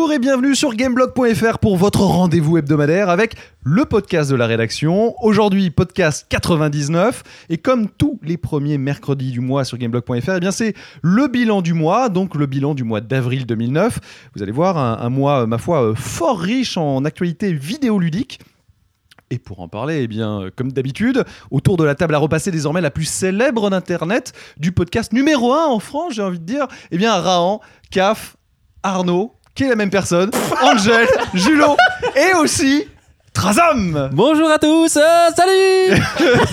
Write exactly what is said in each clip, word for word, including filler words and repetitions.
Bonjour et bienvenue sur gameblog point f r pour votre rendez-vous hebdomadaire avec le podcast de la rédaction. Aujourd'hui, podcast quatre-vingt-dix-neuf. Et comme tous les premiers mercredis du mois sur gameblog point f r, eh bien c'est le bilan du mois, donc le bilan du mois d'avril deux mille neuf. Vous allez voir, un, un mois, ma foi, fort riche en actualités vidéoludiques. Et pour en parler, eh bien, comme d'habitude, autour de la table à repasser désormais la plus célèbre d'Internet, du podcast numéro un en France, j'ai envie de dire, eh bien, Rahan, Caf, Arnaud, qui est la même personne, Angel, Julot, et aussi Trazam. Bonjour à tous, euh, salut.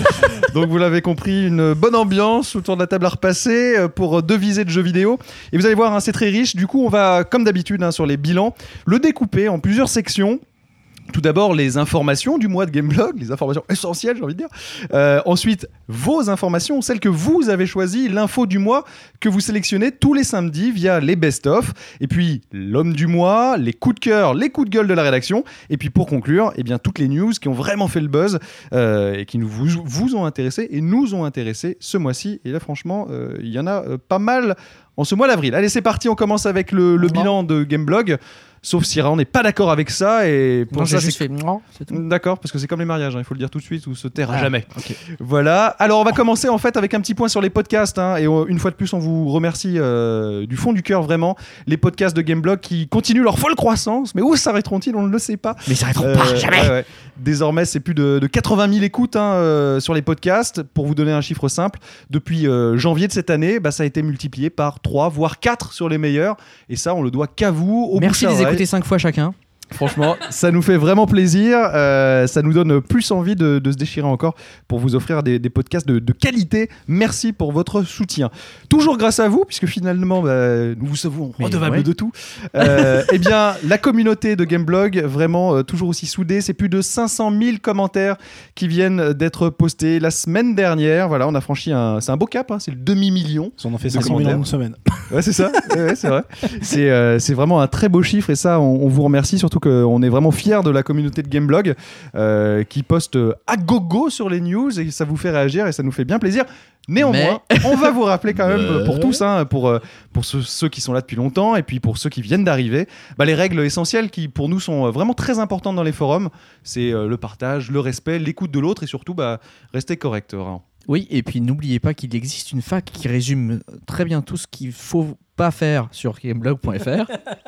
Donc vous l'avez compris, une bonne ambiance autour de la table à repasser pour deux visées de jeux vidéo. Et vous allez voir, hein, c'est très riche. Du coup, on va, comme d'habitude, hein, sur les bilans, le découper en plusieurs sections. Tout d'abord, les informations du mois de Gameblog, les informations essentielles, j'ai envie de dire. Euh, ensuite, vos informations, celles que vous avez choisies, l'info du mois que vous sélectionnez tous les samedis via les best-of. Et puis, l'homme du mois, les coups de cœur, les coups de gueule de la rédaction. Et puis, pour conclure, eh bien, toutes les news qui ont vraiment fait le buzz euh, et qui nous, vous, vous ont intéressé et nous ont intéressé ce mois-ci. Et là, franchement, euh, il y en a euh, pas mal en ce mois d'avril. Allez, c'est parti, on commence avec le, le bilan de Gameblog. Sauf si Rahan n'est pas d'accord avec ça et pour non, ça j'ai juste c'est fait non, c'est tout. D'accord, parce que c'est comme les mariages, hein, il faut le dire tout de suite ou se taire à Ah, jamais. okay. Voilà. Alors on va commencer en fait avec un petit point sur les podcasts, hein, et on, une fois de plus on vous remercie euh, du fond du cœur vraiment les podcasts de Gameblog qui continuent leur folle croissance. Mais où s'arrêteront-ils? On ne le sait pas. Mais ils s'arrêteront Euh, pas, jamais. Ouais, ouais. Désormais c'est plus de, de quatre-vingt mille écoutes hein, euh, sur les podcasts. Pour vous donner un chiffre simple, depuis euh, janvier de cette année, bah, ça a été multiplié par trois voire quatre sur les meilleurs. Et ça on le doit qu'à vous. Au Merci de les écouter cinq fois chacun. Franchement, ça nous fait vraiment plaisir. Euh, ça nous donne plus envie de, de se déchirer encore pour vous offrir des, des podcasts de, de qualité. Merci pour votre soutien. Toujours grâce à vous, puisque finalement, bah, nous vous savons redevables ouais. de tout. Euh, eh bien, la communauté de Gameblog, vraiment euh, toujours aussi soudée. C'est plus de cinq cent mille commentaires qui viennent d'être postés la semaine dernière. Voilà, on a franchi un, c'est un beau cap. Hein, c'est le demi-million. On en fait cinq cent mille en une semaine. Ouais, c'est ça. Ouais, ouais, c'est vrai. C'est, euh, c'est vraiment un très beau chiffre et ça, on, on vous remercie surtout. On est vraiment fiers de la communauté de Gameblog euh, qui poste à gogo sur les news et ça vous fait réagir et ça nous fait bien plaisir. Néanmoins, Mais... on va vous rappeler quand même pour tous, hein, pour, pour ceux, ceux qui sont là depuis longtemps et puis pour ceux qui viennent d'arriver, bah, les règles essentielles qui pour nous sont vraiment très importantes dans les forums, c'est euh, le partage, le respect, l'écoute de l'autre et surtout bah, rester correct. Rahan. Oui, et puis n'oubliez pas qu'il existe une fac qui résume très bien tout ce qu'il faut pas faire sur gameblog point f r.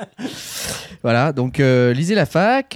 Voilà, donc euh, lisez la fac,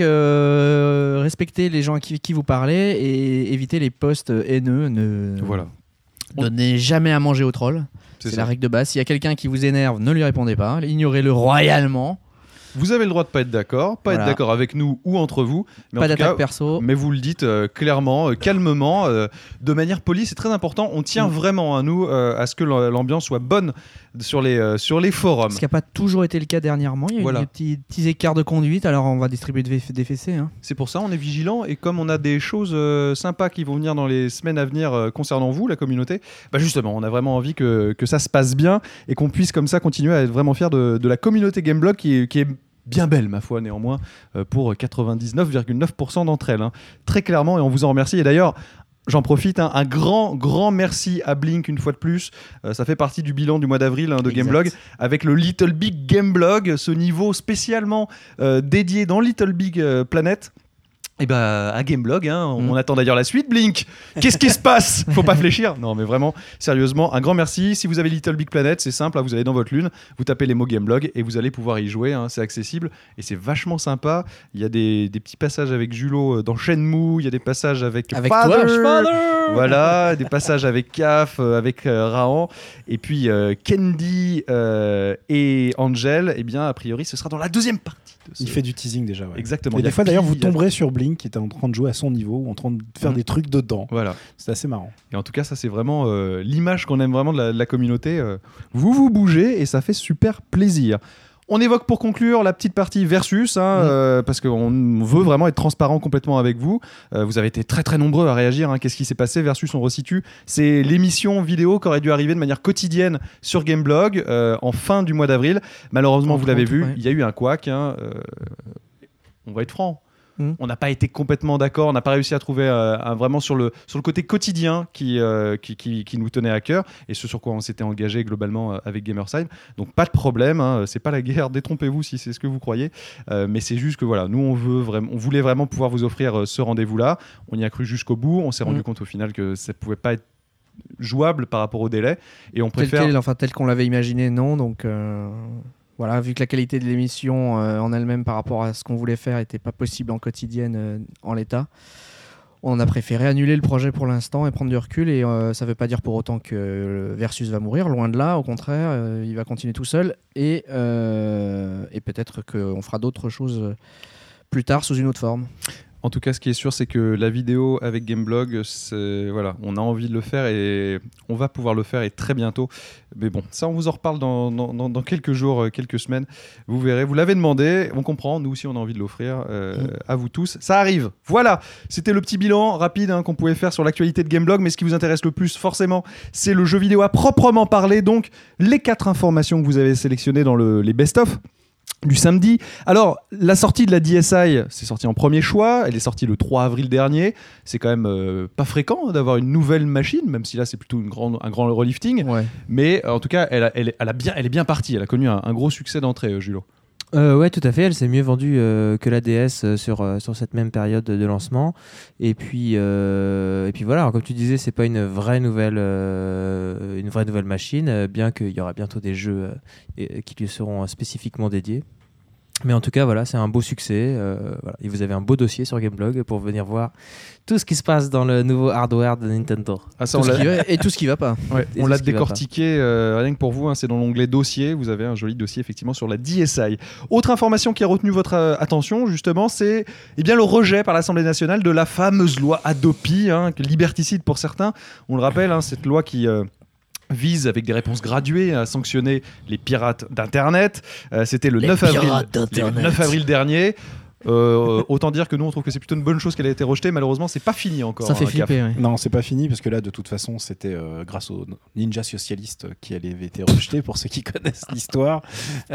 euh, respectez les gens à qui, qui vous parlez et évitez les posts haineux. Ne voilà. Donnez jamais à manger aux trolls. C'est, c'est la règle de base. S'il y a quelqu'un qui vous énerve, ne lui répondez pas. Ignorez-le royalement. Vous avez le droit de pas être d'accord, pas voilà. être d'accord avec nous ou entre vous, mais pas en d'attaque tout cas, perso. Mais vous le dites euh, clairement, euh, calmement, euh, de manière polie, c'est très important. On tient mmh. vraiment à nous euh, à ce que l'ambiance soit bonne sur les euh, sur les forums. Ce qui n'a pas toujours été le cas dernièrement. Il y a voilà. eu des petits, petits écarts de conduite, alors on va distribuer des fessées. Hein. C'est pour ça, on est vigilant et comme on a des choses euh, sympas qui vont venir dans les semaines à venir euh, concernant vous, la communauté, bah justement, on a vraiment envie que que ça se passe bien et qu'on puisse comme ça continuer à être vraiment fiers de, de la communauté Gameblog qui, qui est bien belle, ma foi, néanmoins, euh, pour quatre-vingt-dix-neuf virgule neuf pour cent d'entre elles. Hein. Très clairement, et on vous en remercie. Et d'ailleurs, j'en profite, hein, un grand, grand merci à Blink une fois de plus. Euh, ça fait partie du bilan du mois d'avril hein, de exact. Gameblog, avec le Little Big Gameblog, ce niveau spécialement euh, dédié dans Little Big euh, Planet. Et bah à Gameblog, hein, on, mmh. on attend d'ailleurs la suite. Blink, qu'est-ce qui se passe? Faut pas fléchir. Non mais vraiment, sérieusement, un grand merci. Si vous avez Little Big Planet, c'est simple, hein, vous allez dans votre lune, vous tapez les mots Gameblog et vous allez pouvoir y jouer. Hein, c'est accessible et c'est vachement sympa. Il y a des, des petits passages avec Julot dans Shenmue, il y a des passages avec, avec Father, toi, Father voilà, des passages avec Caf, euh, avec euh, Rahan et puis euh, Candy euh, et Angel. Eh bien, a priori, ce sera dans la deuxième partie. Ce... Il fait du teasing déjà. Ouais. Exactement. Et des fois, d'ailleurs, vous tomberez sur Blink qui était en train de jouer à son niveau ou en train de faire mmh. des trucs dedans. Voilà. C'est assez marrant. Et en tout cas, ça, c'est vraiment euh, l'image qu'on aime vraiment de la, de la communauté. Euh, vous vous bougez et ça fait super plaisir. On évoque pour conclure la petite partie versus, hein, mmh. euh, parce qu'on veut vraiment être transparent complètement avec vous. Euh, vous avez été très très nombreux à réagir. Hein. Qu'est-ce qui s'est passé? Versus, on resitue. C'est l'émission vidéo qui aurait dû arriver de manière quotidienne sur Gameblog euh, en fin du mois d'avril. Malheureusement, en vous l'avez vu, il ouais. y a eu un couac. Hein, euh, on va être franc. Mmh. On n'a pas été complètement d'accord, on n'a pas réussi à trouver euh, un, vraiment sur le, sur le côté quotidien qui, euh, qui, qui, qui nous tenait à cœur et ce sur quoi on s'était engagé globalement euh, avec Gamerside. Donc pas de problème, hein, c'est pas la guerre, détrompez-vous si c'est ce que vous croyez, euh, mais c'est juste que voilà, nous on, veut vraiment, on voulait vraiment pouvoir vous offrir euh, ce rendez-vous-là. On y a cru jusqu'au bout, on s'est rendu Mmh. compte au final que ça pouvait pas être jouable par rapport au délai et on Tel, préfère... quel, enfin, tel qu'on l'avait imaginé, non. Donc euh, voilà, vu que la qualité de l'émission euh, en elle-même par rapport à ce qu'on voulait faire n'était pas possible en quotidienne euh, en l'état, on a préféré annuler le projet pour l'instant et prendre du recul. Et euh, ça ne veut pas dire pour autant que euh, Versus va mourir, loin de là, au contraire, euh, il va continuer tout seul et, euh, et peut-être qu'on fera d'autres choses plus tard sous une autre forme. En tout cas, ce qui est sûr, c'est que la vidéo avec Gameblog, c'est, voilà, on a envie de le faire et on va pouvoir le faire et très bientôt. Mais bon, ça, on vous en reparle dans, dans, dans quelques jours, quelques semaines. Vous verrez, vous l'avez demandé, on comprend. Nous aussi, on a envie de l'offrir euh, mmh. à vous tous. Ça arrive. Voilà, c'était le petit bilan rapide hein, qu'on pouvait faire sur l'actualité de Gameblog. Mais ce qui vous intéresse le plus, forcément, c'est le jeu vidéo à proprement parler. Donc, les quatre informations que vous avez sélectionnées dans le, les best-of du samedi. Alors, la sortie de la D S I, c'est sorti en premier choix. Elle est sortie le trois avril dernier. C'est quand même euh, pas fréquent d'avoir une nouvelle machine, même si là, c'est plutôt une grande, un grand relifting. Ouais. Mais en tout cas, elle, a, elle, elle, a bien, elle est bien partie. Elle a connu un, un gros succès d'entrée, euh, Julo. Euh, ouais, tout à fait. Elle s'est mieux vendue euh, que la D S euh, sur, euh, sur cette même période de lancement. Et puis, euh, et puis voilà. Alors, comme tu disais, c'est pas une vraie nouvelle, euh, une vraie nouvelle machine, euh, bien qu'il y aura bientôt des jeux euh, et, qui lui seront spécifiquement dédiés. Mais en tout cas, voilà, c'est un beau succès. Euh, voilà. Et vous avez un beau dossier sur Gameblog pour venir voir tout ce qui se passe dans le nouveau hardware de Nintendo. Ah, ça, tout on ce qui va, et tout ce qui va pas. Ouais, Et on tout l'a ce qui va décortiqué euh, rien que pour vous. Hein, c'est dans l'onglet dossier. Vous avez un joli dossier effectivement sur la D S I. Autre information qui a retenu votre euh, attention, justement, c'est eh bien, le rejet par l'Assemblée nationale de la fameuse loi Adopi, hein, liberticide pour certains. On le rappelle, hein, cette loi qui... Euh, vise avec des réponses graduées à sanctionner les pirates d'Internet. Euh, c'était le neuf avril dernier. Euh, autant dire que nous on trouve que c'est plutôt une bonne chose qu'elle ait été rejetée. Malheureusement, c'est pas fini encore. Ça fait hein, flipper. Ouais. Non, c'est pas fini parce que là, de toute façon, c'était euh, grâce au ninja socialiste qui avait été rejeté pour ceux qui connaissent l'histoire,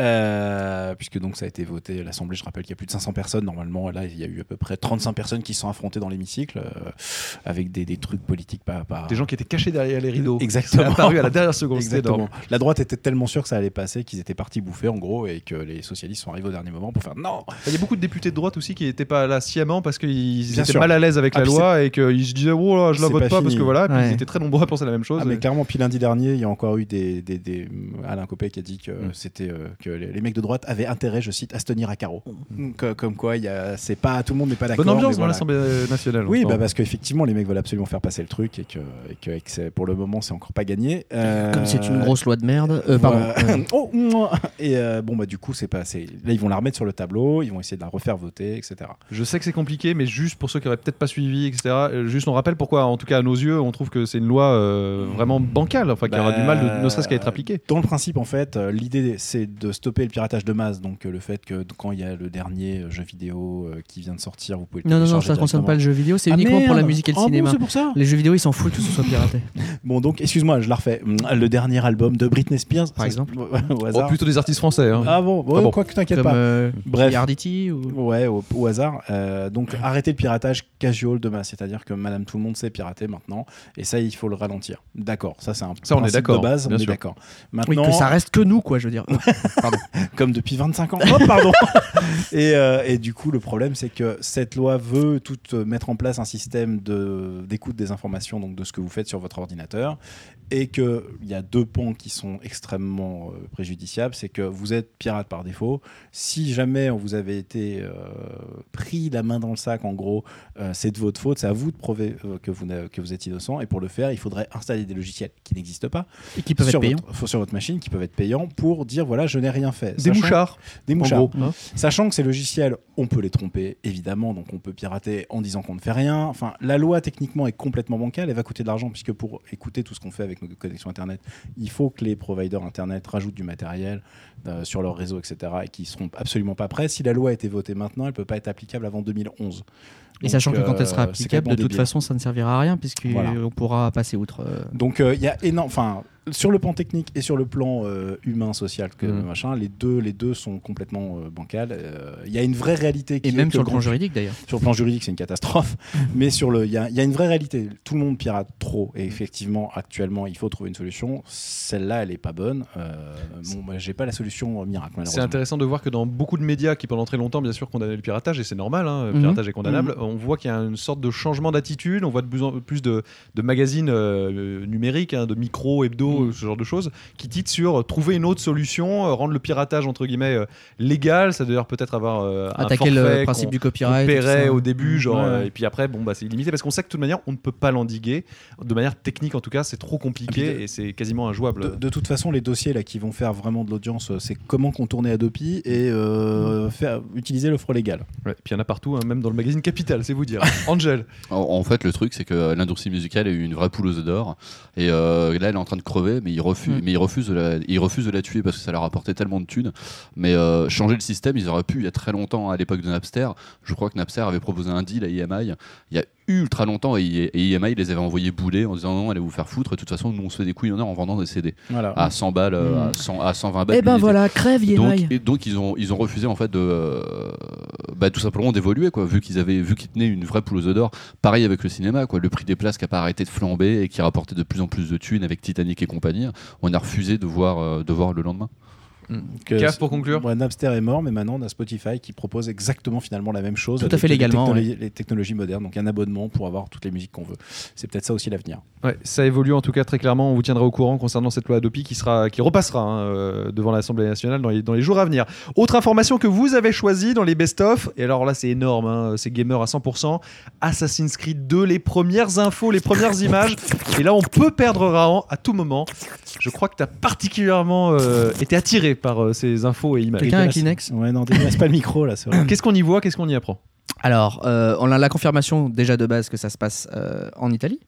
euh, puisque donc ça a été voté à l'Assemblée. Je rappelle qu'il y a plus de cinq cents personnes normalement. Là, il y a eu à peu près trente-cinq personnes qui se sont affrontées dans l'hémicycle euh, avec des, des trucs politiques pas, pas... Des gens qui étaient cachés derrière les rideaux. Exactement. C'est apparu à la dernière seconde. Exactement. La droite était tellement sûre que ça allait passer qu'ils étaient partis bouffer en gros et que les socialistes sont arrivés au dernier moment pour faire non. Il y a beaucoup de députés de droite aussi qui n'étaient pas là sciemment parce qu'ils Bien étaient sûr. mal à l'aise avec Ah, la puis loi et qu'ils se disaient oh là je la c'est vote pas pas, parce fini. que voilà. Et puis Ouais. ils étaient très nombreux à penser la même chose. Ah, mais et... clairement, puis lundi dernier, il y a encore eu des, des, des... Alain Copé qui a dit que Mm. c'était euh, que les, les mecs de droite avaient intérêt, je cite, à se tenir à carreau. Donc, euh, comme quoi, il y a, c'est pas tout le monde n'est pas d'accord. Bonne ambiance mais dans voilà. l'Assemblée nationale. Oui, on bah sent. parce qu'effectivement, les mecs veulent absolument faire passer le truc et que, et que, et que c'est- pour le moment, c'est encore pas gagné. Euh, Comme c'est une grosse loi de merde. Euh, pardon. voilà. Euh, Oh, mouah. Et euh, bon, bah du coup, c'est pas. c'est- Là, ils vont la remettre sur le tableau, ils vont essayer de la refaire voter, et cetera. Je sais que c'est compliqué, mais juste pour ceux qui auraient peut-être pas suivi, et cetera. euh, Juste on rappelle pourquoi, en tout cas à nos yeux, on trouve que c'est une loi euh, vraiment bancale, enfin qui aura Bah, du mal, de, ne serait-ce qu'à être appliquée. Dans le principe, en fait, euh, l'idée c'est de stopper le piratage de masse. Donc euh, le fait que quand il y a le dernier euh, jeu vidéo euh, qui vient de sortir, vous pouvez le Non, non, non, télécharger ça ne concerne pas le directement. jeu vidéo, c'est Ah, uniquement pour la merde. musique et le Ah bon, cinéma. c'est pour ça. Les jeux vidéo, ils s'en foutent que ce soit piraté. Bon, donc excuse-moi, je la refais. Hum, Le dernier album de Britney Spears, Par ça- exemple. au Oh, hasard. plutôt des artistes français. Hein. Ah bon, ouais, Ah bon. quoi que t'inquiète Comme pas. euh, Bref. Arditi ou... Ouais, au, au hasard. Euh, donc, arrêter le piratage casual de masse, c'est-à-dire que Madame Tout le Monde sait pirater maintenant, et ça, il faut le ralentir. D'accord, ça c'est un Ça, on est principe d'accord, de base, on bien est sûr. d'accord. Oui, Maintenant, que ça reste que nous, quoi, je veux dire. Pardon. comme depuis vingt-cinq ans. Oh, pardon. et, euh, et du coup, le problème, c'est que cette loi veut tout euh, mettre en place un système de, d'écoute des informations, donc de ce que vous faites sur votre ordinateur, et qu'il y a deux pans qui sont extrêmement euh, préjudiciables. C'est que vous êtes pirate par défaut. Si jamais vous avez été euh, pris la main dans le sac, en gros, euh, c'est de votre faute. C'est à vous de prouver euh, que, vous n'a- que vous êtes innocent. Et pour le faire, il faudrait installer des logiciels qui n'existent pas Et qui peuvent être sur, payants. votre, sur votre machine, qui peuvent être payants, pour dire voilà, je n'ai rien fait. Des Sachant- mouchards. Des En mouchards. gros, hein. Sachant que ces logiciels, on peut les tromper, évidemment, donc on peut pirater en disant qu'on ne fait rien. Enfin, la loi, techniquement, est complètement bancale, elle va coûter de l'argent, puisque pour écouter tout ce qu'on fait avec nos connexions Internet, il faut que les providers Internet rajoutent du matériel euh, sur leur réseau, et cetera, et qui ne seront absolument pas prêts. Si la loi a été votée maintenant, elle ne peut pas être applicable avant deux mille onze. Et Donc, sachant que quand elle sera euh, c'est applicable, de complètement toute débile. façon, ça ne servira à rien, puisqu'on Voilà. pourra passer outre. euh. Donc, il y a énorme... Enfin, sur le plan technique et sur le plan euh, humain, social, que Mhm. machin, les deux, les deux sont complètement euh, bancales. Il y a une vraie réalité. Qui Et est même que sur le grand- plan juridique d'ailleurs. Sur le plan juridique, c'est une catastrophe. Mais sur le, il y, a- il y a une vraie réalité. Tout le monde pirate trop. Et effectivement, actuellement, il faut trouver une solution. Celle-là, elle est pas bonne. Euh, bon, moi, j'ai pas la solution euh, miracle, C'est malheureusement. intéressant de voir que dans beaucoup de médias qui pendant très longtemps bien sûr condamnaient le piratage, et c'est normal, hein, le Mhm. piratage est condamnable, on voit qu'il y a une sorte de changement d'attitude, on voit de plus en plus de, de magazines euh, numériques, hein, de micro, hebdo, Mhm. ce genre de choses, qui titrent sur euh, trouver une autre solution, euh, rendre le piratage entre guillemets euh, légal, ça veut dire peut-être avoir euh, un Attaquer forfait le principe qu'on- du qu'on copyright. tout paierait ça. au début, genre, Ouais, ouais. euh, et puis après, bon, bah, c'est illimité parce qu'on sait que de toute manière, on ne peut pas l'endiguer. De manière technique, en tout cas, c'est trop compliqué Ah, puis de- et c'est quasiment injouable. De, de toute façon, les dossiers là qui vont faire vraiment de l'audience, euh, c'est comment contourner Adopi et euh, faire utiliser l'offre légale. Ouais, puis il y en a partout, hein, même dans le magazine Capital, c'est vous dire. Angel. En, en fait, le truc, c'est que l'industrie musicale a eu une vraie poule aux œufs d'or. Et euh, là, elle est en train de crever, mais ils refusent, Mm. mais ils refusent, de la, ils refusent de la tuer parce que ça leur apportait tellement de thunes. Mais euh, changer le système, ils auraient pu il y a très longtemps, à l'époque de Napster. Je crois que Napster avait proposé un deal à I M I il y a ultra longtemps et, I- et I M I les avait envoyés bouler en disant non, allez vous faire foutre. Et de toute façon, nous on se fait des couilles en or en vendant des C D Voilà. à cent balles, euh, Mm. à, cent, à cent vingt balles. Eh ben l'unité. voilà, crève I M I. Donc, et donc ils ont ils ont refusé en fait de euh, bah, tout simplement d'évoluer quoi, vu qu'ils avaient vu qu'ils tenaient une vraie poule aux œufs d'or. Pareil avec le cinéma quoi, le prix des places qui a pas arrêté de flamber et qui rapportait de plus en plus de thunes avec Titanic et compagnie. On a refusé de voir euh, de voir le lendemain. Que- Caf pour conclure. Ouais, Napster est mort, mais maintenant on a Spotify qui propose exactement finalement la même chose. Tout à avec fait les légalement, technologies- Les technologies modernes, donc un abonnement pour avoir toutes les musiques qu'on veut. C'est peut-être ça aussi l'avenir. Ouais, ça évolue en tout cas très clairement. On vous tiendra au courant concernant cette loi Adopi qui sera, qui repassera hein, euh, devant l'Assemblée nationale dans les, dans les jours à venir. Autre information que vous avez choisie dans les best-of, et alors là c'est énorme, hein, c'est gamer à cent pour cent. Assassin's Creed deux, les premières infos, les premières images. Et là on peut perdre Rahan à tout moment. Je crois que tu as particulièrement euh, été attiré par euh, ces infos et images. Quelqu'un a un Dégueulasse. Kleenex Ouais, non, dégueulasse pas le micro là, c'est vrai. Qu'est-ce qu'on y voit, qu'est-ce qu'on y apprend? Alors, euh, on a la confirmation déjà de base que ça se passe euh, en Italie,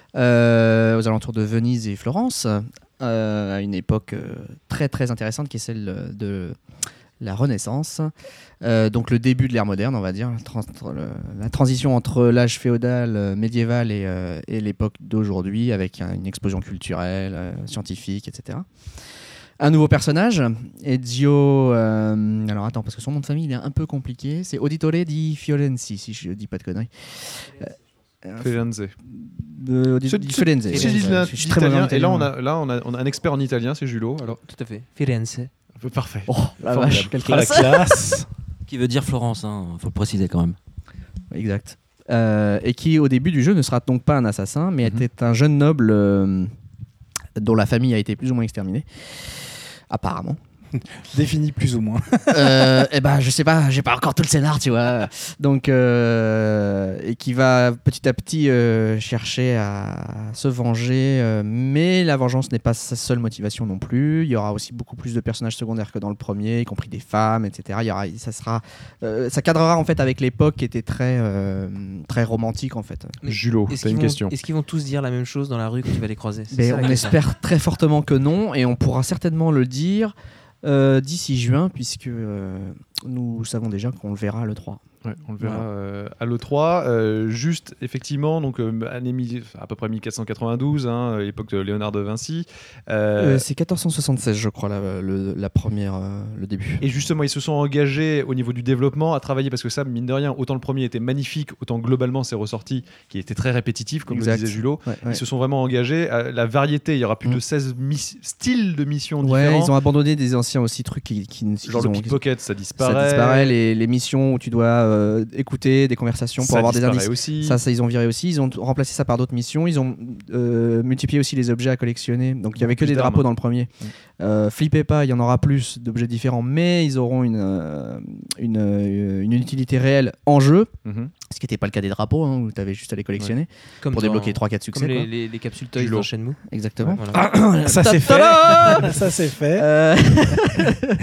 euh, aux alentours de Venise et Florence, euh, à une époque euh, très très intéressante qui est celle de la Renaissance. Euh, donc le début de l'ère moderne, on va dire, la, trans- le- la transition entre l'âge féodal, euh, médiéval et, euh, et l'époque d'aujourd'hui, avec un- une explosion culturelle, euh, scientifique, et cetera. Un nouveau personnage, Ezio. euh, alors attends, parce que son nom de famille il est un peu compliqué. C'est Auditore di Fiorenzi, si je dis pas de conneries. Euh, Firenze. de Audi- C'est- di c'est- Firenze. c'est Ouais, l'italien, je suis très mauvais en et là on italien. a, là on a, on a un expert en italien, c'est Julo. Alors Tout à fait. Firenze. parfait. Oh la Formidable. vache, quelle Ah, la classe. classe. Qui veut dire Florence, hein, faut le préciser quand même. Exact. Euh, et qui, au début du jeu, ne sera donc pas un assassin, mais Mhm. était un jeune noble euh, dont la famille a été plus ou moins exterminée. Apparemment. Défini plus ou moins. euh, et ben, je sais pas, j'ai pas encore tout le scénar, tu vois. Donc, euh, et qui va petit à petit euh, chercher à se venger, euh, mais la vengeance n'est pas sa seule motivation non plus. Il y aura aussi beaucoup plus de personnages secondaires que dans le premier, y compris des femmes, et cetera. Il y aura, ça sera, euh, ça cadrera en fait avec l'époque qui était très, euh, très romantique en fait. Mais Julo, Est-ce t'as qu'ils une vont- question. Est-ce qu'ils vont tous dire la même chose dans la rue quand tu vas les croiser? C'est Mais ça, on la question. espère très fortement que non, et on pourra certainement le dire euh, d'ici juin, puisque euh, nous savons déjà qu'on le verra le trois. Ouais, on le verra Voilà. euh, à l'E trois. Euh, juste, effectivement, donc, euh, année mi- à peu près mille quatre cent quatre-vingt-douze, hein, l'époque de Léonard de Vinci. Euh, Euh, c'est quatorze cent soixante-seize, je crois, la, le, la première, euh, le début. et justement, ils se sont engagés au niveau du développement à travailler parce que ça, mine de rien, autant le premier était magnifique, autant globalement c'est ressorti, qui était très répétitif, comme Exact. le disait Julo. Ouais, ouais. Ils se sont vraiment engagés. à la variété, il y aura plus Mm. de seize mis- styles de missions Ouais, différents. ils ont abandonné des anciens aussi trucs qui, qui Genre ils le ont- pickpocket, ça ça disparaît. disparaît, les, les missions où tu dois euh, écouter des conversations pour Ça avoir des disparaît indices. aussi. Ça, ça, ils ont viré aussi. Ils ont t- remplacé ça par d'autres missions. Ils ont euh, multiplié aussi les objets à collectionner. Donc il y avait que Plus des d'armes. drapeaux dans le premier. Mm. Euh, flippez pas, il y en aura plus d'objets différents, mais ils auront une, euh, une, euh, une utilité réelle en jeu. Mhm. Ce qui n'était pas le cas des drapeaux, hein, où tu avais juste à les collectionner Comme pour dans- débloquer trois quatre Comme succès. les, quoi. les, les capsules Toys Du lot. dans Shenmue. Exactement. Voilà. Ça c'est fait. Ta-ta-da Ça c'est fait. Euh,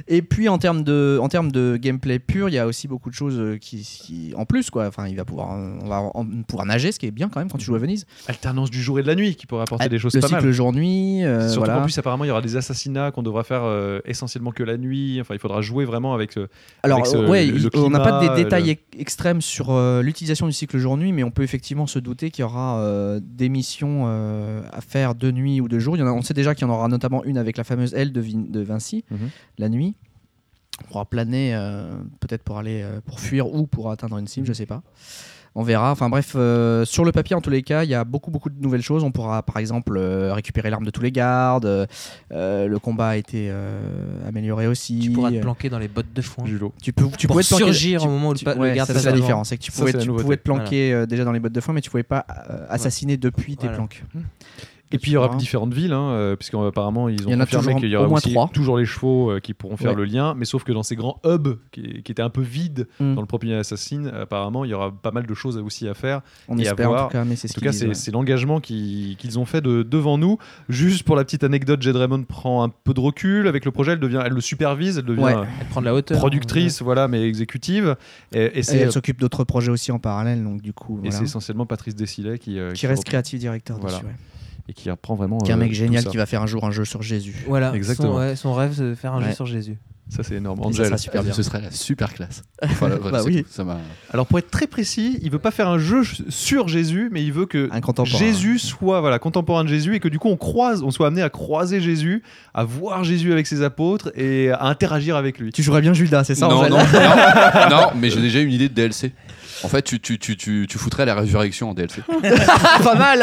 Et puis en termes de, en termes de gameplay pur, il y a aussi beaucoup de choses qui, qui en plus quoi. Enfin, il va pouvoir, on va en- pouvoir nager, ce qui est bien quand même quand tu joues à Venise. Alternance du jour et de la nuit qui pourrait apporter Ah, des choses le pas mal. cycle jour-nuit, euh, Surtout voilà. qu'en plus, apparemment, il y aura des assassinats qu'on devra faire euh, essentiellement que la nuit. Enfin, il faudra jouer vraiment avec ce. Alors, avec ce- ouais, le- il- le on n'a pas climat, des détails le- ex- extrêmes sur euh, l'utilisation du cycle jour-nuit, mais on peut effectivement se douter qu'il y aura euh, des missions euh, à faire de nuit ou de jour. Il y en a, on sait déjà qu'il y en aura notamment une avec la fameuse aile de, Vin- de Vinci, Mhm. la nuit. On pourra planer, euh, peut-être pour aller euh, pour fuir ou pour atteindre une cible, je sais pas. On verra. Enfin bref, euh, sur le papier, en tous les cas, il y a beaucoup, beaucoup de nouvelles choses. On pourra, par exemple, euh, récupérer l'arme de tous les gardes. euh, euh, le combat a été euh, amélioré aussi. Tu pourras te planquer dans les bottes de foin. Julo. Tu peux, tu Pour pouvais te planquer. surgir tu- au moment où le tu- pa- le ouais, garde ça, passe c'est la devant. différence. C'est que tu Ça, pouvais, c'est la tu nouveauté. pouvais te planquer euh, déjà dans les bottes de foin, mais tu pouvais pas euh, assassiner depuis tes Voilà. planques. Et puis il y aura Voilà. différentes villes, hein, euh, puisqu'apparemment ils ont Il y en a confirmé toujours qu'il y aura au moins aussi trois. toujours les chevaux euh, qui pourront faire Ouais. le lien, mais sauf que dans ces grands hubs qui, qui étaient un peu vides Mm. dans le premier Assassin, apparemment il y aura pas mal de choses aussi à faire. On Et à espère voir. en tout cas, mais c'est En ce tout qu'ils cas, disent, c'est ouais. c'est l'engagement qui- qu'ils ont fait de, devant nous. Juste pour la petite anecdote, Jade Raymond prend un peu de recul avec le projet. Elle, devient, elle le supervise, elle devient Ouais. euh, Elle prend de la hauteur. productrice, voilà, mais exécutive. Et, et Et c'est elle s'occupe d'autres projets aussi en parallèle, donc du coup, et voilà. c'est essentiellement Patrice Desilets qui, euh, qui reste reprend- créatif directeur Voilà. dessus, ouais. et qui reprend vraiment. Qui est un euh, mec tout génial ça. qui va faire un jour un jeu sur Jésus. Voilà, Exactement. Son, ouais, son rêve, c'est de faire un Ouais. jeu sur Jésus. Ça, c'est énorme. Et ça Angel. sera super bien. Ce serait la super classe. Voilà, voilà, Bah c'est oui. tout. Ça m'a. Alors, pour être très précis, il veut pas faire un jeu sur Jésus, mais il veut que Un contemporain. Jésus soit voilà, contemporain de Jésus et que du coup on croise, on soit amené à croiser Jésus, à voir Jésus avec ses apôtres et à interagir avec lui. Tu jouerais bien Judas, c'est ça non, Angèle non, non, non, mais j'ai déjà une idée de D L C. En fait, tu, tu, tu, tu, tu foutrais la résurrection en D L C. Ah, pas mal.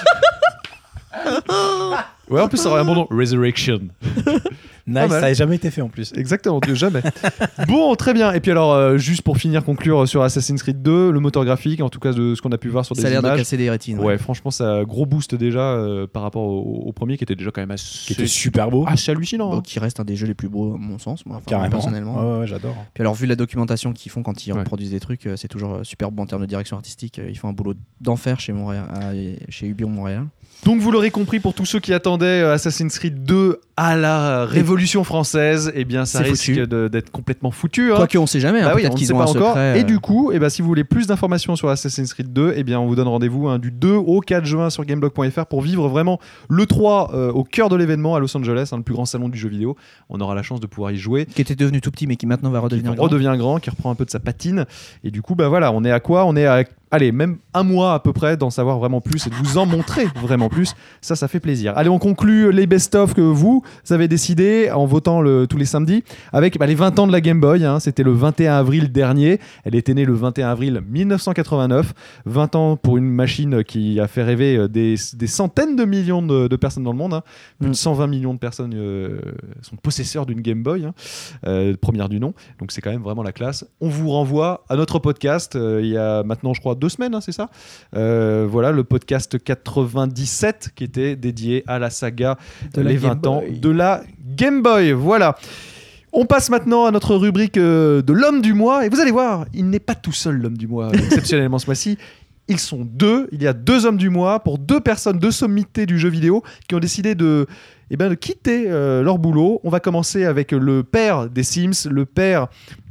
Ouais, en plus ça aurait un bon nom, Resurrection. Nice, Pas mal. ça n'a jamais été fait en plus. Exactement, Dieu, jamais. Bon, très bien. Et puis alors, euh, juste pour finir, conclure sur Assassin's Creed deux, le moteur graphique, en tout cas de ce qu'on a pu voir sur Ça des a l'air de images. casser des rétines. Ouais, franchement, ça a gros boost déjà euh, par rapport au, au premier qui était déjà quand même assez, Qui était super beau. assez hallucinant. hein. Donc, qui reste un des jeux les plus beaux à mon sens, moi, enfin, Carrément. personnellement. Ouais, ouais, j'adore. Puis alors, vu la documentation qu'ils font quand ils Ouais. reproduisent des trucs, euh, c'est toujours euh, super bon en termes de direction artistique. Euh, Ils font un boulot d'enfer chez Montréal, à- chez Ubion Montréal. Donc vous l'aurez compris, pour tous ceux qui attendaient euh, Assassin's Creed deux à la Révolution française, eh bien ça C'est risque foutu. de- d'être complètement foutu. hein. Quoique, on sait jamais. hein, Bah oui, Peut-être on ne qu'ils sait ont pas un encore. secret. Et euh, du coup, eh ben, si vous voulez plus d'informations sur Assassin's Creed deux, eh bien, on vous donne rendez-vous hein, du deux au quatre juin sur gameblog point f r pour vivre vraiment le trois euh, au cœur de l'événement à Los Angeles, hein, le plus grand salon du jeu vidéo. On aura la chance de pouvoir y jouer. qui était devenu tout petit, mais qui maintenant va Qui redevenir grand. redevient grand, qui reprend un peu de sa patine. Et du coup, bah voilà, on est à quoi On est à, allez, même un mois à peu près d'en savoir vraiment plus et de vous en montrer vraiment plus. Ça, ça fait plaisir. Allez, on conclut les best-of que vous avez décidé en votant le, tous les samedis avec bah, les vingt ans de la Game Boy. Hein. C'était le vingt et un avril dernier. Elle était née le vingt et un avril mille neuf cent quatre-vingt-neuf. vingt ans pour une machine qui a fait rêver euh, des, des centaines de millions de, de personnes dans le monde. Hein. Plus Mm. de cent vingt millions de personnes euh, sont possesseurs d'une Game Boy, hein, euh, première du nom. Donc c'est quand même vraiment la classe. On vous renvoie à notre podcast. euh, il y a maintenant, je crois, deux semaines, hein, c'est ça Euh, Voilà, le podcast quatre-vingt-dix-sept qui était dédié à la saga De la les Game vingt ans Boy. de la Game Boy. Voilà. On passe maintenant à notre rubrique euh, de l'homme du mois. Et vous allez voir, il n'est pas tout seul l'homme du mois, exceptionnellement ce mois-ci. Ils sont deux. Il y a deux hommes du mois pour deux personnes, deux sommités du jeu vidéo qui ont décidé de, eh ben, de quitter euh, leur boulot. On va commencer avec le père des Sims, le père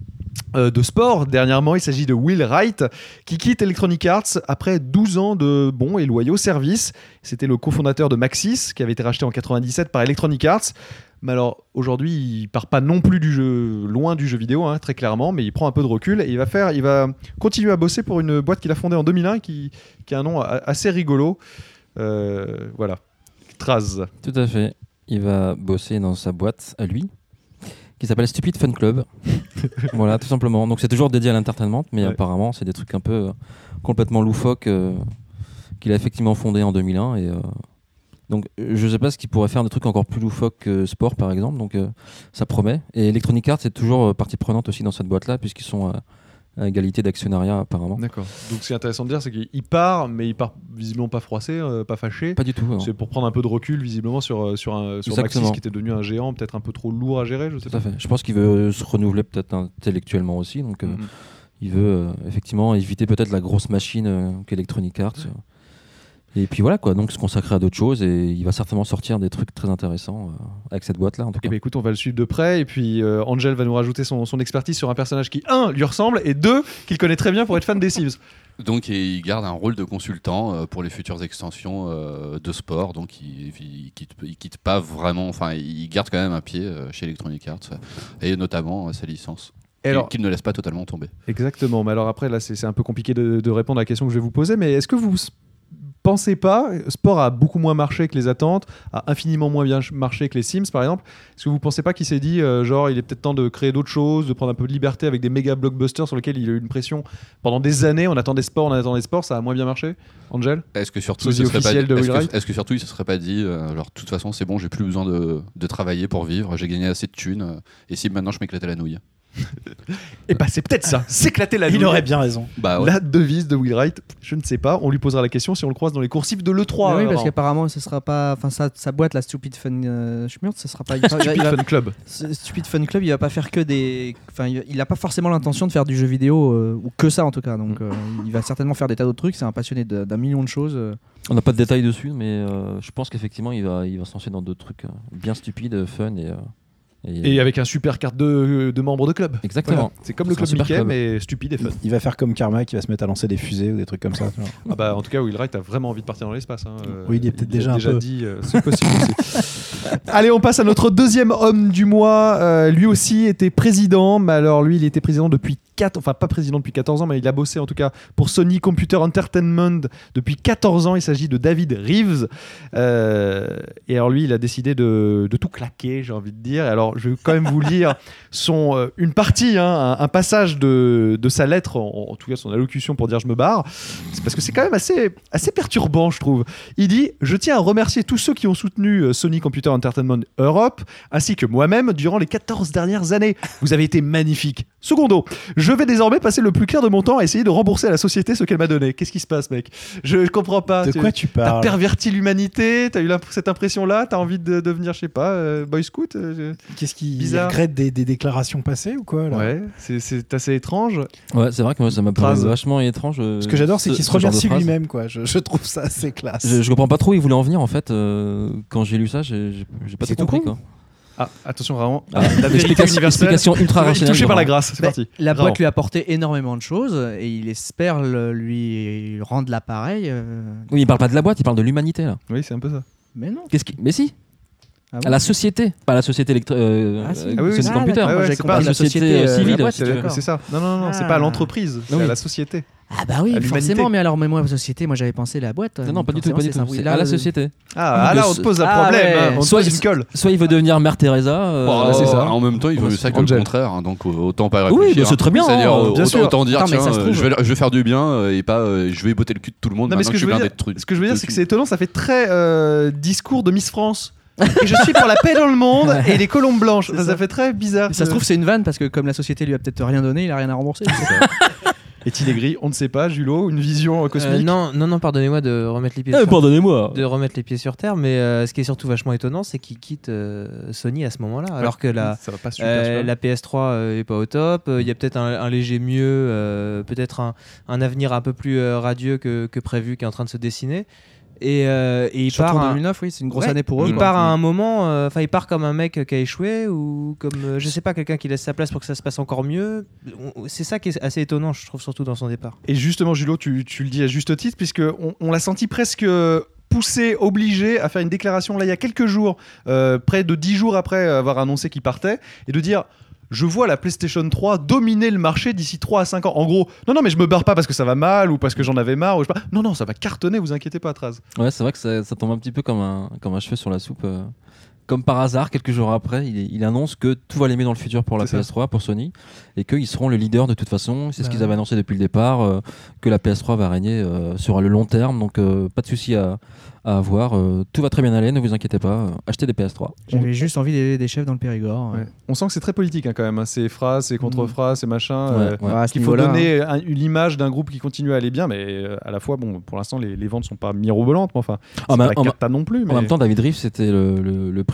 euh, de sport. Dernièrement, il s'agit de Will Wright qui quitte Electronic Arts après douze ans de bons et loyaux services. C'était le cofondateur de Maxis qui avait été racheté en quatre-vingt-dix-sept par Electronic Arts. Mais alors aujourd'hui, il part pas non plus du jeu, loin du jeu vidéo, hein, très clairement, mais il prend un peu de recul et il va faire, il va continuer à bosser pour une boîte qu'il a fondée en deux mille un qui, qui a un nom a- assez rigolo. Euh, voilà, Traz. Tout à fait. Il va bosser dans sa boîte à lui, qui s'appelle Stupid Fun Club. Voilà, tout simplement. Donc c'est toujours dédié à l'entertainment, mais Ouais. apparemment c'est des trucs un peu euh, complètement loufoques euh, qu'il a effectivement fondé en deux mille un. Et, euh, donc euh, je sais pas ce qu'il pourrait faire des trucs encore plus loufoques que sport par exemple. Donc euh, ça promet. Et Electronic Arts est toujours euh, partie prenante aussi dans cette boîte-là, puisqu'ils sont à, à égalité d'actionnariat apparemment. D'accord. Donc ce qui est intéressant de dire, c'est qu'il part, mais il part visiblement pas froissé, euh, pas fâché. Pas du tout. non. C'est pour prendre un peu de recul visiblement sur, euh, sur, un, sur Exactement. Maxis qui était devenu un géant, peut-être un peu trop lourd à gérer, je sais Tout à pas. fait. Je pense qu'il veut euh, se renouveler peut-être intellectuellement aussi. Donc euh, Mhm. il veut euh, effectivement éviter peut-être la grosse machine euh, qu'Electronic Arts. euh, Et puis voilà quoi, donc se consacrer à d'autres choses et il va certainement sortir des trucs très intéressants euh, avec cette boîte là en tout Eh cas. ben écoute, on va le suivre de près et puis euh, Angel va nous rajouter son, son expertise sur un personnage qui, un, lui ressemble et deux, qu'il connaît très bien pour être fan des Sims. Donc et il garde un rôle de consultant euh, pour les futures extensions euh, de sport. Donc il, il, il quitte, il quitte pas vraiment. Enfin, il garde quand même un pied euh, chez Electronic Arts euh, et notamment euh, sa licence. Et alors, qu'il ne laisse pas totalement tomber. Exactement. Mais alors après, là, c'est, c'est un peu compliqué de, de répondre à la question que je vais vous poser. Mais est-ce que vous pensez pas, Sport a beaucoup moins marché que les attentes, a infiniment moins bien marché que les Sims par exemple. Est-ce que vous pensez pas qu'il s'est dit euh, genre il est peut-être temps de créer d'autres choses, de prendre un peu de liberté avec des méga blockbusters sur lesquels il a eu une pression pendant des années, on attendait Sport, on attendait Sport, ça a moins bien marché, Angel? Est-ce que surtout Sosie il se serait pas, officiel de est-ce, Will que, Wright est-ce que surtout il se serait pas dit euh, alors de toute façon c'est bon, j'ai plus besoin de, de travailler pour vivre, j'ai gagné assez de thunes euh, et si maintenant je m'éclatais la nouille. Et bah c'est peut-être ça, s'éclater la Il nouille. aurait bien raison. Bah ouais. La devise de Will Wright, je ne sais pas, on lui posera la question si on le croise dans les coursifs de l'E trois. Mais oui, parce alors. qu'apparemment, ce sera pas. Enfin, sa, sa boîte, la Stupid Fun euh, Schmurt, ce sera pas. Il, va- il Stupid va- Fun Club. ce Stupid Fun Club, il va pas faire que des. Enfin, il il a pas forcément l'intention de faire du jeu vidéo euh, ou que ça en tout cas. Donc, euh, il va certainement faire des tas d'autres trucs. C'est un passionné de- d'un million de choses. euh. On n'a pas de détails dessus, mais euh, je pense qu'effectivement il va, il va se lancer dans d'autres trucs euh, bien stupides, fun et. euh, et- Et avec un super carte de, de membre de club. Exactement. Voilà. C'est comme le C'est un club super Mickey, club. mais stupide et fun. Il va faire comme Karma qui va se mettre à lancer des fusées ou des trucs comme ça. tu vois. Ah bah, en tout cas, Will Wright a vraiment envie de partir dans l'espace. hein. Euh, Oui, il est peut-être déjà un déjà peu. dit, euh, c'est possible aussi. Allez, on passe à notre deuxième homme du mois. Euh, lui aussi était président, mais alors lui, il était président depuis quatre, enfin pas président depuis quatorze ans, mais il a bossé en tout cas pour Sony Computer Entertainment depuis quatorze ans. Il s'agit de David Reeves. Euh, et alors lui, il a décidé de, de tout claquer, j'ai envie de dire. Et alors, je vais quand même vous lire son, euh, une partie, hein, un, un passage de, de sa lettre, en, en tout cas son allocution pour dire je me barre. C'est parce que c'est quand même assez, assez perturbant, je trouve. Il dit « Je tiens à remercier tous ceux qui ont soutenu euh, Sony Computer Entertainment Europe, ainsi que moi-même, durant les quatorze dernières années. Vous avez été magnifiques. Secondo, je vais désormais passer le plus clair de mon temps à essayer de rembourser à la société ce qu'elle m'a donné. » Qu'est-ce qui se passe, mec? Je comprends pas. De quoi tu T'as parles? perverti l'humanité, t'as eu l'imp- cette impression-là, t'as envie de devenir, je sais pas, euh, Boy Scout euh, Qu'est-ce qu'il Bizarre. regrette des, des déclarations passées ou quoi je- là Ouais, c'est, c'est assez étrange. Ouais, c'est vrai que moi ça m'a paru Phrase. vachement étrange. euh, Ce que j'adore, c'est ce- qu'il se ce genre de remercie phrase. lui-même, quoi. Je, je trouve ça assez classe. Je, je comprends pas trop où il voulait en venir en fait. euh, quand j'ai lu ça, j'ai, j'ai, j'ai pas C'est tout compris tout con. quoi. Ah, attention, vraiment. Ah, la vérité explication, universelle. explication ultra rationnelle. Touché par la vraiment. grâce, c'est Bah, parti. la Vraiment. boîte lui a apporté énormément de choses et il espère le- lui rendre l'appareil. euh. Oui, il parle pas de la boîte, il parle de l'humanité là. Oui, c'est un peu ça. Mais non. Qu'est-ce qui... Mais si, Ah à bon la société, pas à la société électro... euh, Ah, si. euh, Ah oui, oui, Sony c'est- Computer. d'accord, Ouais, moi, ouais, j'ai c'est compris pas la la société, société euh, euh, civile, la boîte, si tu veux. d'accord. C'est ça. Non, non, non, c'est Ah. pas à l'entreprise, c'est Oui. à la société. Ah bah oui, À l'humanité. forcément, mais alors mais moi, la société, moi j'avais pensé la boîte. Non, non, donc pas du tout, forcément, pas du c'est tout. ça. Oui, C'est là, à la euh, société. Ah, ah, là, on te pose un Ah, problème. ouais. hein, On te Soit- pose une colle. Soit il veut devenir Mère Teresa. euh, Bon, là, c'est ça. En même temps, il vaut mieux ça que le Angel. contraire, hein, donc autant pas y Oui, réfléchir. bah, c'est très bien, C'est-à-dire, hein, euh, bien autant, sûr. autant dire, Attends, mais tiens, ça se euh, trouve- je, vais, je vais faire du bien euh, et pas euh, je vais botter le cul de tout le monde. Non, mais maintenant ce que, que je je veux suis dire, blindé de trucs. ce que je veux dire, de c'est que thunes. c'est étonnant, ça fait très euh, discours de Miss France. Et je suis pour la paix dans le monde et les colombes blanches. Enfin, ça. ça. fait très bizarre. Mais ça se trouve, c'est une vanne parce que comme la société lui a peut-être rien donné, il a rien à rembourser. Est-il aigri? On ne sait pas, Julot. Une vision euh, Euh, cosmique. non, non, non, pardonnez-moi de remettre les pieds Eh, sur pardonnez-moi. de remettre les pieds sur terre, mais euh, ce qui est surtout vachement étonnant, c'est qu'il quitte euh, Sony à ce moment-là, alors que la, Ça va pas super. euh, super. la P S trois euh, est pas au top. Il y a peut-être un, un léger mieux, euh, peut-être un, un avenir un peu plus euh, radieux que, que prévu qui est en train de se dessiner. Et, euh, et il Surtout part. en à- deux mille neuf, oui, c'est une grosse Ouais, année pour eux. il quoi. part à un moment, euh, enfin il part comme un mec qui a échoué ou comme euh, je sais pas, quelqu'un qui laisse sa place pour que ça se passe encore mieux. On- C'est ça qui est assez étonnant, je trouve, surtout dans son départ. Et justement, Julot, tu, tu le dis à juste titre, puisque on, on l'a senti presque poussé, obligé à faire une déclaration là il y a quelques jours, euh, près de dix jours après avoir annoncé qu'il partait, et de dire. Je vois la PlayStation trois dominer le marché d'ici trois à cinq ans. En gros, non, non, mais je me barre pas parce que ça va mal ou parce que j'en avais marre. Ou je sais pas. Non, non, ça va cartonner, vous inquiétez pas, Traz. Ouais, c'est vrai que ça, ça tombe un petit peu comme un, comme un cheveu sur la soupe. euh. Comme par hasard, quelques jours après, il, il annonce que tout va aller mieux dans le futur pour la C'est ça. P S trois, pour Sony, et qu'ils seront le leader de toute façon. C'est ce Bah qu'ils ouais. avaient annoncé depuis le départ, euh, que la P S trois va régner euh, sur le long terme. Donc euh, pas de souci à, à avoir. euh, tout va très bien aller, ne vous inquiétez pas. euh, achetez des P S trois. J'avais juste envie d'aider des chefs dans le Périgord. Ouais. On sent que c'est très politique hein, quand même. hein. Ces phrases, ces contre-phrases, ces machins. euh, Ouais, ouais. À ce qu'il faut niveau-là, donner un- l'image d'un groupe qui continue à aller bien, mais euh, à la fois, bon, pour l'instant, les, les ventes sont pas mirobolantes, mais enfin, c'est En pas même- la en- cata non plus. Mais... En même temps, David Reeves, c'était le, le- le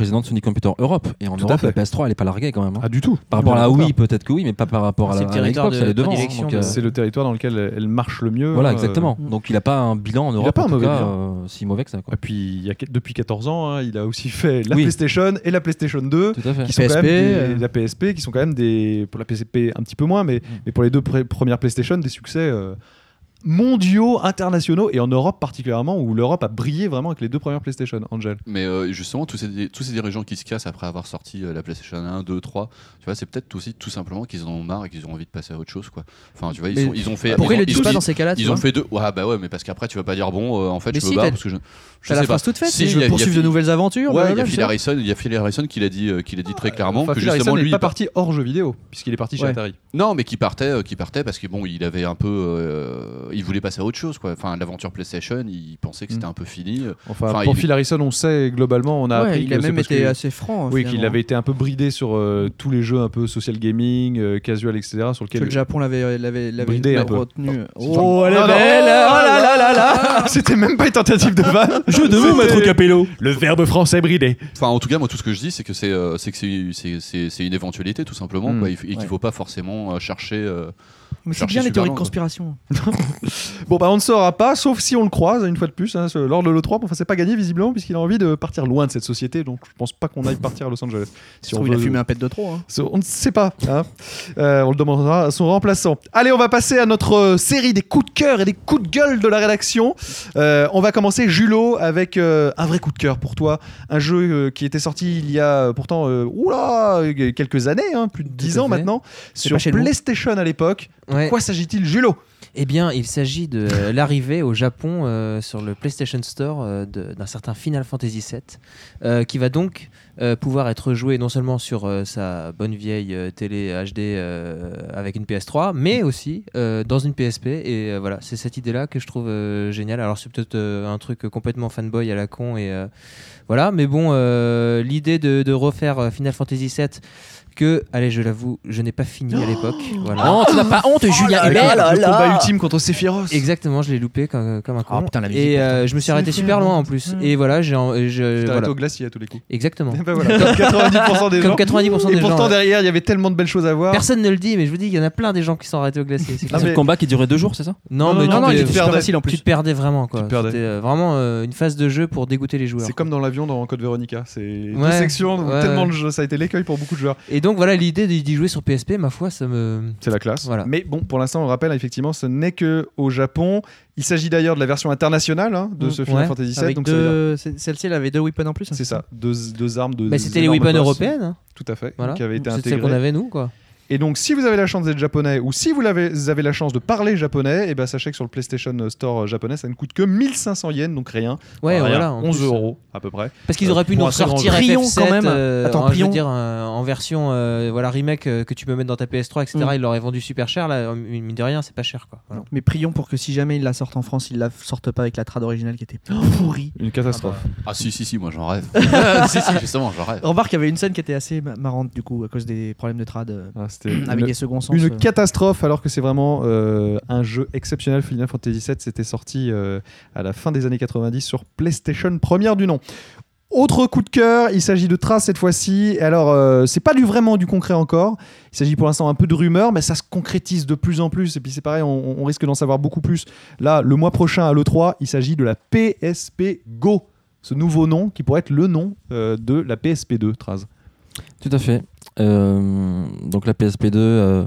président de Sony Computer Europe. Et en Tout à Europe, fait. la P S trois, elle est pas larguée quand même. hein. Ah, du tout. Par rapport à la D'accord. Wii, peut-être que oui, mais pas par rapport à C'est la, le à la territoire Xbox, de elle est devant. hein, prédilection donc, de- euh, C'est le territoire dans lequel elle elle marche le mieux. Voilà, hein, exactement. euh, Donc il a pas un bilan en il a Europe, pas en un tout mauvais cas, bilan. euh, si mauvais que ça. Quoi. Et puis, il y a, depuis quatorze ans, hein, il a aussi fait la Oui. PlayStation et la PlayStation deux. Tout à fait. Qui sont P S P, quand même des- euh. la P S P, qui sont quand même des. Pour la P S P, un petit peu moins, mais, mais pour les deux pré- premières PlayStation, des succès euh, mondiaux, internationaux, et en Europe particulièrement, où l'Europe a brillé vraiment avec les deux premières PlayStation, Angel. Mais euh, justement, tous ces, tous ces dirigeants qui se cassent après avoir sorti euh, la PlayStation un, deux, trois, tu vois, c'est peut-être aussi tout simplement qu'ils en ont marre et qu'ils ont envie de passer à autre chose, quoi. Enfin, tu vois, ils, Mais sont, ils ont fait. Pourquoi ils ils ont, le disent ils pas ont- dans ces cas-là tu Ils ont vois fait deux. Ouais, bah ouais, mais parce qu'après, tu vas pas dire bon, euh, en fait, Mais je si, me barre t'as- parce que je. je T'as la sais pas. phrase toute faite, Si, je il y a- veux il y a poursuivre de Phil- nouvelles aventures. Ouais, il y blablabla, a Phil tu vois. Harrison, il y a Phil Harrison qui l'a dit, euh, qui l'a dit très clairement Enfin, que Phil justement Harrison lui. n'est pas il par- parti hors jeu vidéo, puisqu'il est parti chez Ouais. Atari. Non, mais qui partait, euh, qui partait parce que bon, il avait un peu, euh, il voulait passer à autre chose, quoi. Enfin, l'aventure PlayStation, il pensait que c'était Mm. un peu fini. Enfin, Enfin, pour il- Phil Harrison, on sait globalement, on a Ouais, appris il que a c'est même parce été que- assez franc. Oui, qu'il finalement. avait été un peu bridé sur euh, tous les jeux un peu social gaming, euh, casual, et cetera, sur Que lesquels le Japon l'avait l'avait l'avait Bridé un peu. retenu. C'est Oh, pas- elle est Non, non. belle. Oh là là là là. C'était même pas une tentative de vanne. Je de vous, maître Capello. Le verbe français bridé. Enfin, en tout cas, moi, tout ce que je dis, c'est que c'est, euh, c'est que c'est, c'est, c'est, c'est une éventualité, tout simplement, Mm. quoi, et, et qu'il Ouais. faut pas forcément euh, chercher. euh, Mais c'est Chercher bien les super théories de loin, quoi. conspiration. Bon, bah, on ne saura pas, sauf si on le croise, une fois de plus, hein, ce- lors de l'E trois. Enfin, c'est pas gagné, visiblement, puisqu'il a envie de partir loin de cette société, donc je pense pas qu'on aille partir à Los Angeles. Si il a fumé un pet de trop. hein. Ce- On ne sait pas. Hein. Euh, on le demandera à son remplaçant. Allez, on va passer à notre euh, série des coups de cœur et des coups de gueule de la rédaction. Euh, on va commencer, Julo, avec euh, un vrai coup de cœur pour toi. Un jeu euh, qui était sorti il y a euh, pourtant euh, oula, euh, quelques années, hein, plus de dix à ans fait. maintenant, C'est sur pas chez nous. PlayStation à l'époque. Ouais. De quoi s'agit-il, Julo? Eh bien, il s'agit de euh, l'arrivée au Japon euh, sur le PlayStation Store euh, de- d'un certain Final Fantasy sept, euh, qui va donc euh, pouvoir être joué non seulement sur euh, sa bonne vieille euh, télé H D euh, avec une P S trois, mais aussi euh, dans une P S P. Et euh, voilà, c'est cette idée-là que je trouve euh, géniale. Alors, c'est peut-être euh, un truc complètement fanboy à la con, et euh, voilà, mais bon, euh, l'idée de, de refaire euh, Final Fantasy sept. Que, allez, je l'avoue, je n'ai pas fini à l'époque. Voilà. Oh, tu n'as pas honte, Julien Avec Hébert. le combat ultime contre Sephiroth. Exactement, je l'ai loupé comme, comme un con. Ah, putain, la musique, et euh, pourtant. je me suis arrêté super loin en plus. Et voilà, j'ai. en- je- Tu t'es arrêté voilà. au glacier à tous les coups. Exactement. Et ben voilà, comme quatre-vingt-dix pour cent des Comme gens. quatre-vingt-dix pour cent Et des pourtant gens. ouais. derrière, il y avait tellement de belles choses à voir. Personne ne le dit, mais je vous dis, il y en a plein des gens qui sont arrêtés au glacier. c'est Ah, clair. C'est mais- le combat qui durait deux jours, c'est ça? Non, non, mais non, tu non, te- il il était était perdais. super facile en tu plus. te perdais vraiment. quoi. Tu te perdais. C'était euh, vraiment euh, une phase de jeu pour dégoûter les joueurs. C'est quoi. comme dans l'avion dans Code Veronica. C'est deux Ouais, sections, où ouais, tellement ouais. de jeux. Ça a été l'écueil pour beaucoup de joueurs. Et donc voilà, l'idée d'y d'y jouer sur P S P, ma foi, ça me. C'est la classe. Voilà. Mais bon, pour l'instant, on rappelle, effectivement, ce n'est que au Japon. Il s'agit d'ailleurs de la version internationale hein, de Mm, ce Final ouais. Fantasy sept. Avec Donc ça veut dire- deux, c'est- celle-ci, elle avait deux weapons en plus. hein, c'est ça, deux, deux armes, deux. Bah, c'était les énormes weapons boss. européennes. hein. Tout à fait. Voilà. Qui avaient été C'est celle intégrées. qu'on avait nous, quoi. Et donc, si vous avez la chance d'être japonais ou si vous, l'avez- vous avez la chance de parler japonais, et ben sachez que sur le PlayStation Store japonais, ça ne coûte que mille cinq cents yens, donc rien. Ouais, Rien. voilà. en onze plus, euh, euros à peu près. Parce qu'ils Euh, auraient pu pour nous un très grand sortir jeu. Prions F F sept, quand même. euh, Attends, en, je veux prions. dire, euh, en version euh, voilà, remake euh, que tu peux mettre dans ta P S trois, et cetera. Mm. Ils l'auraient vendu super cher. Là, euh, mine de rien, c'est pas cher. Quoi. Voilà. Mais prions pour que si jamais ils la sortent en France, ils la sortent pas avec la trad originale qui était pourrie. Une catastrophe. Ah, si, si, si, moi j'en rêve. si, si, justement, j'en rêve. Remarque, il y avait une scène qui était assez ma- marrante du coup à cause des problèmes de trad euh, Ah, c'était avec une, des seconds sens. une euh. catastrophe, alors que c'est vraiment euh, un jeu exceptionnel. Final Fantasy sept, c'était sorti euh, à la fin des années quatre-vingt-dix sur PlayStation, première du nom. Autre coup de cœur, il s'agit de Trace cette fois-ci. Alors, euh, c'est pas du vraiment du concret encore. Il s'agit pour l'instant un peu de rumeurs, mais ça se concrétise de plus en plus. Et puis c'est pareil, on, on risque d'en savoir beaucoup plus. Là, le mois prochain à l'E trois, il s'agit de la P S P Go. Ce nouveau nom qui pourrait être le nom euh, de la P S P deux, Traz. Tout à fait. Euh, donc la P S P deux, euh,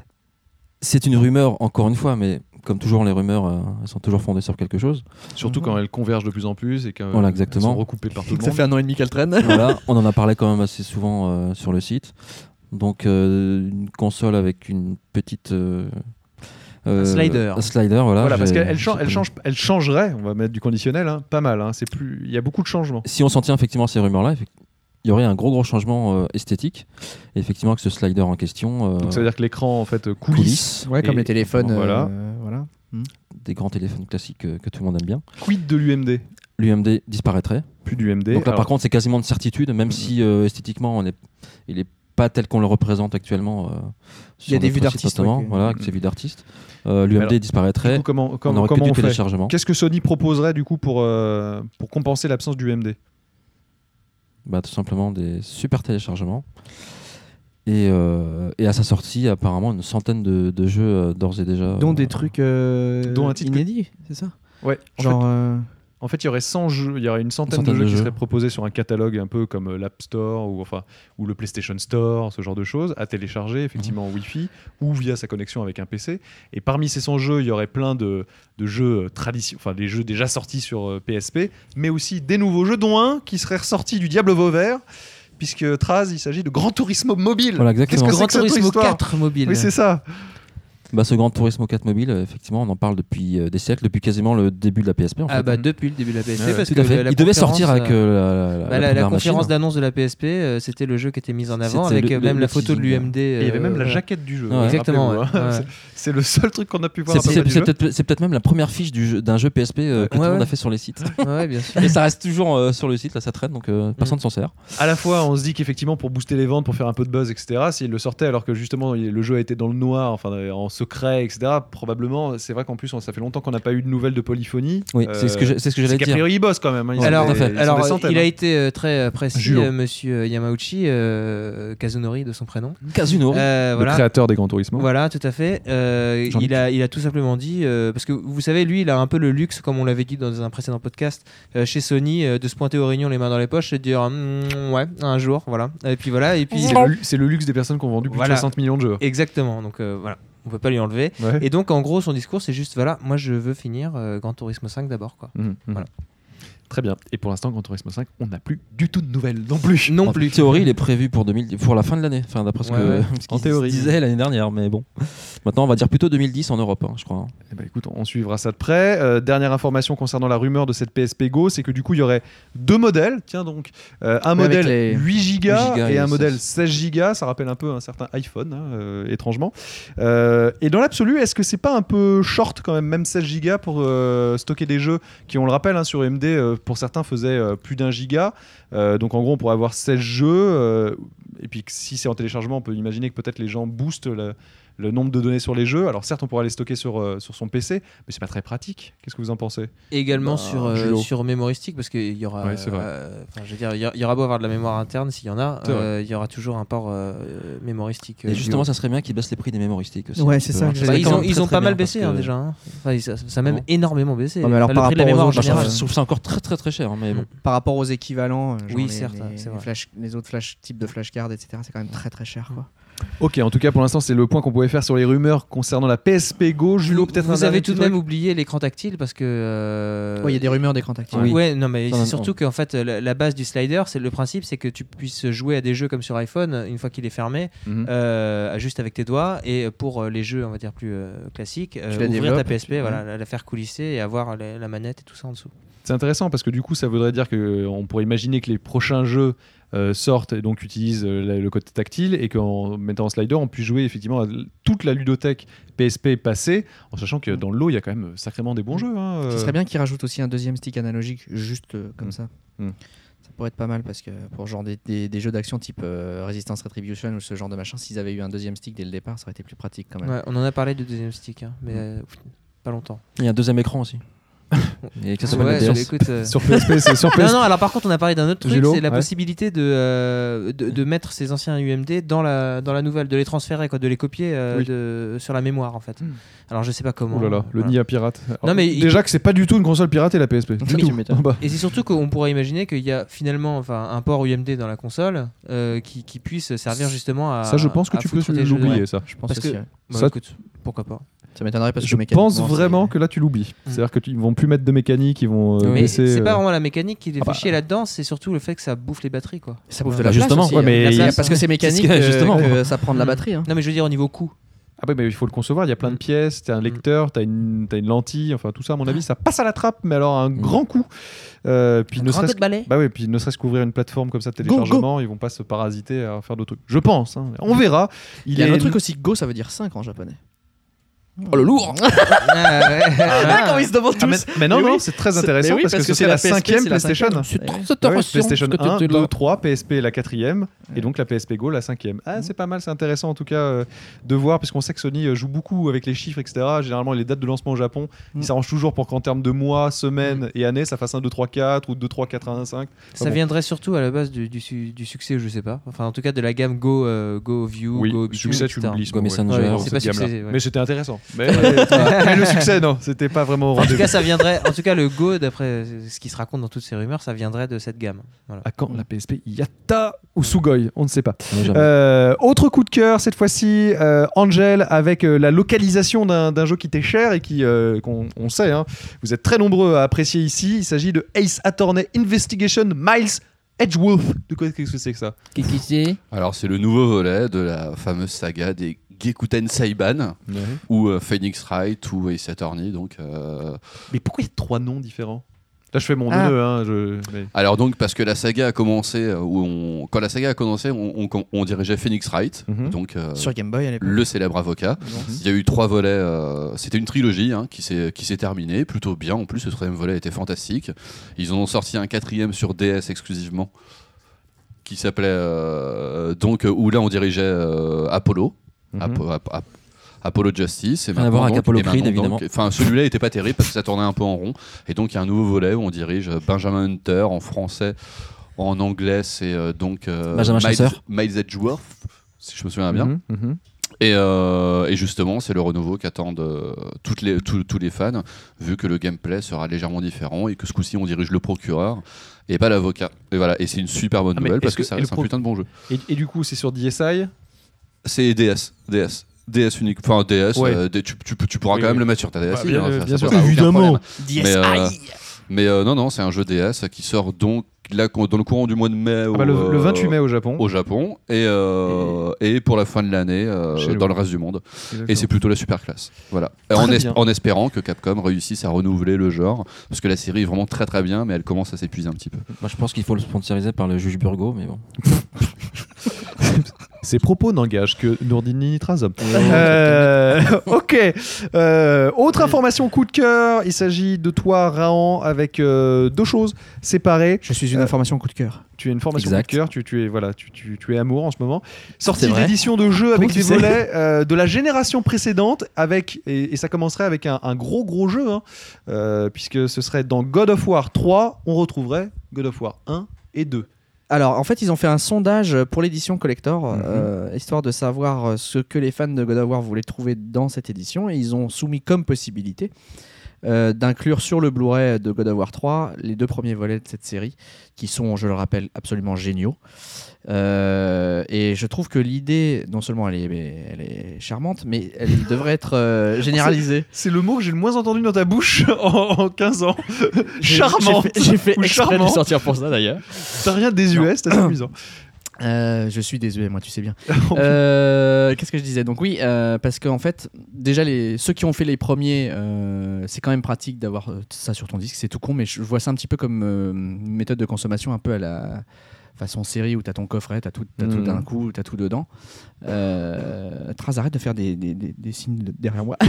c'est une rumeur, encore une fois, mais comme toujours, les rumeurs, euh, elles sont toujours fondées sur quelque chose. Surtout Mhm. quand elles convergent de plus en plus et qu'elles Voilà, exactement. sont recoupées par tout le Ça monde. fait un an et demi qu'elle traîne. Voilà, on en a parlé quand même assez souvent euh, sur le site. Donc euh, une console avec une petite... euh, euh, Un slider. Un slider, voilà. Voilà, parce j'ai- qu'elle chan- j'ai elle pas- change, elle changerait, on va mettre du conditionnel, hein, pas mal. Hein, c'est plus, il y a beaucoup de changements. Si on s'en tient effectivement à ces rumeurs-là, effect- il y aurait un gros gros changement euh, esthétique. Et effectivement, que ce slider en question, euh, Donc ça veut dire que l'écran en fait euh, coulisse. coulisse, Ouais, comme Et- les téléphones. voilà. euh, voilà. des grands téléphones classiques euh, que tout le monde aime bien. Quid de l'U M D? L'U M D disparaîtrait. Plus d'U M D. Donc là, Alors, par contre, c'est quasiment de certitude, même si euh, esthétiquement, on est, il est pas tel qu'on le représente actuellement. euh, Il y a sur des notre vues site d'artistes, notamment, ouais, que- voilà, avec ses vues d'artistes. Euh, L'U M D Alors, disparaîtrait. du coup, comment, on comment, n'aurait que comment du on fait téléchargement. Qu'est-ce que Sony proposerait du coup pour, euh, pour compenser l'absence du U M D? bah, tout simplement des super téléchargements. Et, euh, et à sa sortie, apparemment, une centaine de, de jeux euh, d'ores et déjà. Dont euh, des trucs euh, Dont un titre que- inédits, c'est ça? Ouais. En Genre. euh, En fait, il y aurait cent jeux, il y aurait une centaine, Une centaine de jeux de qui jeux. seraient proposés sur un catalogue un peu comme euh, l'App Store ou enfin ou le PlayStation Store, ce genre de choses, à télécharger effectivement en Wi-Fi ou via sa connexion avec un P C. Et parmi ces cent jeux, il y aurait plein de, de jeux traditionnels, enfin des jeux déjà sortis sur euh, P S P, mais aussi des nouveaux jeux, dont un qui serait ressorti du Diable Vauvert, puisque Traz, il s'agit de Gran Turismo mobile. Voilà, exactement. Qu'est-ce que Gran c'est que cette Turismo histoire quatre mobile. Oui, c'est ça. Bah, ce Gran Turismo quatre mobile, euh, effectivement, on en parle depuis euh, des siècles, depuis quasiment le début de la P S P. En Ah fait. bah depuis le début de la P S P Ouais, parce Tout que à fait. la- la Il devait conférence, sortir avec euh, euh, la, la, bah, la, la première conférence machine. d'annonce de la P S P, euh, c'était le jeu qui était mis en avant C'était avec le- euh, même le- la le photo de teasing. l'U M D. Et il y avait euh, même la voilà. jaquette du jeu. Ouais. Exactement, rappelez-vous, hein. ouais. C'est- C'est le seul truc qu'on a pu voir. C'est à partir c'est- du c'est jeu. peut-être c'est peut-être même la première fiche du jeu- d'un jeu P S P euh, que Ouais, tout le monde ouais. a fait sur les sites. Ouais, bien sûr. Et ça reste toujours euh, sur le site, là ça traîne, donc euh, personne s'en sert. À la fois, on se dit qu'effectivement, pour booster les ventes, pour faire un peu de buzz, et cetera, s'il le sortait alors que justement il- le jeu a été dans le noir, enfin en secret, et cetera, probablement, c'est vrai qu'en plus, on- ça fait longtemps qu'on n'a pas eu de nouvelles de polyphonie. Oui, Euh, c'est ce que je- c'est ce que c'est j'allais qu'a dire. priori, ils bossent quand même. hein, ils sont Alors, des- tout à fait. ils sont alors des centaines, il a hein. été euh, très euh, précis, Julo. euh, monsieur Yamauchi, euh, Kazunori de son prénom. Kazunori. Euh, Le voilà. créateur des Gran Turismo. Voilà, tout à fait. Euh, Jean-Luc. il, a, il a tout simplement dit, euh, parce que vous savez, lui, il a un peu le luxe, comme on l'avait dit dans un précédent podcast, euh, chez Sony, euh, de se pointer aux réunions les mains dans les poches et de dire mm, ouais, un jour, voilà. Et puis voilà, et puis C'est le, c'est le luxe des personnes qui ont vendu plus Voilà. de soixante millions de jeux. exactement. Donc euh, voilà, on peut pas lui enlever. Ouais. Et donc en gros, son discours, c'est juste voilà, moi je veux finir euh, Gran Turismo cinq d'abord, quoi. Mhm, mhm. Voilà. Très bien. Et pour l'instant, Gran Turismo cinq, on n'a plus du tout de nouvelles non plus. Non En plus. théorie, il est prévu pour, deux mille pour la fin de l'année, enfin, d'après ce Ouais, que ouais. ce En qu'il théorie. se disait l'année dernière, mais bon. Maintenant, on va dire plutôt deux mille dix en Europe, hein, je crois. Eh ben, écoute, on suivra ça de près. Euh, dernière information concernant la rumeur de cette P S P Go, c'est que du coup, il y aurait deux modèles. Tiens donc, euh, un Oui, avec modèle les- huit gigas huit gigas et et un modèle seize. seize gigas. Ça rappelle un peu un certain iPhone, hein, euh, étrangement. Euh, et dans l'absolu, est-ce que c'est pas un peu short quand même, même seize gigas pour euh, stocker des jeux qui, on le rappelle, hein, sur A M D, euh, pour certains faisaient euh, plus d'un giga. Euh, donc en gros, on pourrait avoir seize jeux. euh, et puis que si c'est en téléchargement, on peut imaginer que peut-être les gens boostent le, le nombre de données sur les jeux. Alors certes, on pourra les stocker sur, euh, sur son P C, mais c'est pas très pratique. Qu'est-ce que vous en pensez? Également Bah, sur, euh, Julo. sur mémoristique, parce qu'il y aura. Ouais, c'est vrai. euh, enfin, je veux dire, il y a- il y aura beau avoir de la mémoire interne, s'il y en a, C'est vrai. euh, il y aura toujours un port euh, mémoristique. Et euh, justement, Julo. ça serait bien qu'ils baissent les prix des mémoristiques aussi. Ouais, un c'est petit ça, peu, hein. je- Bah, serait ils quand ont, même ils très, ont très pas mal bien, baissé parce hein, que- déjà. hein. Enfin, ça, ça a même Non. énormément baissé. Ouais, mais alors, Enfin, par le prix de la rapport aux mémoire en autres, général. euh, Je trouve ça encore très très très cher, mais bon. Par rapport aux équivalents, euh, genre Oui, les, certes, les, c'est les vrai. flash- les autres flash, types de flashcards, et cetera, c'est quand même très très cher. Quoi. Ok, en tout cas, pour l'instant, c'est le point qu'on pouvait faire sur les rumeurs concernant la P S P Go. Julo, peut-être un Vous dernier avez tout petit de même truc oublié l'écran tactile parce que. euh, Ouais, il y a des rumeurs d'écran tactile. Ouais, Oui. non, mais Ça, c'est non. surtout qu'en fait, la, la base du slider, c'est le principe, c'est que tu puisses jouer à des jeux comme sur iPhone une fois qu'il est fermé, Mhm. euh, juste avec tes doigts, et pour euh, les jeux, on va dire plus euh, classiques, euh, la ouvrir ta développes, P S P, tu- voilà, la, la faire coulisser et avoir la, la manette et tout ça en dessous. C'est intéressant parce que du coup, ça voudrait dire qu'on pourrait imaginer que les prochains jeux euh, sortent et donc utilisent euh, la- le côté tactile et qu'en mettant un slider, on puisse jouer effectivement à l- toute la ludothèque P S P passée, en sachant que dans le lot, il y a quand même sacrément des bons jeux. Hein, Ce euh. serait bien qu'ils rajoutent aussi un deuxième stick analogique, juste euh, comme Mm. ça. Mm. Ça pourrait être pas mal parce que pour genre des, des- des jeux d'action type euh, Resistance Retribution ou ce genre de machin, s'ils avaient eu un deuxième stick dès le départ, ça aurait été plus pratique quand même. Ouais, on en a parlé du deuxième stick, hein, mais euh, pas longtemps. Il y a un deuxième écran aussi. Et que ça s'appelle Ouais, la D S. écoute, euh, Sur P S P, c'est sur P S P. Non, non, alors par contre, on a parlé d'un autre truc, Julo, c'est la ouais. possibilité de, euh, de, de mettre ces anciens U M D dans la, dans la nouvelle, de les transférer, quoi, de les copier euh, Oui. de, sur la mémoire en fait. Hmm. Alors je sais pas comment. Oh là là, le voilà. nid à pirate. Alors, Non, mais il- déjà que c'est pas du tout une console piratée la P S P. Du Oui, tout. tu m'étonnes. Ah bah. Et c'est surtout qu'on pourrait imaginer qu'il y a finalement enfin, un port U M D dans la console euh, qui, qui puisse servir justement à. Ça, je pense que à tu peux foutre des jeux l'oublier, dedans. ça. Je pense Parce aussi. que- ouais. Bah, Ça- écoute, pourquoi pas. Ça m'étonnerait parce Je que mécaniquement, pense vraiment c'est- que là, tu l'oublies. Mm. C'est-à-dire qu'ils vont plus mettre de mécanique, ils vont euh, Mais baisser. c'est pas euh, vraiment la mécanique qui les fait Ah bah. chier là-dedans, c'est surtout le fait que ça bouffe les batteries quoi. ça bouffe de Bah, la place justement. aussi, Ouais, hein. mais La il- place, parce que c'est mécanique, C'est ce que- justement. euh, que ça prend de la Mm. batterie. hein. Non mais je veux dire au niveau coût. Ah oui, mais il faut le concevoir. Il y a plein de Mm. pièces, t'as un lecteur, t'as une, t'as une lentille, enfin tout ça, à mon avis, ça passe à la trappe, mais alors à un grand coup. Euh, puis Un ne grand serait-ce coup de balai. Bah oui, puis ne serait-ce qu'ouvrir une plateforme comme ça de téléchargement, ils vont pas se parasiter à faire d'autres trucs. Je pense. hein. On verra. Il y a un est- autre truc aussi, Go, ça veut dire cinq en japonais. Oh le lourd. Ah, comment ils se demandent tous. Ah, mais, mais non, Mais non, oui, c'est très c'est- intéressant mais oui, parce, parce que que ce c'est serait la la P S P, cinquième c'est la PlayStation. cinquième. C'est Ouais. trop Ouais, intéressant. PlayStation ce que un, tu deux, là. trois, P S P la quatrième, et donc la P S P Go la cinquième. Ah, c'est pas mal, c'est intéressant en tout cas euh, de voir, puisqu'on sait que Sony euh, joue beaucoup avec les chiffres, et cetera. Généralement, les dates de lancement au Japon, Mm. ils s'arrangent toujours pour qu'en termes de mois, semaines et années, ça fasse un, deux, trois, quatre ou deux, trois, quatre, un, cinq. Ça bon. viendrait surtout à la base du, du, su- du succès, je sais pas. Enfin, en tout cas, de la gamme Go, euh, Go View, Oui, Go le succès, tu et cetera. l'oublies. ce Go mot, Messenger. ouais, Ouais, dans c'est cette pas gamme-là. succès, ouais. Mais c'était intéressant. Mais, mais le succès, non, c'était pas vraiment au En tout rendez-vous. cas, ça viendrait. En tout cas, le Go, d'après ce qui se raconte dans toutes ces rumeurs, ça viendrait de cette gamme. Voilà. À quand la P S P Yatta ou Sugoi, on ne sait pas. Non, jamais. Euh, autre coup de cœur cette fois-ci, euh, Angel avec euh, la localisation d'un d'un jeu qui t'est cher et qui, euh, qu'on on sait, hein, vous êtes très nombreux à apprécier ici. Il s'agit de Ace Attorney Investigation Miles Edgeworth. De quoi qu'est-ce que c'est que ça? Qui c'est? Alors, c'est le nouveau volet de la fameuse saga des Gekuten Saiban, ou euh, Phoenix Wright, ou Ace Attorney. Donc, euh, Mais pourquoi il y a trois noms différents? Là, je fais mon Ah. neveu. Hein, je... mais- Alors, donc, parce que la saga a commencé, euh, où on... quand la saga a commencé, on, on- on dirigeait Phoenix Wright, Mhm. donc euh, Sur Game Boy à l'époque. le célèbre avocat. Il y a eu trois volets, euh, c'était une trilogie hein, qui s'est qui s'est terminée, plutôt bien. En plus, le troisième volet était fantastique. Ils en ont sorti un quatrième sur D S exclusivement, qui s'appelait euh, donc où là on dirigeait euh, Apollo, Mhm. Apo- Ap- Ap- Apollo Justice. Et Rien à voir avec donc- Apollo et Creed, maintenant, évidemment. donc- Enfin, celui-là était pas terrible parce que ça tournait un peu en rond. Et donc il y a un nouveau volet où on dirige Benjamin Hunter en français, en anglais c'est euh, donc euh, Benjamin Miles, Chasseur. Miles Edgeworth, si je me souviens bien. Mhm, mhm. Et, euh, et justement, c'est le renouveau qu'attendent euh, toutes les, tous- tous les fans, vu que le gameplay sera légèrement différent et que ce coup-ci, on dirige le procureur et pas l'avocat. Et voilà, et c'est une super bonne Ah, mais nouvelle est-ce parce que, que- ça et le reste un pro- putain de bon jeu. Et, et du coup, c'est sur D S I. C'est D S, D S. D S unique, enfin D S, Ouais. euh, D- tu, tu, tu pourras Oui, quand même oui. le mettre sur ta D S. Bah, bien- hein, ça- bien ça sûr. posera aucun Évidemment. problème. Mais, euh, mais euh, non, non, c'est un jeu D S qui sort donc là, dans le courant du mois de mai Ah au, bah, le, le euh, vingt-huit mai au Japon. au Japon et, euh, et... pour la fin de l'année euh, Chez nous. dans le reste du monde. Exactement. Et c'est plutôt la super classe. Voilà. Très En, es- bien. en espérant que Capcom réussisse à renouveler le genre, parce que la série est vraiment très très bien, mais elle commence à s'épuiser un petit peu. Moi, je pense qu'il faut le sponsoriser par le juge Burgo, mais bon. Ces propos n'engagent que Nourdine Nitrazov. Euh, ok. Euh, autre information coup de cœur. Il s'agit de toi, Rahan, avec euh, deux choses séparées. Je suis une Euh, information coup de cœur. Tu es une formation Exact. coup de cœur. Tu, tu es voilà, tu, tu, tu es amour en ce moment. Sortie C'est vrai. d'édition de jeux avec tu des sais volets euh, de la génération précédente, avec et, et ça commencerait avec un, un gros gros jeu, hein, euh, puisque ce serait dans God of War trois, on retrouverait God of War un et deux. Alors, en fait, ils ont fait un sondage pour l'édition collector, Mhm. euh, histoire de savoir euh, ce que les fans de God of War voulaient trouver dans cette édition. Et ils ont soumis comme possibilité euh, d'inclure sur le Blu-ray de God of War trois les deux premiers volets de cette série, qui sont, je le rappelle, absolument géniaux. Euh, et je trouve que l'idée, non seulement elle est, elle est charmante, mais elle devrait être euh, généralisée. C'est le mot que j'ai le moins entendu dans ta bouche en, en quinze ans. J'ai- Charmant. J'ai fait, j'ai fait Ou exprès de charmant. le sortir pour ça d'ailleurs. T'as rien désuet, c'est assez amusant. Euh, je suis désolé, moi, tu sais bien. Euh, Qu'est-ce que je disais? Donc oui, euh, parce qu'en fait, déjà les ceux qui ont fait les premiers, euh, c'est quand même pratique d'avoir euh, ça sur ton disque. C'est tout con, mais je vois ça un petit peu comme euh, une méthode de consommation un peu à la façon série où t'as ton coffret, t'as tout, t'as tout Mhm. d'un coup, t'as tout dedans. Euh, Traz, arrête de faire des, des, des, des signes de- derrière moi.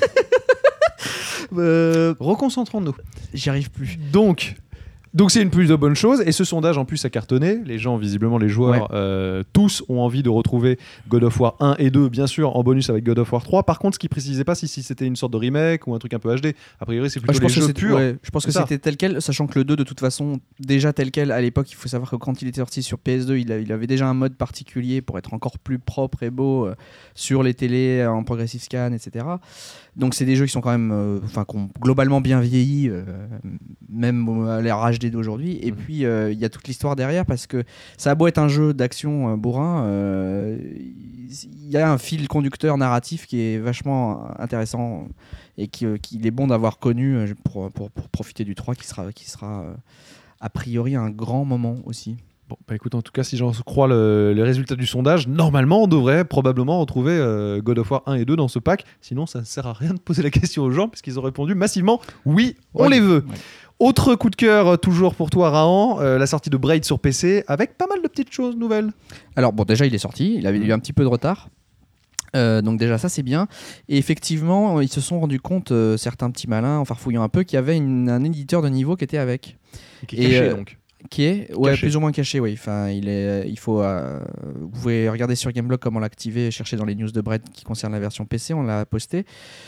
Euh, Reconcentrons-nous. J'y arrive plus. Donc, donc c'est une plutôt bonne chose. Et ce sondage, en plus, a cartonné. Les gens, visiblement, les joueurs, Ouais. euh, tous ont envie de retrouver God of War un et deux, bien sûr, en bonus avec God of War trois. Par contre, ce qui précisait pas si, si c'était une sorte de remake ou un truc un peu H D. A priori, c'est Ah, plutôt je les pense que jeux c'était purs. ouais, je pense que C'est ça. c'était tel quel, sachant que le deux, de toute façon, déjà tel quel à l'époque, il faut savoir que quand il était sorti sur P S deux, il, a- il avait déjà un mode particulier pour être encore plus propre et beau euh, sur les télés euh, en progressive scan, et cetera. Donc c'est des jeux qui sont quand même, euh, enfin, qui ont globalement bien vieilli, euh, même à l'ère H D d'aujourd'hui. Et Mhm. puis euh, il y a toute l'histoire derrière parce que ça a beau être un jeu d'action euh, bourrin, euh, il y a un fil conducteur narratif qui est vachement intéressant et qui, euh, qu'il est bon d'avoir connu euh, pour, pour, pour profiter du trois qui sera, qui sera euh, a priori un grand moment aussi. Bon, bah écoute, en tout cas, si j'en crois le- les résultats du sondage, normalement, on devrait probablement retrouver euh, God of War un et deux dans ce pack. Sinon, ça ne sert à rien de poser la question aux gens, puisqu'ils ont répondu massivement oui, on Ouais. les veut. Ouais. Autre coup de cœur, euh, toujours pour toi, Rahan, euh, la sortie de Braid sur P C, avec pas mal de petites choses nouvelles. Alors bon, déjà il est sorti, il avait eu un petit peu de retard. Euh, donc déjà ça c'est bien, et effectivement ils se sont rendus compte, euh, certains petits malins en farfouillant un peu, qu'il y avait une- un éditeur de niveau qui était avec, Et qui est Et, caché, euh, donc. qui est ouais, Caché. plus ou moins caché, oui. Enfin, il est, il faut, euh, vous pouvez regarder sur Gameblog comment l'activer, chercher dans les news de Bread qui concernent la version P C, on l'a posté.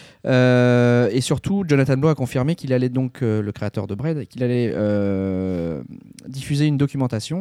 Euh, et surtout, Jonathan Blow a confirmé qu'il allait donc, euh, le créateur de Bread, qu'il allait euh, diffuser une documentation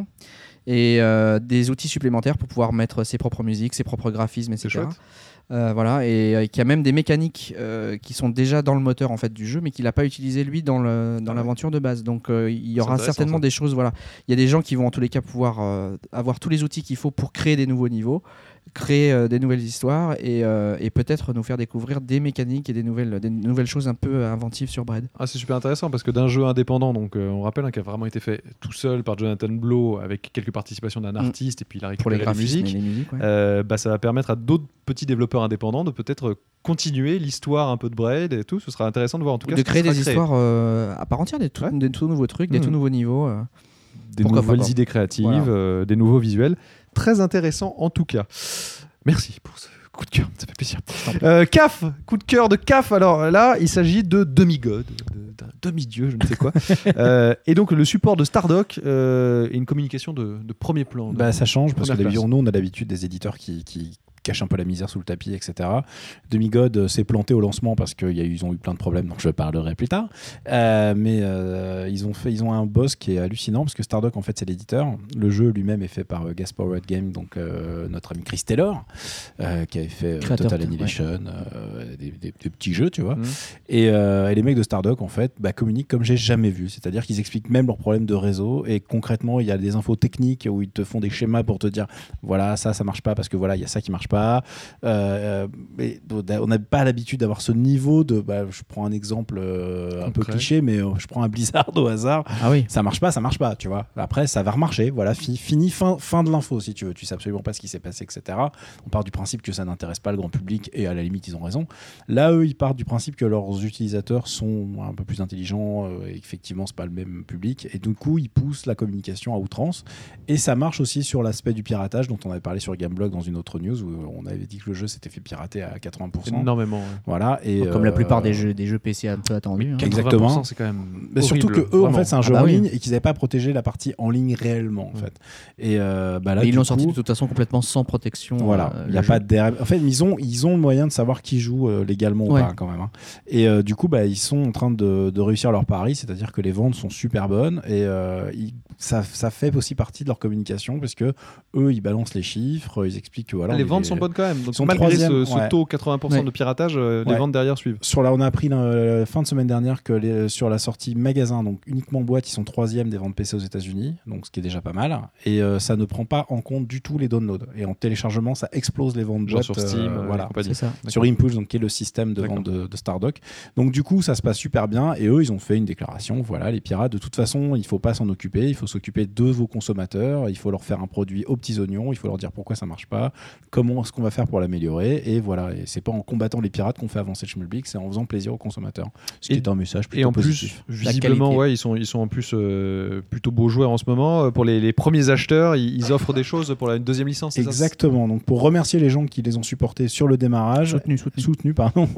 et euh, des outils supplémentaires pour pouvoir mettre ses propres musiques, ses propres graphismes, C'est et cetera. chouette. Euh, voilà, et euh, qu'il y a même des mécaniques euh, qui sont déjà dans le moteur en fait du jeu, mais qu'il n'a pas utilisé lui dans le dans Ah ouais. l'aventure de base. Donc euh, il y C'est aura intéressant, certainement ça. des choses. Voilà, il y a des gens qui vont en tous les cas pouvoir euh, avoir tous les outils qu'il faut pour créer des nouveaux niveaux, créer euh, des nouvelles histoires et, euh, et peut-être nous faire découvrir des mécaniques et des nouvelles des nouvelles choses un peu inventives sur Bread. Ah, c'est super intéressant parce que d'un jeu indépendant, donc euh, on rappelle hein, qui a vraiment été fait tout seul par Jonathan Blow avec quelques participations d'un artiste et puis il a Pour les récupéré la graphismes musique. et les musiques. Ouais. Euh, bah, ça va permettre à d'autres petits développeurs indépendants de peut-être continuer l'histoire un peu de Braid et tout. Ce sera intéressant de voir en tout cas de ce qui créer sera des créé. histoires euh, à part entière, des tout, Ouais. des tout nouveaux trucs, des Mhm. tout nouveaux niveaux. euh. des Pourquoi nouvelles pas. idées créatives, Voilà. euh, des nouveaux visuels. Très intéressant en tout cas. Merci pour ce coup de cœur, ça fait plaisir. Euh, C A F, coup de cœur de C A F. Alors là, il s'agit de demi-god, de- d'un demi-dieu, je ne sais quoi. Euh, et donc le support de Stardock euh, et une communication de, de premier plan. Bah, ça change parce que Première d'habitude, place. nous, on a l'habitude des éditeurs qui, qui cachent un peu la misère sous le tapis, et cetera. Demigod euh, s'est planté au lancement parce qu'ils ont eu plein de problèmes, donc je parlerai plus tard. Euh, mais euh, ils, ont fait, ils ont un boss qui est hallucinant parce que Stardock, en fait, c'est l'éditeur. Le jeu lui-même est fait par euh, Gaspowered Game, donc euh, notre ami Chris Taylor, euh, qui avait fait euh, Créateur Total de- Annihilation, euh, des, des- des petits jeux, tu vois. Mhm. Et, euh, et les mecs de Stardock, en fait, bah, communiquent comme j'ai jamais vu. C'est-à-dire qu'ils expliquent même leurs problèmes de réseau. Et concrètement, il y a des infos techniques où ils te font des schémas pour te dire voilà, ça, ça marche pas parce que voilà, il y a ça qui marche pas. Euh, mais on n'a pas l'habitude d'avoir ce niveau de. Bah, je prends un exemple euh, un peu Concret. cliché, mais euh, je prends un Blizzard au hasard. Ah oui. Ça marche pas, ça marche pas, tu vois. Après, ça va remarcher. Voilà, fi- fini, fin, fin de l'info, si tu veux. Tu sais absolument pas ce qui s'est passé, et cetera. On part du principe que ça n'intéresse pas le grand public et à la limite, ils ont raison. Là, eux, ils partent du principe que leurs utilisateurs sont un peu plus intelligents euh, et effectivement, c'est pas le même public. Et du coup, ils poussent la communication à outrance. Et ça marche aussi sur l'aspect du piratage dont on avait parlé sur Gameblog dans une autre news où on avait dit que le jeu s'était fait pirater à quatre-vingts pour cent. Énormément. ouais. Voilà. Et, Comme la euh, plupart des jeux, des jeux P C un peu attendus. hein. Exactement. quatre-vingts pour cent, c'est quand même. Mais surtout que horrible, eux, en vraiment. fait, c'est un Ah jeu bah en oui. ligne et qu'ils n'avaient pas protégé la partie en ligne réellement, en Ouais. fait. Et euh, bah là, Mais ils du l'ont coup, sorti de toute façon complètement sans protection. Voilà, euh, il n'y a le pas jeu. de D R M. En fait, ils ont, ils ont le moyen de savoir qui joue euh, légalement Ouais. ou pas, quand même. hein. Et euh, du coup, bah, ils sont en train de, de réussir leur pari, c'est-à-dire que les ventes sont super bonnes et euh, ils- ça, ça fait aussi partie de leur communication parce que eux, ils balancent les chiffres, ils expliquent que voilà. les on est ventes des- sont bonnes quand même. Donc, sont malgré ce, troisième, ce ouais. taux quatre-vingts pour cent Ouais. de piratage, euh, les Ouais. ventes derrière suivent. Sur la, on a appris la fin de semaine dernière que les- sur la sortie magasin, donc uniquement boîte, ils sont troisième des ventes P C aux États-Unis, donc ce qui est déjà pas mal. Et euh, ça ne prend pas en compte du tout les downloads. Et en téléchargement, ça explose les ventes Genre boîtes. sur Steam, euh, euh, voilà. et compagnie. C'est ça. Sur Impulse, donc qui est le système de D'accord. vente de, de Stardock. Donc du coup, ça se passe super bien. Et eux, ils ont fait une déclaration. Voilà, les pirates, de toute façon, il faut pas s'en occuper. Il faut s'occuper de vos consommateurs. Il faut leur faire un produit aux petits oignons. Il faut leur dire pourquoi ça marche pas, comment est-ce qu'on va faire pour l'améliorer. Et voilà. Et c'est pas en combattant les pirates qu'on fait avancer le schmilblick, c'est en faisant plaisir aux consommateurs. Ce qui Et- est un message plutôt Et en plus, positif. visiblement, qualité. ouais, ils sont, ils sont en plus euh, plutôt beaux joueurs en ce moment. Euh, Pour les, les premiers acheteurs, ils, ils offrent des choses pour la une deuxième licence. c'est ça Exactement. Donc pour remercier les gens qui les ont supportés sur le démarrage, Soutenu, soutenu. soutenu, pardon.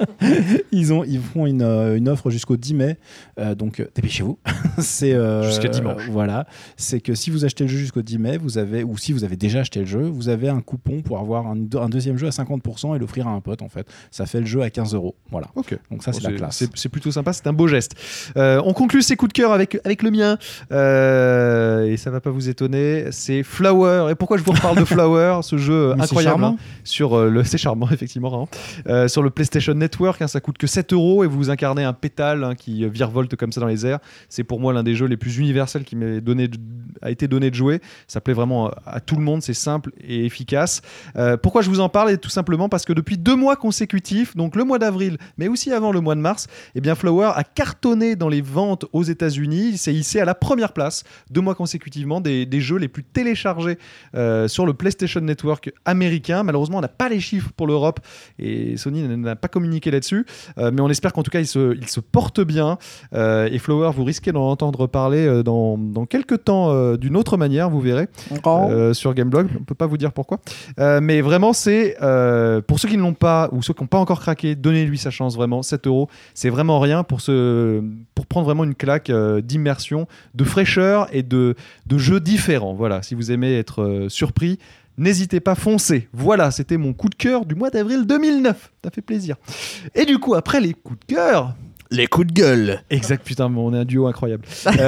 ils ont, ils font une, euh, une offre jusqu'au dix mai. Euh, donc euh, dépêchez-vous. c'est euh, Jusqu'à dimanche. Voilà. C'est que si vous achetez le jeu jusqu'au dix mai, vous avez, ou si vous avez déjà acheté le jeu, vous avez un coupon pour avoir un, un deuxième jeu à cinquante pour cent et l'offrir à un pote. En fait, ça fait le jeu à quinze euros. Voilà. Ok. Donc ça, Bon, c'est la classe. c'est- c'est plutôt sympa, c'est un beau geste. Euh, on conclut ces coups de cœur avec, avec le mien. Euh, et ça va pas vous étonner, c'est Flower. Et pourquoi je vous reparle de Flower, ce jeu Mais c'est incroyable charmant. hein, sur euh, le, c'est charmant effectivement, vraiment. Euh, sur le PlayStation Network. hein, ça coûte que sept euros et vous incarnez un pétale hein, qui virevolte comme ça dans les airs. C'est pour moi l'un des jeux les plus universels qui m'est donné de- a été donné de jouer. Ça plaît vraiment à, à tout le monde, c'est simple et efficace. Euh, pourquoi je vous en parle? Et tout simplement parce que depuis deux mois consécutifs, donc le mois d'avril, mais aussi avant le mois de mars, eh bien Flower a cartonné dans les ventes aux États-Unis. Il s'est hissé à la première place deux mois consécutivement des, des jeux les plus téléchargés euh, sur le PlayStation Network américain. Malheureusement, on n'a pas les chiffres pour l'Europe et Sony n'a pas communiqué là-dessus. Euh, mais on espère qu'en tout cas, il se, il se porte bien. Euh, et Flower, vous risquez d'en entendre parler euh, dans, dans quelques temps euh, d'une autre manière, vous verrez. Euh, sur Gameblog, on peut pas vous dire pourquoi. Euh, mais mais vraiment, c'est euh, pour ceux qui ne l'ont pas ou ceux qui n'ont pas encore craqué, donnez-lui sa chance vraiment. sept euros, c'est vraiment rien pour se, pour prendre vraiment une claque euh, d'immersion, de fraîcheur et de de jeux différents. Voilà, si vous aimez être euh, surpris. N'hésitez pas, foncez. Voilà, c'était mon coup de cœur du mois d'avril deux mille neuf. Ça fait plaisir. Et du coup, après les coups de cœur... Les coups de gueule. Exact, putain, on est un duo incroyable.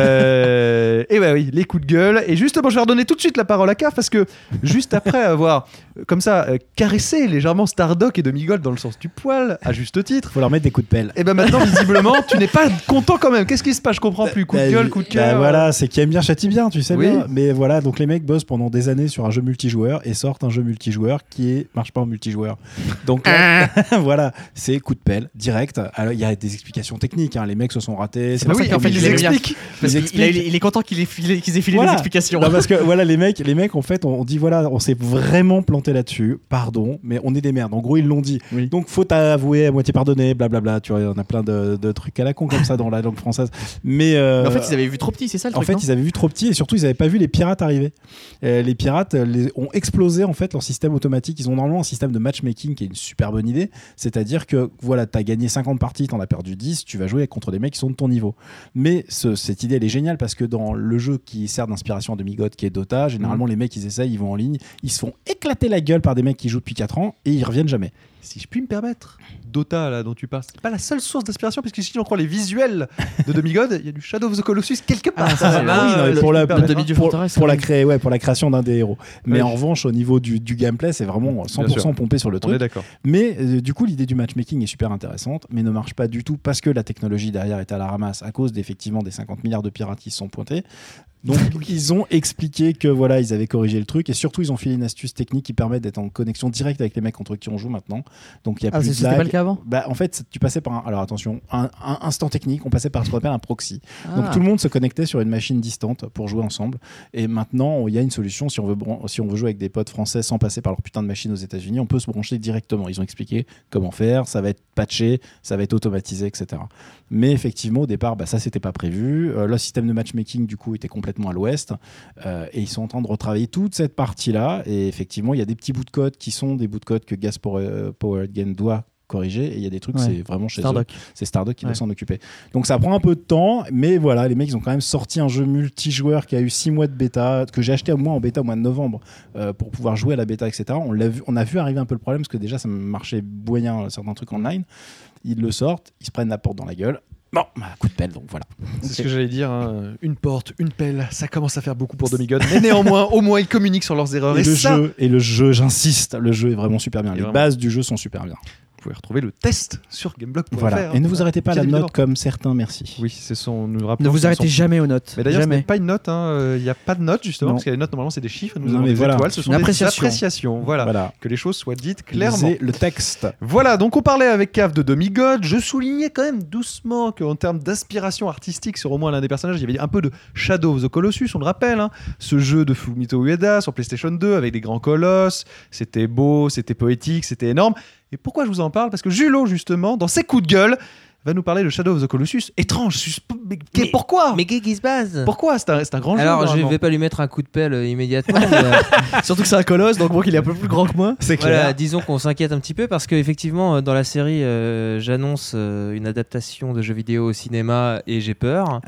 euh, et bah oui, les coups de gueule. Et justement, je vais redonner tout de suite la parole à Caf parce que juste après avoir, euh, comme ça, euh, caressé légèrement Stardock et Demigold dans le sens du poil, à juste titre, Faut leur mettre des coups de pelle. et ben maintenant, visiblement, tu n'es pas content quand même. Qu'est-ce qui se passe? Je comprends plus. Coup de Bah, gueule, coup de bah, cœur. voilà, c'est qui aime bien châtie bien, tu sais Oui. bien. Mais voilà, donc les mecs bossent pendant des années sur un jeu multijoueur et sortent un jeu multijoueur qui est marche pas en multijoueur. Donc là, voilà, c'est coup de pelle direct. Alors il y a des explications techniques, hein. Les mecs se sont ratés. C'est Bah pour oui, ça en fait, qu'ils ils ont mis- expliquent. Parce Ils qu'il- il, a- expliquent. il est content qu'il ait filé, qu'ils aient filé Voilà. des explications. Non, parce que voilà, les mecs, les mecs, en fait, on, on dit voilà, on s'est vraiment planté là-dessus. Pardon, mais on est des merdes. En gros, ils l'ont dit. Oui. Donc, faute à avouer, à moitié pardonné, blablabla. Tu vois, on a plein de, de trucs à la con comme ça dans la langue française. Mais, euh, Mais en fait, ils avaient vu trop petit, c'est ça le en truc. fait, non ils avaient vu trop petit et surtout, ils n'avaient pas vu les pirates arriver. Euh, les pirates euh, les, ont explosé en fait leur système automatique. Ils ont normalement un système de matchmaking qui est une super bonne idée. C'est-à-dire que voilà, tu as gagné cinquante parties, tu en as perdu dix, tu vas jouer contre des mecs qui sont de ton niveau. Mais ce- cette idée, elle est géniale parce que dans le jeu qui sert d'inspiration à Demigod, qui est Dota, généralement, les mecs, ils essayent, ils vont en ligne, ils se font éclater la gueule par des mecs qui jouent depuis quatre ans et ils reviennent jamais. Si je puis me permettre, Dota, là, dont tu parles, c'est pas la seule source d'inspiration, puisque si on croit les visuels de Demigod, il y a du Shadow of the Colossus quelque part. Ah, ça, c'est Ah oui, non, mais le- pour la, le- pour, le- demi du pour- Fortress, pour la oui. créer, ouais, pour la création d'un des héros. Mais Oui. en revanche, au niveau du, du gameplay, c'est vraiment cent pour cent sûr. pompé sur le On est truc. d'accord. Mais euh, du coup, l'idée du matchmaking est super intéressante, mais ne marche pas du tout parce que la technologie derrière est à la ramasse à cause d'effectivement des cinquante milliards de pirates qui se sont pointés. Donc, ils ont expliqué que voilà, ils avaient corrigé le truc et surtout, ils ont filé une astuce technique qui permet d'être en connexion directe avec les mecs contre qui on joue maintenant. Donc, il y a Ah, plus c'est- de c'était lag. pas le cas avant. Bah, en fait, tu passais par un, alors attention, un, un instant technique, on passait par ce qu'on appelle un proxy. Donc Ah. tout le monde se connectait sur une machine distante pour jouer ensemble. Et maintenant, il y a une solution si on veut bran- si on veut jouer avec des potes français sans passer par leur putain de machine aux États-Unis, on peut se brancher directement. Ils ont expliqué comment faire, ça va être patché, ça va être automatisé, et cetera. Mais effectivement, au départ, bah, ça c'était pas prévu. Euh, le système de matchmaking du coup était complètement à l'ouest. Euh, et ils sont en train de retravailler toute cette partie-là. Et effectivement, il y a des petits bouts de code qui sont des bouts de code que Gas Power- Powered Game doit corriger. Et il y a des trucs, Ouais. c'est vraiment chez eux. Stardock. C'est Stardock qui Ouais. doit s'en occuper. Donc ça prend un peu de temps, mais voilà, les mecs ils ont quand même sorti un jeu multijoueur qui a eu six mois de bêta, que j'ai acheté à moi en bêta au mois de novembre euh, pour pouvoir jouer à la bêta, et cetera. On, l'a vu, on a vu arriver un peu le problème parce que déjà ça marchait moyen certains trucs online. Ils le sortent, ils se prennent la porte dans la gueule. Bon, bah, coup de pelle, donc voilà. C'est ce que j'allais dire. hein. Une porte, une pelle, ça commence à faire beaucoup pour Demigod. Mais néanmoins, au moins, ils communiquent sur leurs erreurs. Et, Et, le ça, jeu, et le jeu, j'insiste, le jeu est vraiment super bien. Il est Les vraiment- bases du jeu sont super bien. vous pouvez retrouver le test sur gameblog point f r. Voilà. Et ne vous arrêtez pas à la Bien note évidemment. comme certains, merci. Oui, c'est son. Nous Ne rappelons vous que arrêtez son- jamais aux notes. Mais d'ailleurs, ce n'est jamais. pas une note. hein. Il n'y a pas de note justement, Non. parce que les notes normalement c'est des chiffres. Nous Non, avons mais des voilà. étoiles. Ce sont Une des appréciation. appréciations. Voilà. Voilà. Que les choses soient dites clairement. Lisez le texte. Voilà, donc on parlait avec Cave de Demigod. Je soulignais quand même doucement qu'en termes d'inspiration artistique sur au moins l'un des personnages, il y avait un peu de Shadow of the Colossus, on le rappelle. hein. Ce jeu de Fumito Ueda sur PlayStation deux avec des grands colosses. C'était beau, c'était poétique, c'était énorme. Et pourquoi je vous en parle? Parce que Julo, justement, dans ses coups de gueule, va nous parler de Shadow of the Colossus. Étrange, susp- mais, mais Mais- pourquoi Mais qu'est-ce qui se passe Pourquoi C'est un, c'est un grand jeu. Alors, je normalement. vais pas lui mettre un coup de pelle euh, immédiatement. mais, euh, Surtout que c'est un colosse, donc bon, qu'il est un peu plus grand que moi. C'est clair. voilà, disons qu'on s'inquiète un petit peu parce qu'effectivement, euh, dans la série, euh, j'annonce euh, une adaptation de jeux vidéo au cinéma et j'ai peur.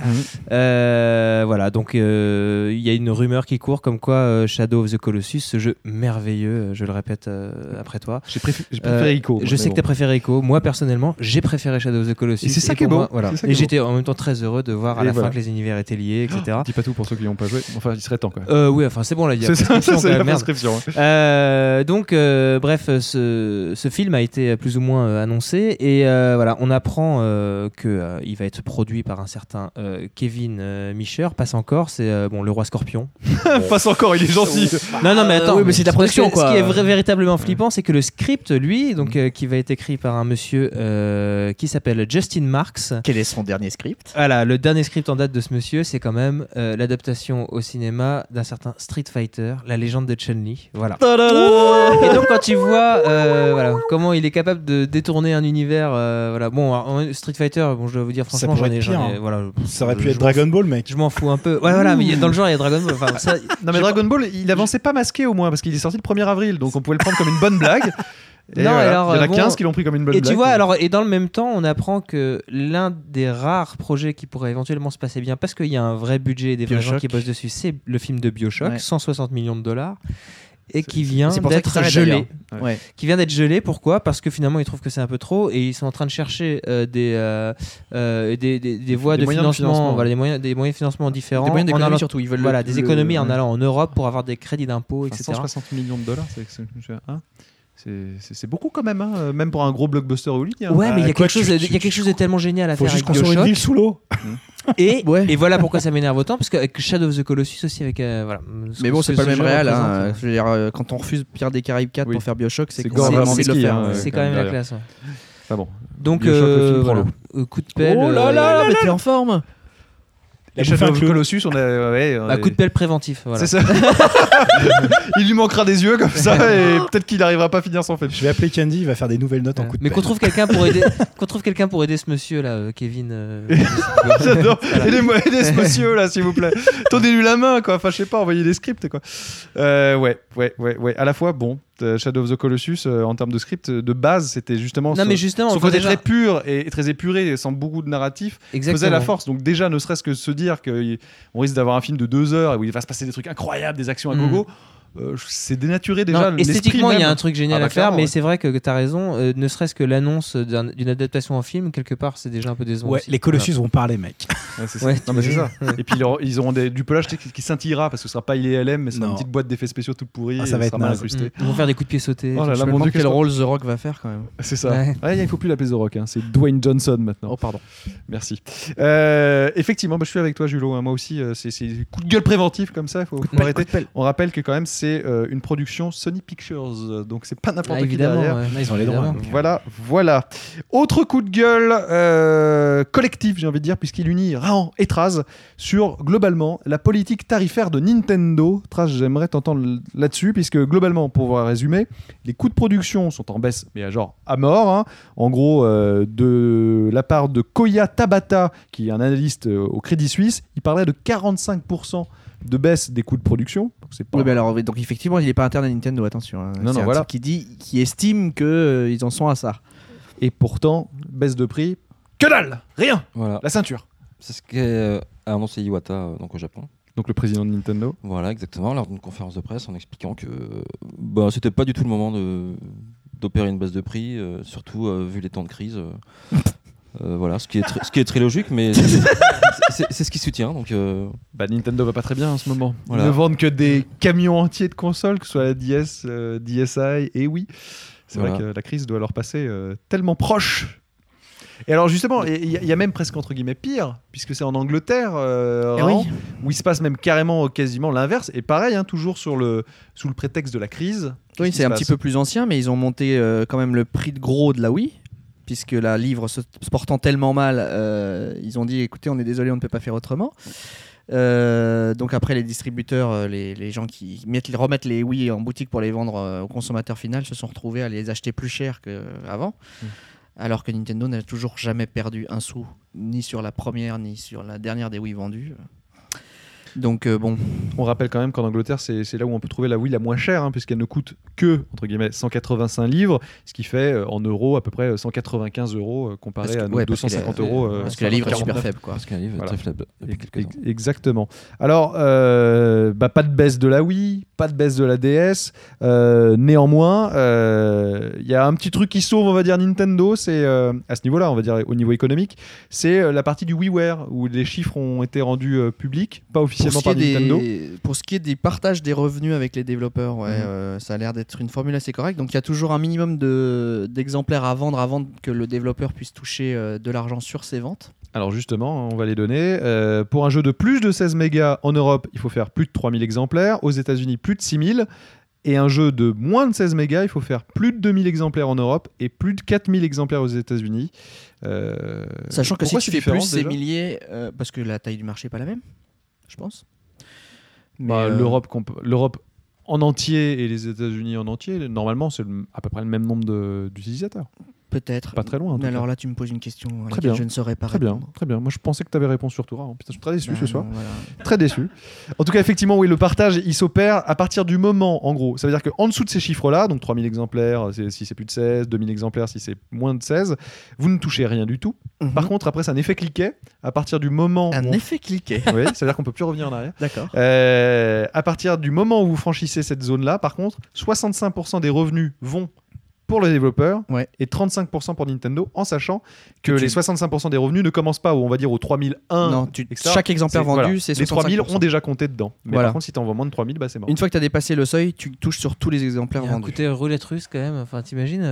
Euh, voilà, donc euh, il y a une rumeur qui court comme quoi euh, Shadow of the Colossus, ce jeu merveilleux, euh, je le répète euh, après toi. J'ai préféré, j'ai préféré Euh, Ico. Je mais sais bon. que tu as préféré Ico. Moi, personnellement, j'ai préféré Shadow of the Colossus. Et c'est ça qui est pour beau. moi, voilà. C'est ça qui Et est j'étais en même temps très heureux de voir à Et la voilà. fin que les univers étaient liés, et cetera. Dis pas tout pour ceux qui n'y ont pas joué. Enfin, il serait temps quand même. Euh, oui, enfin, c'est bon, là, il y a C'est ça, prescription, ça, c'est quand la même, merde. prescription. hein. Euh, donc, euh, bref, ce, ce film a été plus ou moins euh, annoncé et euh, voilà, on apprend euh, que euh, il va être produit par un certain euh, Kevin euh, Mischer. Passe encore, c'est euh, bon le roi Scorpion. Passe encore, il est gentil. non, non, mais attends, oui, mais c'est de la parce que production, quoi. Ce qui est vrai- véritablement flippant, c'est que le script, lui, donc euh, qui va être écrit par un monsieur euh, qui s'appelle Justin Marks. Quel est son dernier script? Voilà, le dernier script en date de ce monsieur, c'est quand même euh, l'adaptation au cinéma d'un certain Street Fighter, la légende de Chun-Li. Voilà. Et donc quand tu vois euh, voilà, comment il est capable de détourner un univers, euh, voilà. Bon, alors, Street Fighter, bon, je dois vous dire franchement, pourrait j'en ai, être pire, j'en ai- hein. voilà, Ça aurait je- pu je être m'en Dragon Ball, mec. Je m'en fous un peu. Ouais, voilà, mais il y a- dans le genre, il y a Dragon Ball. Enfin, ça, Non mais Dragon Ball, il avançait pas masqué au moins parce qu'il est sorti le premier avril, donc on pouvait le prendre comme une bonne blague. Et Non, voilà, alors, il y en a bon, quinze qui l'ont pris comme une bonne et blague. tu vois, alors, et dans le même temps, on apprend que l'un des rares projets qui pourrait éventuellement se passer bien, parce qu'il y a un vrai budget et des vrais gens Bioshock. qui bossent dessus, c'est le film de Bioshock, Ouais. cent soixante millions de dollars, et qui vient c'est pour ça d'être qu'il s'arrête, gelé. d'ailleurs. Ouais. Qui vient d'être gelé, pourquoi? Parce que finalement, ils trouvent que c'est un peu trop, et ils sont en train de chercher euh, des, euh, euh, des, des, des voies Des de moyens de financement, financement. voilà, des, moyens, des moyens de financement différents. Des moyens en d'économie allant- surtout. Ils veulent voilà, le- des le- économies en ouais. allant en Europe pour avoir des crédits d'impôt, Enfin, et cetera. cent soixante millions de dollars, c'est, c'est, c'est- hein C'est- c'est, c'est beaucoup quand même, hein, même pour un gros blockbuster hollywoodien. Ouais, mais il y a Ah, quoi, quelque chose, tu- de- tu- il y a quelque chose de tellement génial à Faut faire juste avec construire une Bioshock. ville sous l'eau. Et, Ouais. et voilà pourquoi ça m'énerve autant, parce qu'avec Shadow of the Colossus aussi, avec. euh, voilà, ce- Mais bon, ce c'est que pas ce le même jeu réal. Hein. représente, Je veux dire, euh, quand on refuse Pierre des Caraïbes quatre Oui. pour faire Bioshock, c'est C'est qu'on Gore a vraiment envie de le Verbinski, faire. hein, ouais. c'est ouais, quand même la derrière. classe. ouais. Enfin bon. Donc, Bioshock, le film euh, prend voilà. l'eau. Euh, coup de pelle. Oh là euh, là, mais t'es en forme. Et La Shadow bouffe of the inclus. Colossus, on a. Ouais, on bah, est- coup de pelle préventif. Voilà. C'est ça. Il lui manquera des yeux comme ça et peut-être qu'il n'arrivera pas à finir son film. Je vais appeler Candy, il va faire des nouvelles notes en coup de Mais qu'on pelle. trouve quelqu'un pour aider, qu'on trouve quelqu'un pour aider ce monsieur là, euh, Kevin. euh, J'adore. Voilà. Aidez-moi, aidez ce monsieur là, s'il vous plaît. Tendez-lui la main, quoi. Enfin, je sais pas, envoyez des scripts, quoi. Euh, ouais, ouais, ouais, ouais. À la fois, bon, euh, Shadow of the Colossus, euh, en termes de script, de base, c'était justement Non, son, mais justement, son faut côté déjà- très pur et, et très épuré, sans beaucoup de narratif, Exactement. faisait la force. Donc déjà, ne serait-ce que se dire qu'on risque d'avoir un film de deux heures où il va se passer des trucs incroyables, des actions à Mm. gogo. euh, c'est dénaturé déjà. Non, l'esprit esthétiquement, il y a même. un truc génial Ah bah, à faire, clairement, mais ouais. c'est vrai que tu as raison. euh, ne serait-ce que l'annonce d'un- d'une adaptation en film, quelque part, c'est déjà un peu décevant. Ouais, aussi. les Colossus vont parler, mec. Ouais, c'est ça. Ouais, Non, mais c'est ça. Ouais. Et puis ils auront- ils auront des- du pelage qui, qui scintillera parce que ce sera pas I L M, mais c'est une Non. petite boîte d'effets spéciaux toute pourrie. Ah, ça et va ce être sera mal naze. incrusté. Mm. Ils vont faire des coups de pied sautés. Oh là Je là, me mon demande Dieu, quel qu'est-ce rôle The Rock va faire quand même. C'est ça. Ouais. Ouais, il faut plus l'appeler The Rock, hein. C'est Dwayne Johnson maintenant. Oh, pardon. Merci. Euh, effectivement, bah, je suis avec toi, Julo. hein. Moi aussi, euh, c'est, c'est coup de gueule préventif comme ça. Il faut, faut arrêter. On rappelle que quand même, c'est euh, une production Sony Pictures, euh, donc c'est pas n'importe Ah, qui évidemment. derrière. ouais. Là, ils ont les droits. Évidemment. Voilà, voilà. Autre coup de gueule euh, collectif, j'ai envie de dire, puisqu'il unit Rahan et Traz sur globalement la politique tarifaire de Nintendo. Traz, j'aimerais t'entendre l- là-dessus, puisque globalement, pour pouvoir résumer, les coûts de production sont en baisse, mais à genre à mort. hein. En gros, euh, de la part de Koya Tabata, qui est un analyste euh, au Crédit Suisse, il parlait de quarante-cinq pour cent de baisse des coûts de production. Donc c'est pas Oui, mais alors, oui, donc effectivement, il n'est pas interne à Nintendo, attention. hein. Non, C'est non, un voilà. type qui dit, qui estime que euh, ils en sont à ça. Et pourtant, baisse de prix, que dalle, rien, Voilà. la ceinture. C'est ce qu'a euh, annoncé Iwata euh, donc au Japon. Donc le président de Nintendo. Voilà, exactement, lors d'une conférence de presse en expliquant que euh, bah, c'était pas du tout le moment de, d'opérer une baisse de prix, euh, surtout euh, vu les temps de crise. euh. Euh, voilà, ce qui est, tr- ce qui est très logique, mais c'est, c'est- c'est ce qui soutient. Donc, euh, Bah, Nintendo va pas très bien en ce moment. Voilà. Ils ne vendent que des camions entiers de consoles, que ce soit la D S, euh, D S i, et oui. C'est Voilà. vrai que la crise doit leur passer euh, tellement proche. Et alors justement, il y, a- il y a même presque entre guillemets pire, puisque c'est en Angleterre, euh, Eh Rahan, oui. où il se passe même carrément quasiment l'inverse. Et pareil, hein, toujours sur le, sous le prétexte de la crise. Qu'est-ce Oui, qui c'est se un passe petit peu plus ancien, mais ils ont monté euh, quand même le prix de gros de la Wii, puisque la livre se, se portant tellement mal, euh, ils ont dit écoutez, on est désolé, on ne peut pas faire autrement. Euh, donc après, les distributeurs, euh, les, les gens qui mettent, remettent les Wii en boutique pour les vendre euh, au consommateur final se sont retrouvés à les acheter plus cher qu'avant. Mm. Alors que Nintendo n'a toujours jamais perdu un sou, ni sur la première, ni sur la dernière des Wii vendues. Donc euh, bon, On rappelle quand même qu'en Angleterre, c'est c'est là où on peut trouver la Wii la moins chère, hein, puisqu'elle ne coûte que entre guillemets cent quatre-vingt-cinq livres, ce qui fait euh, en euros à peu près cent quatre-vingt-quinze euros euh, comparé Parce que- à nos ouais, parce deux cent cinquante que la- euros. euh, parce que la livre est super quarante-neuf. faible, quoi. parce qu'un livre est Voilà. très faible depuis Ex- quelques ans. ex- Exactement. Alors, euh, bah, pas de baisse de la Wii, pas de baisse de la D S. euh, néanmoins, euh, il y a un petit truc qui sauve, on va dire, Nintendo, c'est euh, à ce niveau-là, on va dire au niveau économique, c'est euh, la partie du WiiWare, où les chiffres ont été rendus euh, publics, pas Pour officiellement ce, qui est par Nintendo. des, pour ce qui est des partages des revenus avec les développeurs, ouais, Mhm. euh, ça a l'air d'être une formule assez correcte. Donc il y a toujours un minimum de, d'exemplaires à vendre avant que le développeur puisse toucher euh, de l'argent sur ses ventes. Alors justement, on va les donner. Euh, pour un jeu de plus de seize mégas en Europe, il faut faire plus de trois mille exemplaires. Aux États-Unis, plus de six mille. Et un jeu de moins de seize mégas, il faut faire plus de deux mille exemplaires en Europe et plus de quatre mille exemplaires aux États-Unis. Euh, Sachant que si pourquoi tu c'est fais plus, différent, c'est déjà milliers, euh, parce que la taille du marché n'est pas la même, je pense. Mais, Bah, euh, L'Europe, comp- l'Europe en entier et les États-Unis en entier, normalement, c'est le- à peu près le même nombre de- d'utilisateurs. peut-être. Pas très loin, en tout Mais alors cas. là, tu me poses une question à Très laquelle bien. je ne saurais pas Très bien, répondre. très bien. Moi, je pensais que tu avais réponse sur Toura. Putain, je suis très déçu Bah ce soir. non, voilà. Très déçu. En tout cas, effectivement, oui, le partage, il s'opère à partir du moment, en gros. Ça veut dire qu'en dessous de ces chiffres-là, donc trois mille exemplaires c'est- si c'est plus de seize, deux mille exemplaires si c'est moins de seize, vous ne touchez rien du tout. Mhm. Par contre, après, c'est un effet cliquet. À partir du moment. Un où on- effet cliquet. Oui, ça veut dire qu'on peut plus revenir en arrière. D'accord. Euh, à partir du moment où vous franchissez cette zone-là, par contre, soixante-cinq pour cent des revenus vont pour le développeur Ouais. et trente-cinq pour cent pour Nintendo, en sachant que Que tu- les soixante-cinq pour cent des revenus ne commencent pas, où on va dire, aux trois mille un. Non, tu- et cetera. chaque exemplaire C'est- vendu, voilà. c'est Les trois mille soixante-cinq pour cent. ont déjà compté dedans. Mais Voilà. par contre, si tu en vends moins de trois mille, bah, c'est mort. Une fois que tu as dépassé le seuil, tu touches sur tous les exemplaires Il y a un vendus. côté roulette russe quand même. Enfin, t'imagines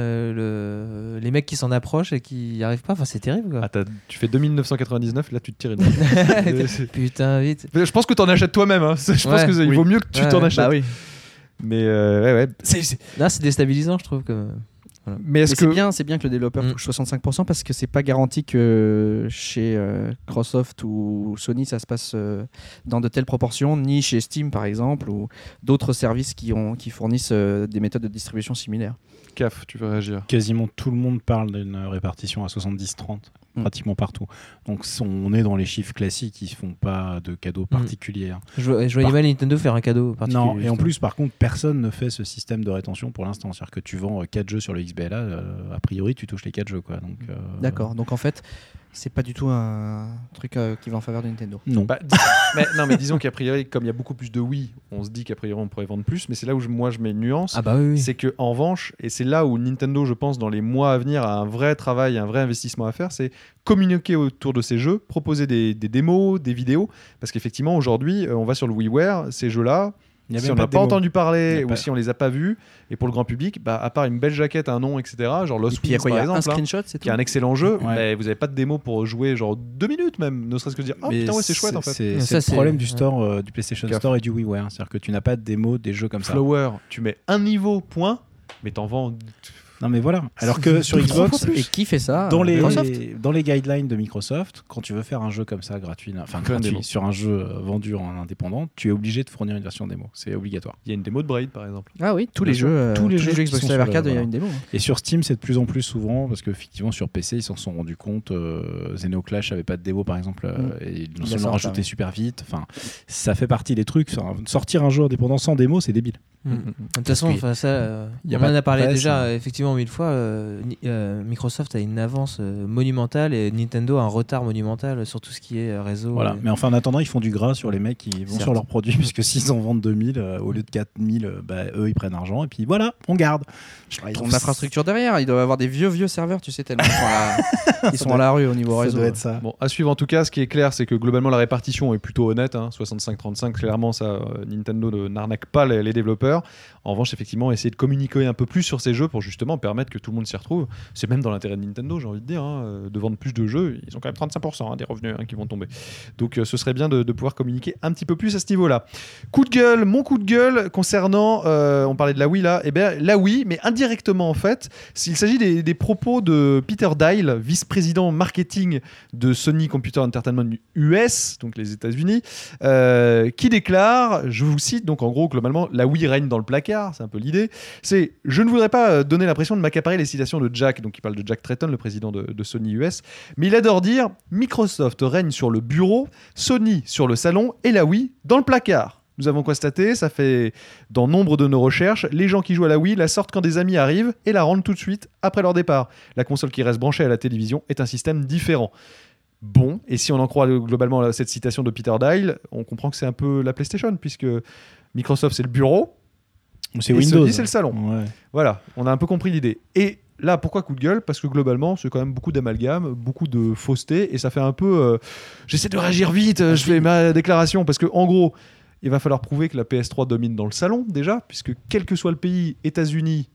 euh, le... les mecs qui s'en approchent et qui n'y arrivent pas. Enfin, c'est terrible quoi. Ah, t'as- tu fais deux mille neuf cent quatre-vingt-dix-neuf, là tu te tires une balle. C'est- Putain, vite. Je pense que t'en achètes toi-même. Hein. Je pense Ouais. que il Oui. vaut mieux que tu Ouais, t'en ouais. achètes. Bah oui. Mais euh, ouais, ouais. C'est- c'est- Là, c'est déstabilisant, je trouve. Que... Mais Mais est-ce c'est que bien, c'est bien que le développeur Mm. touche soixante-cinq pour cent parce que c'est pas garanti que chez euh, Microsoft ou Sony ça se passe euh, dans de telles proportions, ni chez Steam par exemple ou d'autres services qui, ont, qui fournissent euh, des méthodes de distribution similaires. C A F, tu veux réagir? Quasiment tout le monde parle d'une répartition à soixante-dix trente, Mm. pratiquement partout. Donc on est dans les chiffres classiques, ils ne font pas de cadeaux particuliers. hein. Je, vois- je voyais Par- mal Nintendo faire un cadeau particulier. Non, et en justement. plus, par contre, personne ne fait ce système de rétention pour l'instant. C'est-à-dire que tu vends quatre jeux sur le X B L A, euh, a priori, tu touches les quatre jeux. Quoi. Donc, euh, D'accord, donc en fait c'est pas du tout un truc euh, qui va en faveur de Nintendo. Non. Bah, dis- mais, non, mais disons qu'a priori, comme il y a beaucoup plus de Wii, on se dit qu'a priori on pourrait vendre plus, mais c'est là où je- moi je mets une nuance. Ah bah oui, oui. C'est que en revanche, et c'est là où Nintendo, je pense, dans les mois à venir, a un vrai travail, un vrai investissement à faire, c'est communiquer autour de ces jeux, proposer des, des démos, des vidéos, parce qu'effectivement aujourd'hui, euh, on va sur le WiiWare, ces jeux-là, Il y a si même on pas n'a de pas démo. entendu Il y parler a ou pas- si on les a pas vus, et pour le grand public, bah, à part une belle jaquette, un nom, et cetera, genre Et Lost puis il y a Wings quoi, il y par a exemple, un hein, screenshot, c'est qui tout. est un excellent jeu, Ouais. mais vous n'avez pas de démo pour jouer genre deux minutes même, ne serait-ce que dire ah Mais putain ouais c'est chouette en fait. C'est Mais c'est ça, le c'est- problème du ouais. store, euh, du PlayStation Gaffe. Store et du WiiWare. C'est-à-dire que tu n'as pas de démo des jeux comme ça. Flower, tu mets un niveau point, mais t'en vends. Non, mais voilà. Alors que sur Xbox, Et qui fait ça dans euh, les, Microsoft dans les guidelines de Microsoft, quand tu veux faire un jeu comme ça gratuit, enfin Plein de gratuit, démos. sur un jeu euh, vendu en indépendant, tu es obligé de fournir une version démo. C'est obligatoire. Il y a une démo de Braid par exemple. Ah oui, tous Bien les sûr. jeux, euh, Tous les jeux qui Xbox sont Live sur le- Arcade, il y a voilà. une démo. hein. Et sur Steam, c'est de plus en plus souvent, parce qu'effectivement, sur P C, ils s'en sont rendus compte. Euh, Xenoclash avait pas de démo, par exemple, euh, Mm. et Il ils a l'ont ça, rajouté ouais. super vite. Enfin, ça fait partie des trucs. Enfin, sortir un jeu indépendant sans démo, c'est débile. Mm. De toute façon, qu'il- enfin, ça, euh, y a on pas en de a parlé presse, déjà hein. euh, effectivement mille fois. euh, Ni- euh, Microsoft a une avance euh, monumentale et Nintendo a un retard monumental sur tout ce qui est euh, réseau. Voilà. et- Mais enfin, en attendant, ils font du gras sur les mecs qui vont Certes. sur leurs produits, puisque s'ils en vendent deux mille euh, au lieu de quatre mille, euh, bah, eux, ils prennent argent. Et puis voilà, on garde. Ils ont de l'infrastructure derrière, ils doivent avoir des vieux vieux serveurs, tu sais, tellement ils sont à la, ils sont à la rue au niveau Ça réseau. doit être ça. Bon, à suivre en tout cas, ce qui est clair, c'est que globalement la répartition est plutôt honnête. Hein, soixante-cinq trente-cinq, clairement, ça, euh, Nintendo ne- n'arnaque pas les, les développeurs. En revanche, effectivement, essayer de communiquer un peu plus sur ces jeux pour justement permettre que tout le monde s'y retrouve. C'est même dans l'intérêt de Nintendo, j'ai envie de dire, hein, euh, de vendre plus de jeux. Ils ont quand même trente-cinq pour cent hein, des revenus hein, qui vont tomber. Donc, euh, ce serait bien de, de pouvoir communiquer un petit peu plus à ce niveau-là. Coup de gueule, mon coup de gueule concernant, euh, on parlait de la Wii là, et bien la Wii, mais indirectement en fait, il s'agit des, des propos de Peter Dial, vice-président marketing de Sony Computer Entertainment U S, donc les États-Unis, euh, qui déclare, je vous cite, donc en gros, globalement, la Wii règne dans le placard, c'est un peu l'idée. C'est, je ne voudrais pas euh, donner l'impression de m'accaparer les citations de Jack, donc il parle de Jack Tretton, le président de, de Sony U S, mais il adore dire Microsoft règne sur le bureau, Sony sur le salon et la Wii dans le placard. Nous avons constaté, ça fait dans nombre de nos recherches, les gens qui jouent à la Wii la sortent quand des amis arrivent et la rendent tout de suite après leur départ. La console qui reste branchée à la télévision est un système différent. Bon, et si on en croit euh, globalement à cette citation de Peter Dial, on comprend que c'est un peu la PlayStation, puisque Microsoft c'est le bureau, C'est et Windows. Sony c'est le salon. Ouais. Voilà, on a un peu compris l'idée. Et là, pourquoi coup de gueule ? Parce que globalement, c'est quand même beaucoup d'amalgame, beaucoup de fausseté, et ça fait un peu... euh, J'essaie de réagir vite, euh, je fais ma déclaration, parce que en gros, il va falloir prouver que la P S trois domine dans le salon, déjà, puisque quel que soit le pays, États-Unis,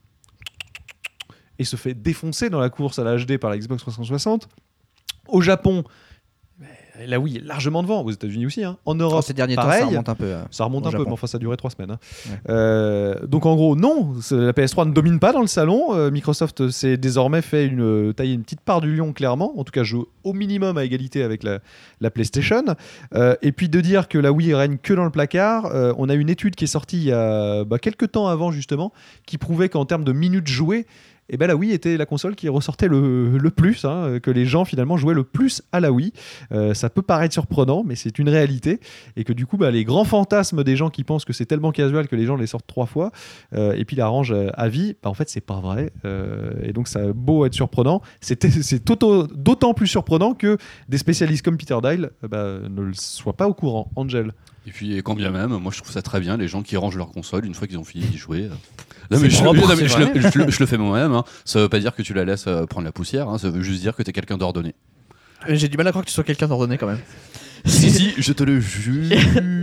et se fait défoncer dans la course à la H D par la Xbox trois cent soixante. Au Japon, la Wii est largement devant, aux États-Unis aussi. Hein. En Oh, Europe, ces derniers pareil. temps, ça remonte un peu. euh. Ça remonte Au un peu, Japon. mais enfin ça a duré trois semaines. hein. Ouais. Euh, donc en gros, non, c'est- la P S trois ne domine pas dans le salon. Euh, Microsoft s'est désormais fait une, euh, tailler une petite part du lion, clairement. En tout cas, joue au minimum à égalité avec la, la PlayStation. Euh, et puis de dire que la Wii règne que dans le placard, euh, on a une étude qui est sortie il y a bah, quelques temps avant, justement, qui prouvait qu'en termes de minutes jouées, et ben la Wii était la console qui ressortait le, le plus, hein, que les gens finalement jouaient le plus à la Wii. Euh, ça peut paraître surprenant, mais c'est une réalité. Et que du coup, bah, les grands fantasmes des gens qui pensent que c'est tellement casual que les gens les sortent trois fois euh, et puis la rangent euh, à vie, bah, en fait, c'est pas vrai. Euh, et donc, ça a beau être surprenant, c'est, c'est auto- d'autant plus surprenant que des spécialistes comme Peter Dial euh, bah, ne le soient pas au courant. Angel. Et puis, quand bien même, moi je trouve ça très bien, les gens qui rangent leur console une fois qu'ils ont fini d'y jouer. Non, C'est mais je, propre, non, mais c'est je vrai. le, je le- je le fais moi-même. Hein. Ça veut pas dire que tu la laisses euh, prendre la poussière, hein. Ça veut juste dire que t'es quelqu'un d'ordonné. Euh, J'ai du mal à croire que tu sois quelqu'un d'ordonné quand même. Si, si, je te le jure.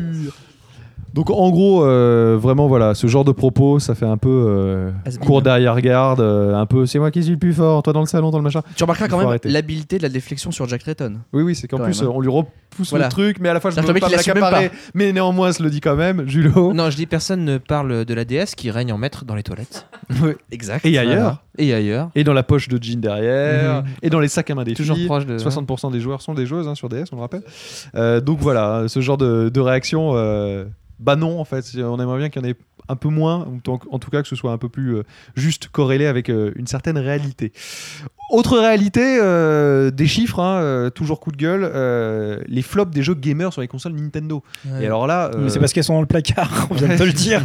Donc en gros, euh, vraiment voilà, ce genre de propos, ça fait un peu euh, Has-been. cours derrière-garde, euh, un peu c'est moi qui suis le plus fort, toi dans le salon, dans le machin. Tu remarqueras Il quand faut même arrêter. l'habileté de la déflexion sur Jack Tretton. Oui, oui, c'est qu'en Quand plus, même, hein. euh, on lui repousse Voilà. le truc, mais à la fois, je ne C'est-à-dire veux que le pas mec, me il assume même l'accaparer, mais néanmoins, se le dit quand même, Julo. Non, je dis personne ne parle de la D S qui règne en maître dans les toilettes. Oui. Exact. Et ailleurs. Voilà. Et ailleurs. Et dans la poche de jean derrière, Mhm. et dans les sacs à main des Toujours filles. proche de. soixante pour cent des joueurs sont des joueuses hein, sur D S, on le rappelle. Euh, donc voilà, ce genre de, de réaction, euh, bah non, en fait, on aimerait bien qu'il y en ait un peu moins, ou en en tout cas que ce soit un peu plus euh, juste corrélé avec euh, une certaine réalité. Autre réalité, euh, des chiffres, hein, euh, toujours coup de gueule, euh, les flops des jeux gamers sur les consoles Nintendo. Ouais. Et alors là, Mais euh, c'est parce qu'elles sont dans le placard, on vient de te le dire.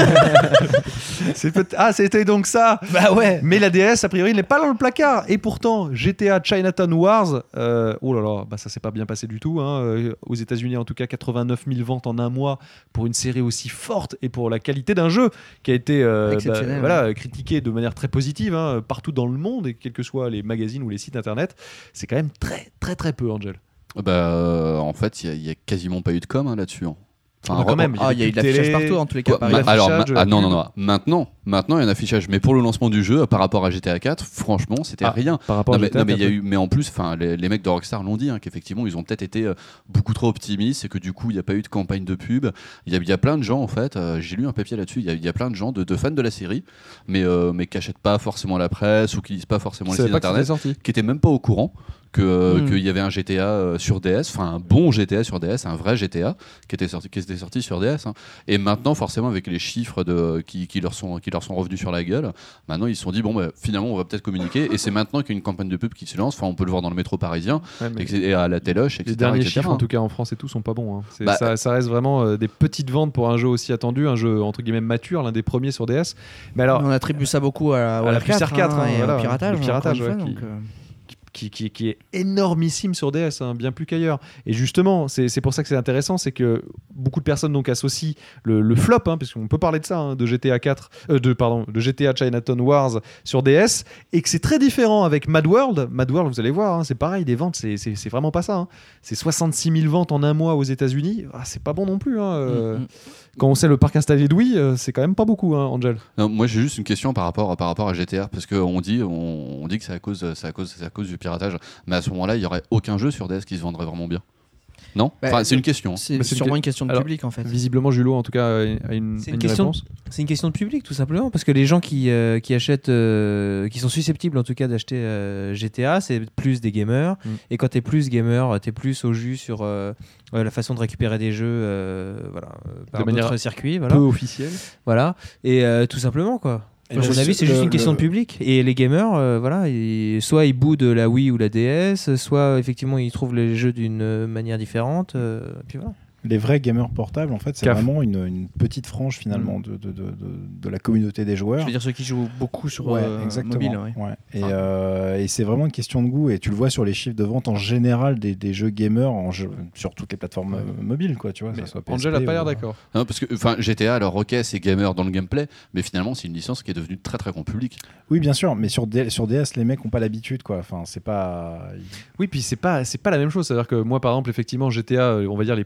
c'est peut- ah, c'était donc ça. Bah ouais. Mais la D S, a priori, n'est pas dans le placard. Et pourtant, G T A Chinatown Wars, euh, oh là là, bah ça s'est pas bien passé du tout. Hein. Euh, Aux États-Unis, en tout cas, quatre-vingt-neuf mille ventes en un mois pour une série aussi forte et pour la qualité d'un jeu qui a été euh, Exceptionnel, bah, voilà, critiqué de manière très positive hein, partout dans le monde, et quels que soient les magazines ou les sites internet. C'est quand même très, très, très peu, Angel. Bah, euh, en fait, il y, a quasiment pas eu de com hein, là-dessus. hein. Ah, quand même, Ah, il y a eu de l'affichage télé. partout en tous les cas. Quoi, pareil. ma- alors, ma- l'affichage, ah, la non, non, pub. non. Maintenant, maintenant, il y a un affichage. Mais pour le lancement du jeu, par rapport à G T A quatre, franchement, c'était Ah, rien. Par rapport Non à mais, G T A non, mais il y a quatre. eu, mais en plus, enfin, les, les mecs de Rockstar l'ont dit, hein, qu'effectivement, ils ont peut-être été euh, beaucoup trop optimistes et que du coup, il n'y a pas eu de campagne de pub. Il y a, il y a plein de gens, en fait, euh, j'ai lu un papier là-dessus. Il y a, il y a plein de gens, de, de fans de la série, mais euh, mais qui achètent pas forcément la presse ou qui lisent pas forcément Je les savais sites pas que c'était internet, sorti. qui étaient même pas au courant que euh, Mm. qu'il y avait un G T A euh, sur D S, enfin un bon G T A sur D S, un vrai G T A qui était sorti, qui était sorti sur D S. hein. Et maintenant, forcément, avec les chiffres de, qui, qui, leur sont, qui leur sont revenus sur la gueule, maintenant ils se sont dit bon, bah, finalement, on va peut-être communiquer. Et c'est maintenant qu'il y a une campagne de pub qui se lance. Enfin, on peut le voir dans le métro parisien Ouais, mais et, que- et à la téloche, et cetera les derniers et cetera. chiffres, en tout cas en France et tout, sont pas bons. hein. C'est- Bah, ça, ça reste vraiment euh, des petites ventes pour un jeu aussi attendu, un jeu entre guillemets mature, l'un des premiers sur D S. Mais alors, On attribue ça beaucoup à la, à la puce R quatre, hein, et voilà, au piratage. le piratage, encore une fois, ouais, donc, euh, qui, qui, qui est énormissime sur D S, hein, bien plus qu'ailleurs. Et justement, c'est c'est pour ça que c'est intéressant, c'est que beaucoup de personnes donc associent le, le flop, hein, puisqu'on peut parler de ça, hein, de G T A quatre, euh, de pardon, de G T A Chinatown Wars sur D S, et que c'est très différent avec Mad World. Mad World, vous allez voir, hein, c'est pareil, les ventes, c'est c'est- c'est vraiment pas ça. hein. C'est soixante-six mille ventes en un mois aux États-Unis. Ah, c'est pas bon non plus. hein, euh, mm, mm. Quand on sait le parc installé de Wii, euh, c'est quand même pas beaucoup, hein, Angel. Non, moi j'ai juste une question par rapport, par rapport à G T A parce qu'on dit, on, on dit que c'est à, cause, c'est, à cause, c'est à cause du piratage, mais à ce moment-là il n'y aurait aucun jeu sur D S qui se vendrait vraiment bien. Non Bah, Enfin, c'est une question. C'est Bah, c'est sûrement une- une question de Alors, public en fait. Visiblement, Julo, en tout cas, a une, a une, C'est a une une question- réponse. C'est une question de public, tout simplement, parce que les gens qui, euh, qui achètent, euh, qui sont susceptibles en tout cas d'acheter euh, G T A, c'est plus des gamers. Mm. Et quand t'es plus gamer, t'es plus au jus sur euh, ouais, la façon de récupérer des jeux, euh, voilà, euh, par De manière d'autres circuits, voilà, Peu officiel. voilà. Et euh, tout simplement quoi. Et À le- mon avis, c'est le- juste une question le- de public. Et les gamers, euh, voilà, ils- soit ils boudent la Wii ou la D S, soit effectivement ils trouvent les jeux d'une euh, manière différente. euh, puis voilà. Les vrais gamers portables, en fait, c'est Caf. vraiment une, une petite frange finalement de, de, de, de, de la communauté des joueurs. Je veux dire ceux qui jouent beaucoup sur Ouais, euh, exactement. mobile. Ouais. Ouais. Et, euh, et c'est vraiment une question de goût. Et tu le vois sur les chiffres de vente en général des, des jeux gamers en jeu- sur toutes les plateformes euh, mobiles, quoi. Tu vois, Mais ça soit P S P Angel a pas l'air ou- d'accord. Non, parce que enfin, G T A, alors ok, c'est gamer dans le gameplay, mais finalement c'est une licence qui est devenue très très grand public. Oui, bien sûr. Mais sur, D- sur D S, les mecs ont pas l'habitude, quoi. Enfin, c'est pas. Oui, puis c'est pas c'est pas la même chose. C'est-à-dire que moi, par exemple, effectivement, G T A, euh, on va dire les premiers G T A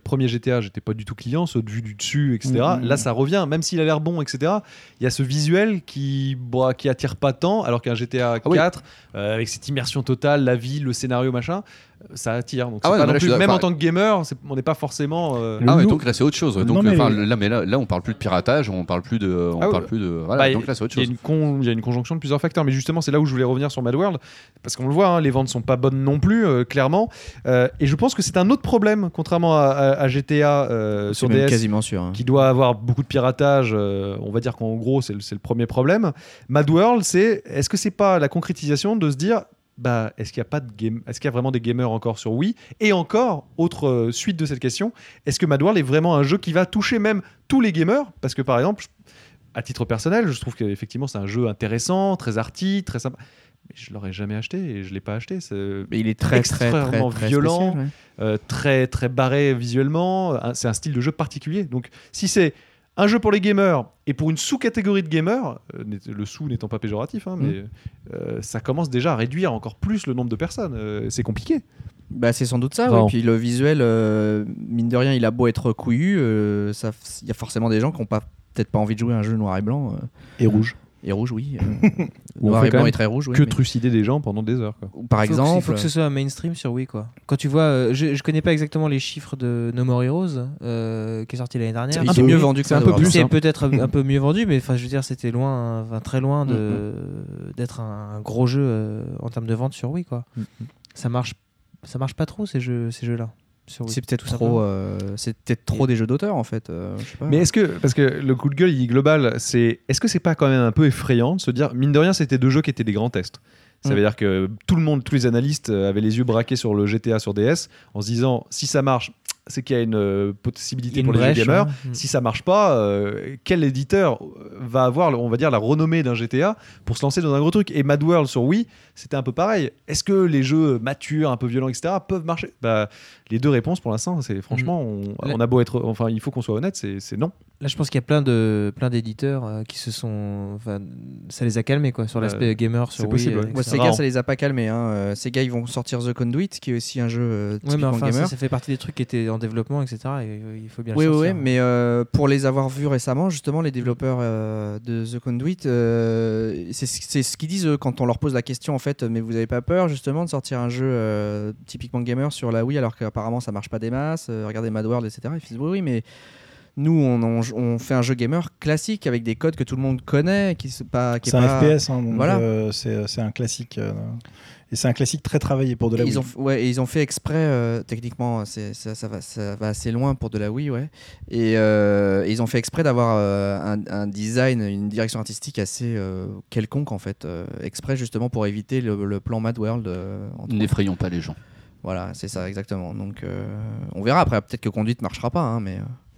T A, j'étais pas du tout client, saut de vue du dessus, et cetera. Mmh. Là, ça revient, même s'il a l'air bon, et cetera. Il y a ce visuel qui, bon, qui attire pas tant, alors qu'un G T A quatre, ah oui. euh, avec cette immersion totale, la ville, le scénario, machin, ça attire. Donc, ah ouais, pas non plus, même en tant que gamer, c'est, on n'est pas forcément. Euh... Ah ouais, donc là, c'est autre chose. Donc, non, mais... Enfin, là, mais là, là, on parle plus de piratage, on parle plus de, on ah ouais. parle plus de. Voilà, bah, donc là, c'est autre chose. Il y, con... y a une conjonction de plusieurs facteurs, mais justement, c'est là où je voulais revenir sur Mad World, parce qu'on le voit, hein, les ventes sont pas bonnes non plus, euh, clairement. Euh, et je pense que c'est un autre problème, contrairement à, à, à G T A euh, sur D S, quasiment sûr, hein. qui doit avoir beaucoup de piratage. Euh, on va dire qu'en gros, c'est le, c'est le premier problème. Mad World, c'est est-ce que c'est pas la concrétisation de se dire. Bah, est-ce qu'il y a pas de game... est-ce qu'il y a vraiment des gamers encore sur Wii ? Et encore, autre euh, suite de cette question, est-ce que Mad World est vraiment un jeu qui va toucher même tous les gamers ? Parce que par exemple, à titre personnel, je trouve qu'effectivement c'est un jeu intéressant, très arty, très sympa. Mais je l'aurais jamais acheté et je l'ai pas acheté. C'est mais il est très extrêmement très, très, violent, très, spécial, ouais. euh, très très barré visuellement. C'est un style de jeu particulier. Donc si c'est un jeu pour les gamers et pour une sous-catégorie de gamers, euh, le sous n'étant pas péjoratif, hein, mmh. mais euh, ça commence déjà à réduire encore plus le nombre de personnes. Euh, c'est compliqué. Bah, c'est sans doute ça. Ouais. Puis le visuel, euh, mine de rien, il a beau être couillu, il euh, y a forcément des gens qui n'ont pas, peut-être pas envie de jouer à un jeu noir et blanc. Euh, et rouge. Et rouge, oui. Euh, noir et blanc et très rouge. Oui, que mais... trucider des gens pendant des heures. Quoi. Par faut exemple. Il faut que ce soit un mainstream sur Wii. Quoi. Quand tu vois, euh, je, je connais pas exactement les chiffres de No More Heroes, euh, qui est sorti l'année dernière. C'est un peu mieux vendu que c'est un peu plus. C'est peut-être un peu mieux vendu, mais enfin, je veux dire, c'était loin, enfin, très loin de, mm-hmm. d'être un, un gros jeu euh, en termes de vente sur Wii. Quoi. Mm-hmm. Ça marche, ça marche pas trop ces jeux, ces jeux-là. C'est peut-être trop, euh, c'est peut-être trop des jeux d'auteur en fait. Euh, je sais pas. Mais est-ce que, parce que le coup de gueule il est global, c'est est-ce que c'est pas quand même un peu effrayant de se dire, mine de rien, c'était deux jeux qui étaient des grands tests. Ça mmh. veut dire que tout le monde, tous les analystes avaient les yeux braqués sur le G T A sur D S en se disant si ça marche, c'est qu'il y a une euh, possibilité une pour brèche, les jeux gamers. Hein. Si ça marche pas, euh, quel éditeur va avoir, on va dire, la renommée d'un G T A pour se lancer dans un gros truc ? Et Mad World sur Wii, c'était un peu pareil. Est-ce que les jeux matures, un peu violents, et cetera, peuvent marcher ? Bah, les deux réponses pour l'instant, c'est franchement, on, on a beau être, enfin, il faut qu'on soit honnête, c'est, c'est non. Là, je pense qu'il y a plein de plein d'éditeurs euh, qui se sont, enfin, ça les a calmés quoi, sur l'aspect euh, gamer sur c'est possible. Wii, Ouais. Ouais, Sega, ça les a pas calmés. Hein. Euh, Sega, ils vont sortir The Conduit, qui est aussi un jeu euh, typiquement ouais, mais enfin, gamer. Ça, ça fait partie des trucs qui étaient en développement, et cetera. Et euh, il faut bien. Oui, le oui, sortir. mais euh, pour les avoir vus récemment, justement, les développeurs euh, de The Conduit, euh, c'est, c'est ce qu'ils disent quand on leur pose la question en fait. Mais vous avez pas peur justement de sortir un jeu euh, typiquement gamer sur la Wii alors qu'apparemment ça marche pas des masses. Euh, regardez Mad World, et cetera. Ils disent oui, oui, mais nous, on, on, on fait un jeu gamer classique avec des codes que tout le monde connaît, qui c'est pas. Qui c'est est un pas... F P S, hein, donc voilà. euh, c'est, c'est un classique. Euh, et c'est un classique très travaillé pour de la et Wii. Ils ont, ouais, et ils ont fait exprès, euh, techniquement, c'est, ça, ça, va, ça va assez loin pour de la Wii, ouais. Et, euh, et ils ont fait exprès d'avoir euh, un, un design, une direction artistique assez euh, quelconque, en fait, euh, exprès justement pour éviter le, le plan Mad World. Euh, N'effrayons pas les gens. Voilà, c'est ça, exactement. Donc, euh, on verra après. Peut-être que Conduite ne marchera pas, hein, mais.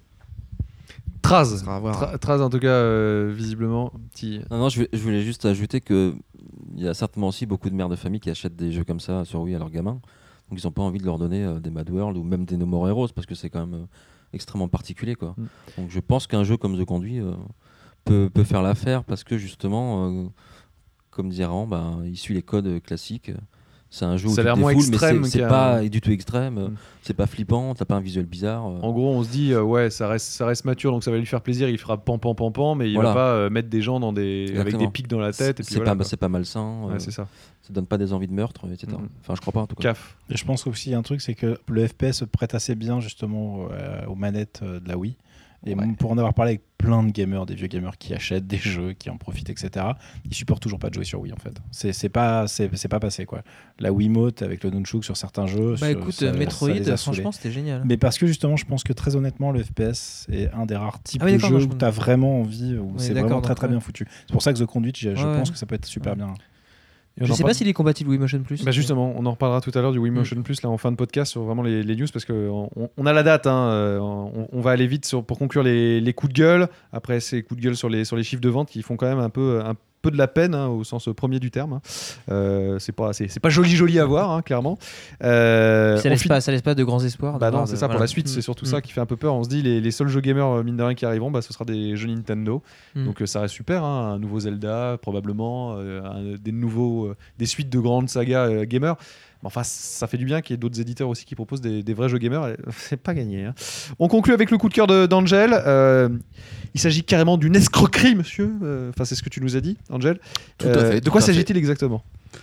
Traz, Tra- Traz en tout cas, euh, visiblement. Petit... Non, non, je, vais, je voulais juste ajouter qu'il y a certainement aussi beaucoup de mères de famille qui achètent des jeux comme ça sur Wii à leurs gamins. Donc ils n'ont pas envie de leur donner euh, des Mad World ou même des No More Heroes parce que c'est quand même euh, extrêmement particulier. Quoi. Mm. Donc je pense qu'un jeu comme The Conduit euh, peut, peut faire l'affaire parce que justement, euh, comme disait Ran, bah, il suit les codes classiques. C'est un jeu où ça tu a l'air te moins défoules, extrême mais c'est, c'est a... pas du tout extrême, mm. c'est pas flippant, t'as pas un visuel bizarre. Euh... En gros, on se dit, euh, ouais, ça reste, ça reste mature, donc ça va lui faire plaisir, il fera pan pan pan pan, mais il voilà. va pas euh, mettre des gens dans des... avec des pics dans la tête. C'est, et puis c'est, voilà, pas, c'est pas malsain, ouais, euh, c'est ça. Ça donne pas des envies de meurtre, et cetera. Mm. Enfin, je crois pas en tout cas. Caf. Et je pense aussi un truc, c'est que le F P S se prête assez bien justement euh, aux manettes euh, de la Wii. Et ouais. Pour en avoir parlé avec plein de gamers, des vieux gamers qui achètent des jeux, qui en profitent, et cetera, ils supportent toujours pas de jouer sur Wii en fait. C'est, c'est, pas, c'est, c'est pas passé quoi. La Wiimote avec le Nunchuk sur certains jeux. Bah écoute, ça, Metroid, ça franchement c'était génial. Mais parce que justement, je pense que très honnêtement, le F P S est un des rares types ah oui, de jeux où tu as vraiment envie, où oui, c'est vraiment très très bien foutu. C'est pour ça que The Conduit, je, je ouais. pense que ça peut être super ouais. bien. Je sais pas s'il est compatible Wiimotion Plus. Bah justement, on en reparlera tout à l'heure du Wiimotion mm. Plus là en fin de podcast sur vraiment les, les news parce que on, on a la date. Hein, on, on va aller vite sur, pour conclure les, les coups de gueule. Après ces coups de gueule sur les sur les chiffres de vente qui font quand même un peu un peu de la peine hein, au sens premier du terme. Hein. Euh, c'est pas c'est, c'est pas joli joli à voir hein, clairement. Euh, ça laisse fi- pas ça laisse pas de grands espoirs. Bah non, c'est de, ça voilà. pour la suite. Mm. C'est surtout mm. ça qui fait un peu peur. On se dit les, les seuls jeux gamers mine de rien qui arriveront, bah ce sera des jeux Nintendo. Mm. Donc euh, ça reste super. Hein, un nouveau Zelda probablement, euh, un, des nouveaux euh, des suites de grandes sagas euh, gamers. Enfin, ça fait du bien qu'il y ait d'autres éditeurs aussi qui proposent des, des vrais jeux gamers. C'est pas gagné. Hein. On conclut avec le coup de cœur de, d'Angel. Euh, il s'agit carrément d'une escroquerie, monsieur. Euh, Enfin, c'est ce que tu nous as dit, Angel. Tout à fait, de tout quoi à s'agit-il fait. exactement ?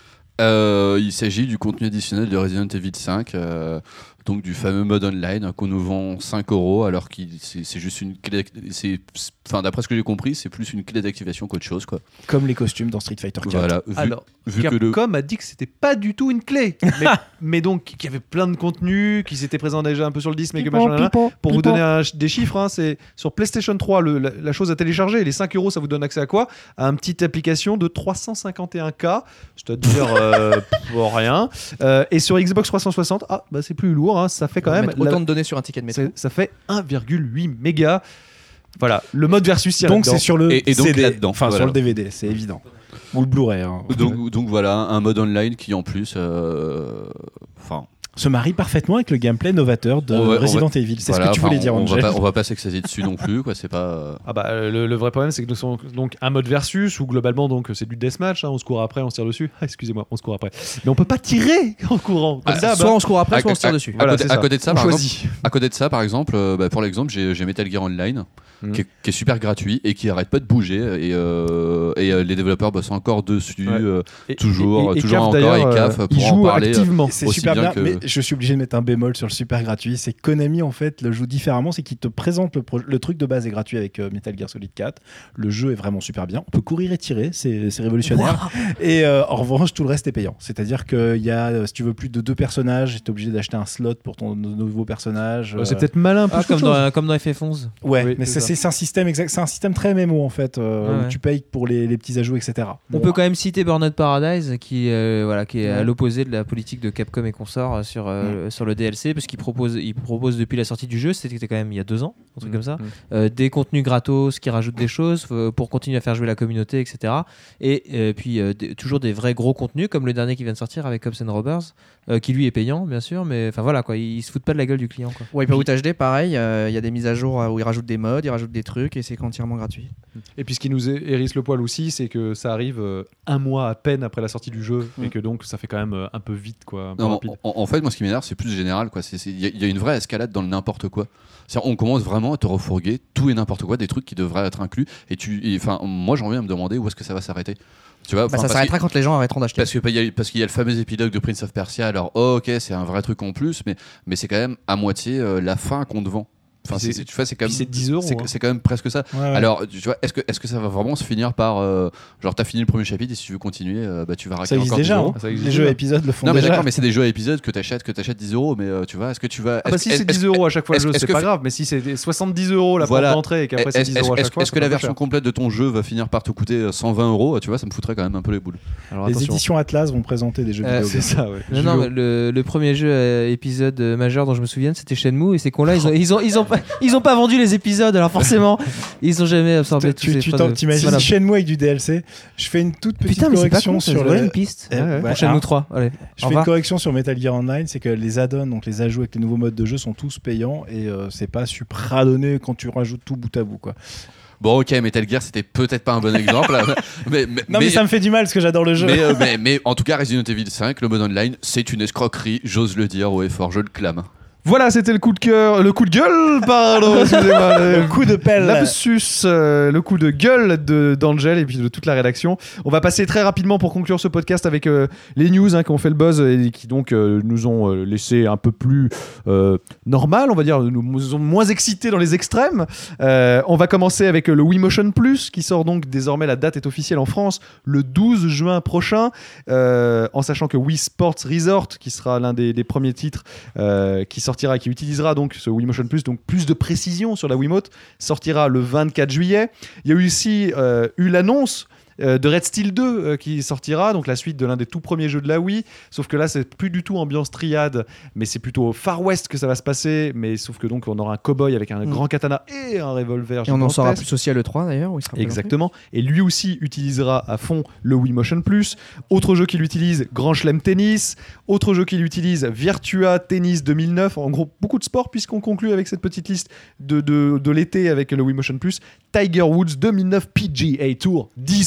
Euh, il s'agit du contenu additionnel de Resident Evil cinq, euh, donc du fameux mode online hein, qu'on nous vend cinq euros, alors que c'est, c'est juste une clé. C'est, enfin, d'après ce que j'ai compris, c'est plus une clé d'activation qu'autre chose, quoi. Comme les costumes dans Street Fighter quatre. Voilà. Vu, Alors, vu que Capcom le a dit que c'était pas du tout une clé, mais, mais donc qu'il y avait plein de contenu, qui s'était présent déjà un peu sur le disque, mais que machin, là, là. Pour vous donner un, des chiffres, hein, c'est sur PlayStation trois, le, la, la chose à télécharger. Les cinq euros, ça vous donne accès à quoi ? À une petite application de trois cent cinquante et un K, c'est-à-dire euh, pour rien. Euh, et sur Xbox trois cent soixante, ah, bah, c'est plus lourd, hein, ça fait quand On va même. mettre autant la- de données sur un ticket de métro. c'est- ça fait un virgule huit mégas. Voilà, le mode versus. il y a Donc là-dedans. c'est sur le Et- et donc C D, là-dedans, enfin voilà. sur le D V D, c'est évident. Ou le Blu-ray. hein. donc, donc voilà, un mode online qui en plus, euh, enfin. Se marie parfaitement avec le gameplay novateur de On va- on Resident va- Evil. C'est voilà, ce que tu enfin, voulais dire, on, on Angel. va pas, on va pas s'extasier dessus non plus, quoi. C'est pas. euh, Ah bah euh, le, le vrai problème c'est que nous sommes donc un mode versus où globalement donc c'est du deathmatch, hein, on se court après, on se tire dessus. Ah, excusez-moi, on se court après. Mais on peut pas tirer en courant. Comme Ah, ça, Soit on se court après, à- soit on se tire à- dessus. À, Voilà, côté, c'est à ça. côté de ça, on par exemple, choisit. à côté de ça, par exemple, euh, bah, pour l'exemple, j'ai, j'ai Metal Gear Online, Mhm. qui, est, qui est super gratuit et qui arrête pas de bouger. Et, euh, et euh, les développeurs bossent encore dessus, Ouais. euh, Et- toujours, et- et toujours Caf, encore. d'ailleurs, Et CAF euh, pour il en joue parler. euh, activement. C'est aussi super bien bien, que- mais je suis obligé de mettre un bémol sur le super gratuit. C'est Konami en fait le joue différemment, c'est qu'il te présente le, pro- le truc de base est gratuit avec euh, Metal Gear Solid quatre. Le jeu est vraiment super bien. On peut courir et tirer, c'est, c'est révolutionnaire. Et euh, en revanche, tout le reste est payant. C'est-à-dire que il y a, euh, si tu veux plus de deux personnages, tu es obligé d'acheter un slot pour ton nouveau personnage. Euh, c'est euh, peut-être malin plus Ah, comme, qu'autre chose. dans, comme dans F F onze. Ouais, Oui, mais c'est c'est, ça. c'est, c'est un système exact, c'est un système très M M O en fait, euh, Ouais, où ouais. tu payes pour les, les petits ajouts, et cetera. On Bon, peut quand même citer Burnout Paradise qui, euh, voilà, qui est à Ouais. l'opposé de la politique de Capcom et consorts euh, sur, euh, sur le D L C parce qu'il propose, il propose depuis la sortie du jeu, c'était quand même il y a deux ans, un truc Mm. comme ça, Mm. euh, des contenus gratos qui rajoutent des choses euh, pour continuer à faire jouer la communauté, et cetera. Et euh, puis euh, des- toujours des vrais gros contenus comme le dernier qui vient de sortir avec Cops and Robbers, euh, qui lui est payant bien sûr, mais enfin voilà quoi, ils se foutent pas de la gueule du client quoi. Wipeout H D, pareil, euh, il y a des mises à jour euh, où ils rajoutent des modes, ils rajoutent des trucs et c'est entièrement gratuit. Et puis ce qui nous é- hérisse le poil aussi, c'est que ça arrive euh, un mois à peine après la sortie du jeu et que donc ça fait quand même euh, un peu vite quoi, un peu Non, rapide. en, en fait, moi, ce qui m'énerve, c'est plus général, quoi. C'est- c'est- Il y, a- il y a une vraie escalade dans le n'importe quoi. C'est-à-dire, on commence vraiment à te refourguer tout et n'importe quoi, des trucs qui devraient être inclus. Et tu, et, enfin, moi, j'en viens à me demander où est-ce que ça va s'arrêter. Tu vois, Bah, enfin, ça parce s'arrêtera que- quand les gens arrêteront d'acheter. Parce que bah, il y a- parce qu'il y a le fameux épilogue de Prince of Persia. Alors, oh, ok, c'est un vrai truc en plus, mais mais c'est quand même à moitié euh, la fin qu'on te vend. Enfin, Puis c'est, c'est- c'est- tu vois, c'est quand puis même c'est dix euros, C'est, hein. c'est quand même presque ça. ouais, ouais. Alors, tu vois, est-ce que est-ce que ça va vraiment se finir par euh, genre t'as fini le premier chapitre et si tu veux continuer, euh, bah tu vas ça raquer existe encore dix déjà. euros. hein. Ça existe Les déjà. jeux épisodes le font Non mais déjà. d'accord, mais c'est des jeux à épisodes que t'achètes, que t'achètes dix euros, mais euh, tu vois, est-ce que tu vas Ah bah est-ce- si c'est est-ce- dix euros à chaque fois le est-ce- jeu, est-ce c'est que pas fait- grave, mais si c'est soixante-dix euros la Voilà. porte d'entrée et qu'après c'est Est-ce, dix euros à est-ce- chaque fois, est-ce ça que la coûte pas version cher. complète de ton jeu va finir par te coûter euh, cent vingt euros? Tu vois, ça me foutrait quand même un peu les boules. Alors Les attention. éditions Atlas vont présenter des jeux Euh, vidéo. C'est ça, ouais. Non, non, mais le, le premier jeu euh, épisode euh, majeur dont je me souviens, c'était Shenmue et ces cons-là, ils ont, ils ont, ils ont, pas, ils ont pas vendu les épisodes, alors forcément, ils ont jamais absorbé tous Tu, ces tu fans t'en- de- t'imagines Voilà. Shenmue avec du D L C. Je fais une toute petite Putain, mais c'est pas correction con, ça, sur c'est le. une piste. Eh, Ouais, ouais, ouais, pour Shenmue alors, trois. Allez, Je au fais une revoir. correction sur Metal Gear Online, c'est que les add-ons, donc les ajouts avec les nouveaux modes de jeu, sont tous payants et euh, c'est pas supra donné quand tu rajoutes tout bout à bout, quoi. Bon, ok, Metal Gear, c'était peut-être pas un bon exemple, mais, mais, Non, mais, ça me fait du mal parce que j'adore le jeu. mais, euh, mais- mais en tout cas, Resident Evil cinq, le mode online, c'est une escroquerie, j'ose le dire, haut et fort, je le clame. Voilà, c'était le coup de cœur, le coup de gueule, pardon, excusez-moi. Le coup de pelle. Lapsus, euh, le coup de gueule de, d'Angel et puis de toute la rédaction. On va passer très rapidement pour conclure ce podcast avec euh, les news hein, qui ont fait le buzz et qui donc euh, nous ont euh, laissé un peu plus euh, normal, on va dire, nous, nous ont moins excités dans les extrêmes. Euh, on va commencer avec euh, le Wii Motion Plus qui sort donc désormais, la date est officielle en France, le douze juin prochain, euh, en sachant que Wii Sports Resort, qui sera l'un des, des premiers titres euh, qui sortira, qui utilisera donc ce Wii Motion Plus, donc plus de précision sur la Wiimote, sortira le vingt-quatre juillet. Il y a eu aussi euh, eu l'annonce euh, de Red Steel deux euh, qui sortira, donc la suite de l'un des tout premiers jeux de la Wii, sauf que là c'est plus du tout ambiance triade, mais c'est plutôt au Far West que ça va se passer, mais sauf que donc on aura un cow-boy avec un Mm. grand katana et un revolver Et on en saura gigantesque. plus aussi à l'E trois d'ailleurs. Où il sera Exactement. Et lui aussi utilisera à fond le Wii Motion Plus. Autre jeu qu'il utilise, Grand Chelem Tennis. Autre jeu qu'il utilise, Virtua Tennis deux mille neuf. En gros, beaucoup de sports puisqu'on conclut avec cette petite liste de, de, de l'été avec le Wii Motion Plus. Tiger Woods deux mille neuf P G A Tour dix.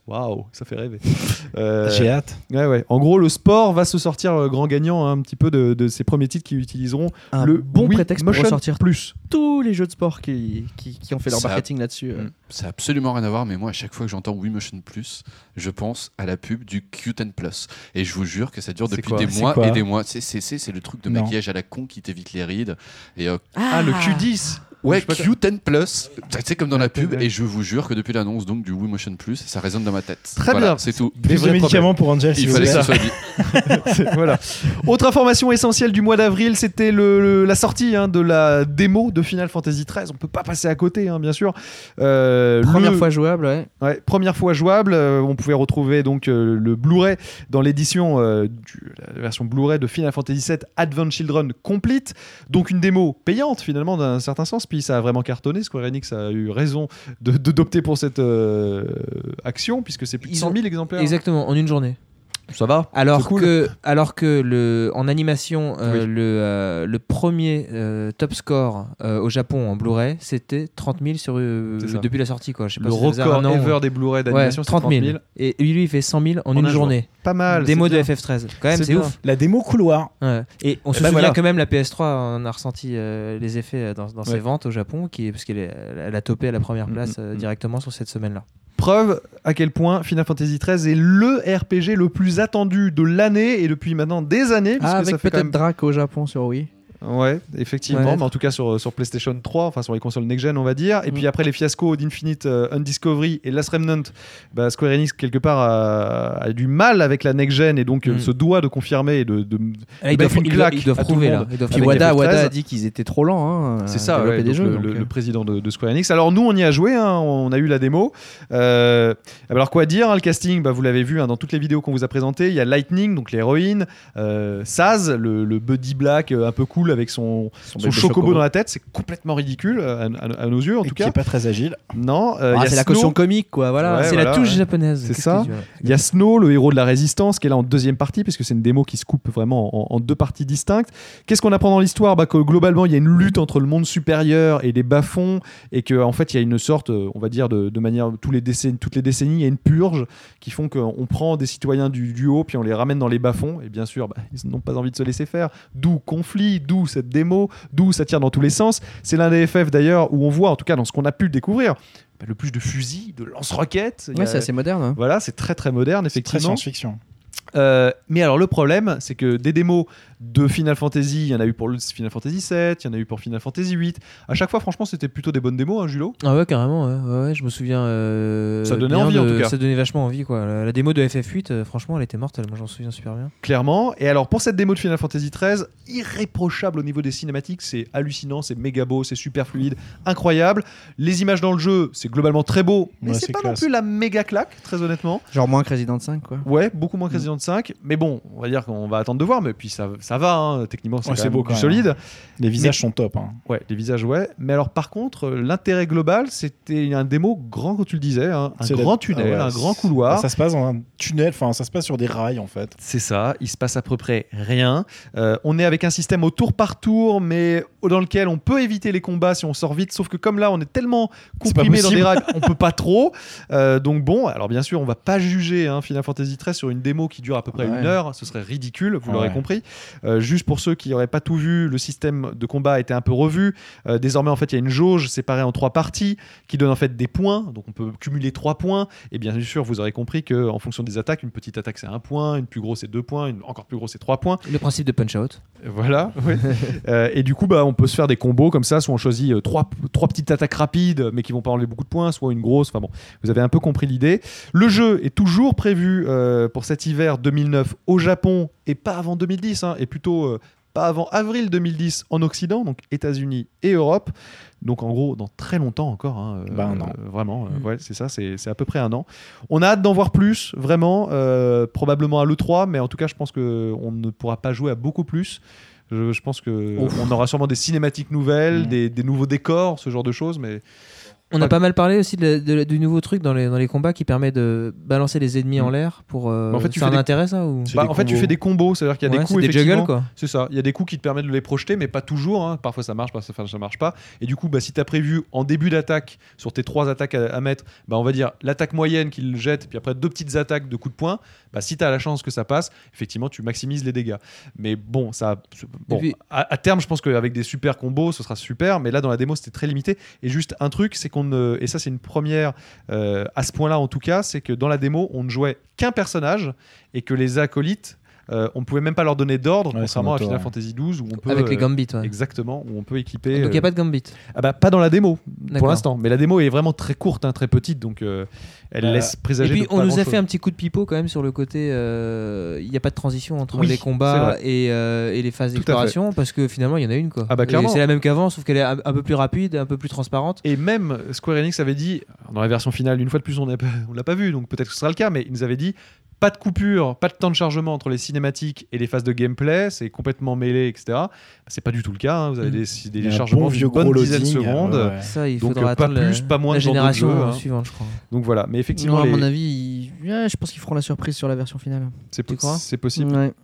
Waouh, ça fait rêver. Euh, J'ai hâte. Ouais, ouais. En gros, le sport va se sortir euh, grand gagnant hein, un petit peu de, de ces premiers titres qui utiliseront Un le bon Wii prétexte pour Motion ressortir Plus. tous les jeux de sport qui, qui, qui ont fait leur Ça- marketing là-dessus. euh. Ça a absolument rien à voir, mais moi, à chaque fois que j'entends Wii Motion Plus, je pense à la pub du Q dix Plus. Et je vous jure que ça dure C'est depuis quoi des C'est mois quoi et des mois. C'est, c'est, c'est, c'est le truc de Non. maquillage à la con qui t'évite les rides. Et, euh, Ah, le Q dix. ouais, Je sais pas- Q dix Plus, c'est comme dans la pub. ouais. Et je vous jure que depuis l'annonce donc, du Wii Motion Plus, ça résonne dans ma tête. Très Voilà, bien. c'est tout. Des Plus de vrais médicaments pour Angel, s'il Il vous fallait que plaît. ce soit dit. C'est- voilà. Autre information essentielle du mois d'avril, c'était le, le- la sortie hein, de la démo de Final Fantasy treize. On peut pas passer à côté, hein, bien sûr. Euh, Première le- fois jouable, ouais. Ouais, première fois jouable. Euh, on pouvait retrouver donc euh, le Blu-ray dans l'édition, euh, du- la version Blu-ray de Final Fantasy sept Advent Children Complete. Donc une démo payante finalement d'un certain sens. Puis ça a vraiment cartonné. Square Enix a eu raison de, de- d'opter pour cette euh, action puisque c'est plus de Ils cent ont- mille exemplaires. Exactement, en une journée. Ça va. Alors C'est cool. que, alors que le, en animation, euh, Oui. le, euh, le premier euh, top score euh, au Japon en Blu-ray, c'était trente mille sur, euh, C'est ça. depuis la sortie. Quoi. Je sais pas Le si ça faisait record un an, ever des Blu-ray ouais, d'animation, c'est trente mille. Et lui, il fait cent mille en, En une un jour. journée. Pas mal. Démo c'est de bien. F F treize. Quand même, C'est c'est bien. ouf. La démo couloir. Ouais. Et on Eh se ben souvient voilà. quand même, la P S trois, on a ressenti euh, les effets dans, dans ses Ouais. ventes au Japon, qui, parce qu'elle est- elle a topé à la première Mm, place mm, euh, mm. directement sur cette semaine-là. Preuve à quel point Final Fantasy treize est le R P G le plus attendu de l'année et depuis maintenant des années. puisque Ah, avec ça fait quand peut-être même... Drac au Japon sur Wii. Ouais, effectivement, Ouais. mais en tout cas sur, sur PlayStation trois, enfin sur les consoles next-gen, on va dire. Et Mm. puis après les fiascos d'Infinite euh, Undiscovery et Last Remnant, bah, Square Enix, quelque part, a, a du mal avec la next-gen et donc euh, Mm. se doit de confirmer et de. de Là, ils mettre doivent, une ils claque doivent- ils doivent à tout le prouver, là. monde. Ils doivent Puis Avec Wada, F F treize. Wada a dit qu'ils étaient trop lents. Hein, C'est à ça, développer ouais, des donc jeux. le, donc, le- euh. le président de, de Square Enix. Alors nous, on y a joué, hein, on a eu la démo. Euh, alors quoi dire, hein, le casting, bah, vous l'avez vu hein, dans toutes les vidéos qu'on vous a présentées. Il y a Lightning, donc l'héroïne, euh, Saz, le, le buddy black euh, un peu cool avec son, son, bébé chocobo, chocobo. dans la tête. C'est complètement ridicule à, à- à nos yeux, en Et tout qui cas. est pas très agile. Non, euh, Ah, il y a c'est la Snow. caution comique, quoi. Voilà. Ouais, c'est voilà, la touche ouais. japonaise. C'est Qu'est-ce ça. que tu veux Il y a Snow, le héros de la résistance, qui est là en deuxième partie, puisque c'est une démo qui se coupe vraiment en, en deux parties distinctes. Qu'est-ce qu'on apprend dans l'histoire bah, que globalement, il y a une lutte entre le monde supérieur et les bas-fonds, et qu'en en fait, il y a une sorte, euh, on va dire, de, de manière, tous les décennies, toutes les décennies, il y a une purge qui font qu'on prend des citoyens du, du haut, puis on les ramène dans les bas-fonds, et bien sûr, bah, ils n'ont pas envie de se laisser faire. D'où conflit, d'où cette démo, d'où ça tire dans tous les sens. C'est l'un des F F d'ailleurs où on voit, en tout cas dans ce qu'on a pu le découvrir, bah, le plus de fusils, de lance-roquettes. Il y Ouais, a- c'est assez moderne. hein. Voilà, c'est très très moderne, C'est très effectivement. science-fiction. Euh, mais alors le problème, c'est que des démos de Final Fantasy, il y en a eu pour le Final Fantasy sept, il y en a eu pour Final Fantasy huit. À chaque fois, franchement, c'était plutôt des bonnes démos, hein, Julo. Ah ouais, carrément, ouais, ouais, ouais, je me souviens. euh, Ça donnait bien envie, en de- tout cas. Ça donnait vachement envie, quoi. La, la démo de F F huit, euh, franchement, elle était mortelle. Moi, j'en souviens super bien. Clairement. Et alors pour cette démo de Final Fantasy treize, irréprochable au niveau des cinématiques, c'est hallucinant, c'est méga beau, c'est super fluide, incroyable. Les images dans le jeu, c'est globalement très beau, mais Ouais, c'est c'est pas non classe. plus la méga claque, très honnêtement. Genre moins que Resident cinq, quoi. Ouais, beaucoup moins que Resident cinq, mais bon, on va dire qu'on va attendre de voir, mais puis ça, ça va, hein, techniquement c'est Ouais, quand c'est même beau du quand même. solide. Les visages sont top. hein. Ouais, les visages, ouais. Mais alors, par contre, euh, l'intérêt global, c'était un démo grand, comme tu le disais, hein, un C'est grand la- tunnel, ah ouais, un grand c'est- couloir. Ça se passe dans un tunnel, enfin ça se passe sur des rails en fait. C'est ça, il se passe à peu près rien. Euh, on est avec un système au tour par tour, mais dans lequel on peut éviter les combats si on sort vite. Sauf que comme là, on est tellement C'est pas comprimé dans possible. des rails, on peut pas trop. Euh, donc bon, alors bien sûr, on va pas juger hein, Final Fantasy treize sur une démo qui dure à peu près Ouais. une heure. Ce serait ridicule, vous Ouais. l'aurez compris. Euh, juste pour ceux qui n'auraient pas tout vu, le système de combat a été un peu revu. Euh, désormais, en fait, il y a une jauge séparée en trois parties qui donne en fait des points. Donc on peut cumuler trois points. Et bien sûr, vous aurez compris que en fonction des attaques, une petite attaque c'est un point, une plus grosse c'est deux points, une encore plus grosse c'est trois points. Le principe de Punch-Out. Voilà. oui. Euh, et du coup, bah, on peut se faire des combos comme ça. Soit on choisit euh, trois, trois petites attaques rapides, mais qui vont pas enlever beaucoup de points, soit une grosse. Enfin bon, vous avez un peu compris l'idée. Le jeu est toujours prévu euh, pour cet hiver deux mille neuf au Japon et pas avant deux mille dix, hein, et plutôt euh, pas avant avril deux mille dix en Occident, donc États-Unis et Europe. Donc en gros, dans très longtemps encore. Hein, euh, Bah, un an. euh, vraiment, euh, Mm. ouais, c'est ça, c'est c'est à peu près un an. On a hâte d'en voir plus, vraiment, euh, probablement à l'E trois, mais en tout cas, je pense qu'on ne pourra pas jouer à beaucoup plus. Je, je pense qu'on aura sûrement des cinématiques nouvelles, Mm. des, des nouveaux décors, ce genre de choses, mais On a pas mal parlé aussi de, de- du nouveau truc dans les, dans les combats qui permet de balancer les ennemis Mm. en l'air pour. Euh, Mais en fait, tu ça fais a un des- intérêt ça ou... C'est Bah, des en fait, tu combos. fais des combos, c'est-à-dire qu'il y a Ouais, des coups, c'est des effectivement. juggles quoi. C'est ça, il y a des coups qui te permettent de les projeter, mais pas toujours. hein. Parfois ça marche, parfois ça marche pas. Et du coup, bah, si tu as prévu en début d'attaque, sur tes trois attaques à, à mettre, bah, on va dire l'attaque moyenne qu'il jette, puis après deux petites attaques de coups de poing, bah, si tu as la chance que ça passe, effectivement, tu maximises les dégâts. Mais bon, ça, bon, Et puis- à, à terme, je pense qu'avec des super combos, ce sera super, mais là, dans la démo, c'était très limité. Et juste un truc, c'est qu'on ne. Et ça, c'est une première, euh, à ce point-là en tout cas, c'est que dans la démo, on ne jouait qu'un personnage et que les acolytes. Euh, on pouvait même pas leur donner d'ordre, Ouais, contrairement à c'est un Final auto, ouais. Fantasy douze où on peut Avec les euh, gambits. Ouais. exactement où on peut équiper. Donc il n'y euh, a pas de gambit. ah bah, pas dans la démo pour D'accord. l'instant, mais la démo est vraiment très courte, hein, très petite, donc euh, elle Euh, laisse Et présager. puis de on pas nous a grand-chose. fait un petit coup de pipeau quand même sur le côté. euh, Il n'y a pas de transition entre Oui, les c'est combats vrai. et, euh, et les phases Tout à d'exploration parce que finalement il y en a une quoi. Ah bah, Et clairement. c'est la même qu'avant sauf qu'elle est un, un peu plus rapide, un peu plus transparente. Et même Square Enix avait dit, dans la version finale, une fois de plus, on n'a pas- on l'a pas vu, donc peut-être que ce sera le cas, mais ils nous avaient dit pas de coupure, pas de temps de chargement entre les cinématiques et les phases de gameplay, c'est complètement mêlé, et cetera. C'est pas du tout le cas, hein, vous avez Mm. des, des Il y a un chargements bon d'une vieux bonne gros dizaine de loading, secondes. ouais, ouais. Ça il Donc, faudra euh, pas attendre plus, la, pas moins la dans d'autres génération jeux, euh, hein. suivante je crois. Donc voilà, mais Non, effectivement, à les- mon avis, ils- ouais, je pense qu'ils feront la surprise sur la version finale. c'est tu po- crois c'est possible. Ouais.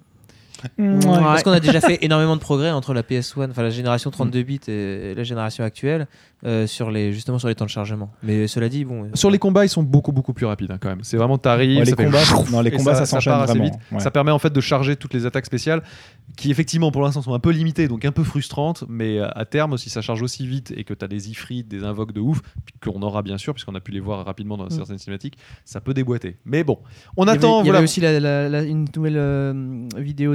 Parce qu'on a déjà fait énormément de progrès entre la P S un, enfin la génération trente-deux bits et la génération actuelle euh, sur les justement sur les temps de chargement. Mais cela dit bon. euh, Sur les combats, ils sont beaucoup beaucoup plus rapides hein, quand même. C'est vraiment t'arrives, Ouais, les ça fait combats, chouf, non, les et combats, ça, ça s'enchaîne part assez vraiment. vite. Ouais. Ça permet en fait de charger toutes les attaques spéciales qui effectivement pour l'instant sont un peu limitées, donc un peu frustrantes, mais à terme si ça charge aussi vite et que tu as des ifrits, des invoques de ouf, qu'on aura bien sûr puisqu'on a pu les voir rapidement dans certaines cinématiques, ça peut déboîter. Mais bon, on Il y avait- attend. Il y avait voilà. aussi la- la- la- une nouvelle euh, vidéo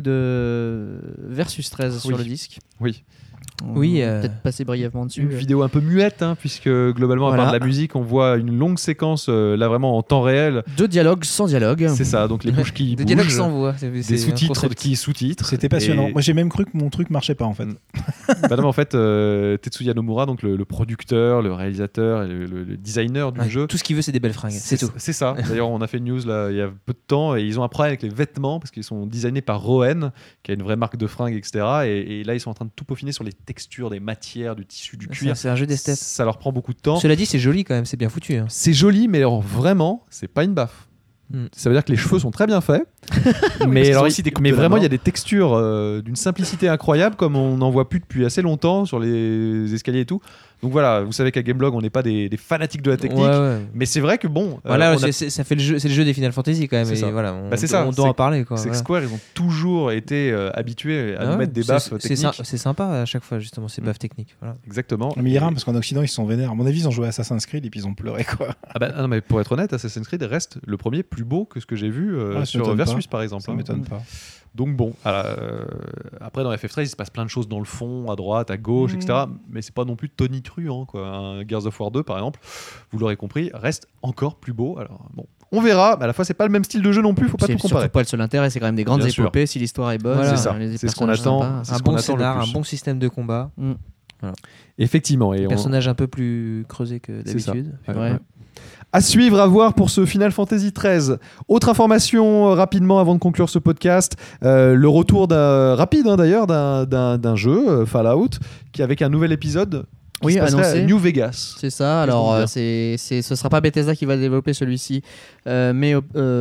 de Versus treize sur Oui. le disque. Oui. On Oui, va euh, peut-être passer brièvement dessus. Une vidéo un peu muette, hein, puisque globalement, à Voilà. part de la musique, on voit une longue séquence, euh, là vraiment en temps réel. Deux dialogues sans dialogue. C'est ça, donc les bouches qui des dialogues bougent, sans voix. c'est- c'est des un sous-titres concept. qui sous-titrent. C'était passionnant. Et- Moi, j'ai même cru que mon truc marchait pas en fait. Mm. Bah non, mais en fait, euh, Tetsuya Nomura, donc le, le producteur, le réalisateur et le, le- le designer du Ouais, jeu. tout ce qu'il veut c'est des belles fringues, c'est tout. C'est ça. D'ailleurs, on a fait une news là il y a peu de temps et ils ont un problème avec les vêtements parce qu'ils sont designés par Roen, qui a une vraie marque de fringues, et cetera. Et, et là, ils sont en train de tout peaufiner sur les textures, des matières, du tissu, du C'est cuir. c'est un jeu d'esthète. Ça leur prend beaucoup de temps. Cela dit, c'est joli quand même, c'est bien foutu. hein. C'est joli, mais alors vraiment, c'est pas une baffe. Mm. Ça veut dire que les cheveux sont très bien faits, parce mais, qu'ils alors, ont aussi des coupes mais de la vraiment main. il y a des textures euh, d'une simplicité incroyable comme on n'en voit plus depuis assez longtemps sur les escaliers et tout. Donc voilà, vous savez qu'à Gameblog on n'est pas des, des fanatiques de la technique, Ouais, ouais. mais c'est vrai que bon, euh, Voilà, on a- c'est- c'est- ça fait le jeu, c'est le jeu des Final Fantasy quand même. C'est Et ça. voilà, on, Bah, c'est ça, on doit c'est- en parler quoi. c'est que voilà. Square ils ont toujours été euh, habitués à Ah nous ouais, mettre des c'est- baffes c'est techniques. sy- C'est sympa à chaque fois justement ces Mm. baffes techniques. Voilà. Exactement. Mais il est rare parce qu'en Occident ils se sont vénères. À mon avis, ils ont joué à Assassin's Creed et puis ils ont pleuré quoi. Ah bah, non, mais pour être honnête, Assassin's Creed reste le premier plus beau que ce que j'ai vu euh, Ah, ça sur m'étonne Versus pas. par exemple. Ça hein. m'étonne pas. Donc bon, euh, après dans F F treize, il se passe plein de choses dans le fond, à droite, à gauche, Mhm. et cetera. Mais c'est pas non plus tonitruant, quoi. Un Gears of War deux, par exemple, vous l'aurez compris, reste encore plus beau. Alors bon, on verra. Mais à la fois, c'est pas le même style de jeu non plus. Faut pas C'est tout comparer. surtout pas le seul intérêt, c'est quand même des grandes Bien sûr. épopées si l'histoire est bonne. Voilà. C'est ça. euh, les C'est ce qu'on personnages attend. sympas. C'est Un ce qu'on bon attend le scénar, plus. un bon système de combat, Effectivement. Et on- personnage un peu plus creusé que C'est ça. d'habitude. Ouais, Ouais. ouais. À suivre, à voir pour ce Final Fantasy treize. Autre information euh, rapidement avant de conclure ce podcast, euh, le retour d'un, rapide hein, d'ailleurs d'un, d'un, d'un jeu, euh, Fallout, qui avec un nouvel épisode qui Oui, se passerait annoncé. à New Vegas. C'est ça. Qu'est-ce qu'on Alors, veut euh, dire c'est, c'est, ce sera pas Bethesda qui va développer celui-ci, euh, mais euh,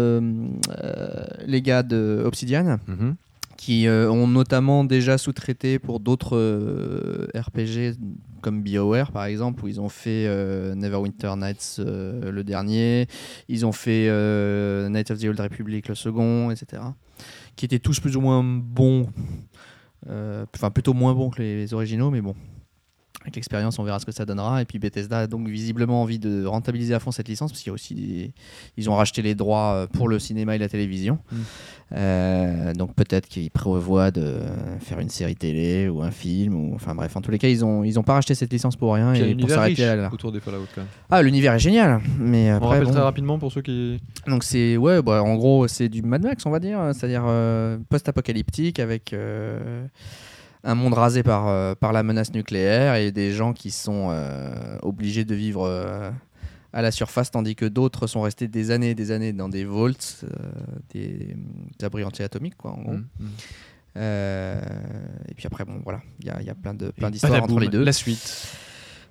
euh, les gars de Obsidian, Mhm. qui euh, ont notamment déjà sous-traité pour d'autres euh, R P G comme BioWare par exemple, où ils ont fait euh, Neverwinter Nights euh, le dernier, ils ont fait euh, Night of the Old Republic le second, et cetera. Qui étaient tous plus ou moins bons, euh, enfin plutôt moins bons que les originaux, mais bon. Avec l'expérience, on verra ce que ça donnera. Et puis Bethesda a donc visiblement envie de rentabiliser à fond cette licence, parce qu'il y a aussi des... ils ont racheté les droits pour le cinéma et la télévision. Mm. Euh, donc peut-être qu'ils prévoient de faire une série télé ou un film. Ou... Enfin bref, en tous les cas, ils ont ils ont pas racheté cette licence pour rien Puis il y a un et pour univers riche s'arrêter là. autour des Fallout quand même. Ah, l'univers est génial. Mais On après, rappelle bon. très rapidement pour ceux qui. Donc c'est ouais, bah, en gros c'est du Mad Max on va dire, c'est-à-dire euh, post-apocalyptique avec euh, un monde rasé par euh, par la menace nucléaire et des gens qui sont euh, obligés de vivre euh, à la surface tandis que d'autres sont restés des années et des années dans des vaults, euh, des, des abris anti-atomiques quoi en gros. Mhm. Euh, et puis après bon voilà, il y a, il y a plein de plein Et d'histoires badaboum, entre les deux. La suite.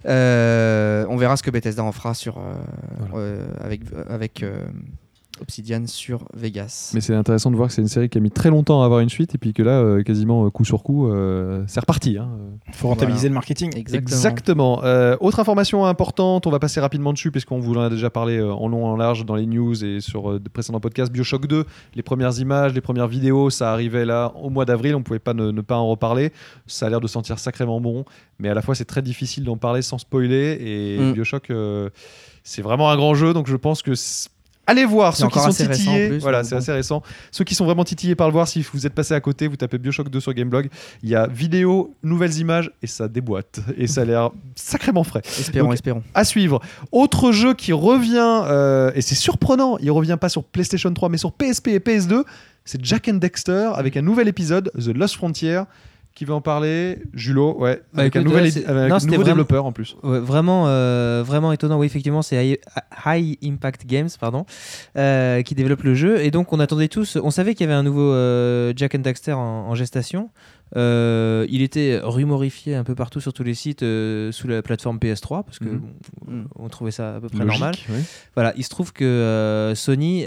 Euh, on verra ce que Bethesda en fera sur, euh, Voilà. euh, avec, avec euh, Obsidian sur Vegas. Mais c'est intéressant de voir que c'est une série qui a mis très longtemps à avoir une suite et puis que là, euh, quasiment euh, coup sur coup, euh, c'est reparti. Hein. Il faut rentabiliser Voilà. le marketing. Exactement. Exactement. Euh, autre information importante, on va passer rapidement dessus puisqu'on vous en a déjà parlé euh, en long et en large dans les news et sur euh, de précédents podcasts. BioShock deux, les premières images, les premières vidéos, ça arrivait là au mois d'avril, on ne pouvait pas ne, ne pas en reparler. Ça a l'air de sentir sacrément bon, mais à la fois c'est très difficile d'en parler sans spoiler et Mm. BioShock, euh, c'est vraiment un grand jeu, donc je pense que... c'est- Allez voir C'est ceux qui encore sont assez récent en titillés. plus, Voilà, donc c'est bon. assez récent. Ceux qui sont vraiment titillés par le voir, si vous êtes passé à côté, vous tapez BioShock deux sur Gameblog. Il y a vidéo, nouvelles images et ça déboîte. Et ça a l'air sacrément frais. Espérons, Donc, espérons. À suivre. Autre jeu qui revient, euh, et c'est surprenant, il revient pas sur PlayStation trois mais sur P S P et P S deux. C'est Jak and Dexter avec un nouvel épisode, The Lost Frontier. Qui va en parler? Julot, ouais. Bah, avec écoute, un nouvel ouais, édi- c'est- avec non, un c'était nouveau vraiment- développeur en plus. Ouais, vraiment, euh, vraiment étonnant. Oui, effectivement, c'est High, High Impact Games, pardon, euh, qui développe le jeu. Et donc, on attendait tous. On savait qu'il y avait un nouveau euh, Jak and Daxter en, en gestation. Euh, il était rumorifié un peu partout sur tous les sites euh, sous la plateforme P S trois parce que Mhm. bon, on trouvait ça à peu près Logique, normal. oui. Voilà, il se trouve que euh, Sony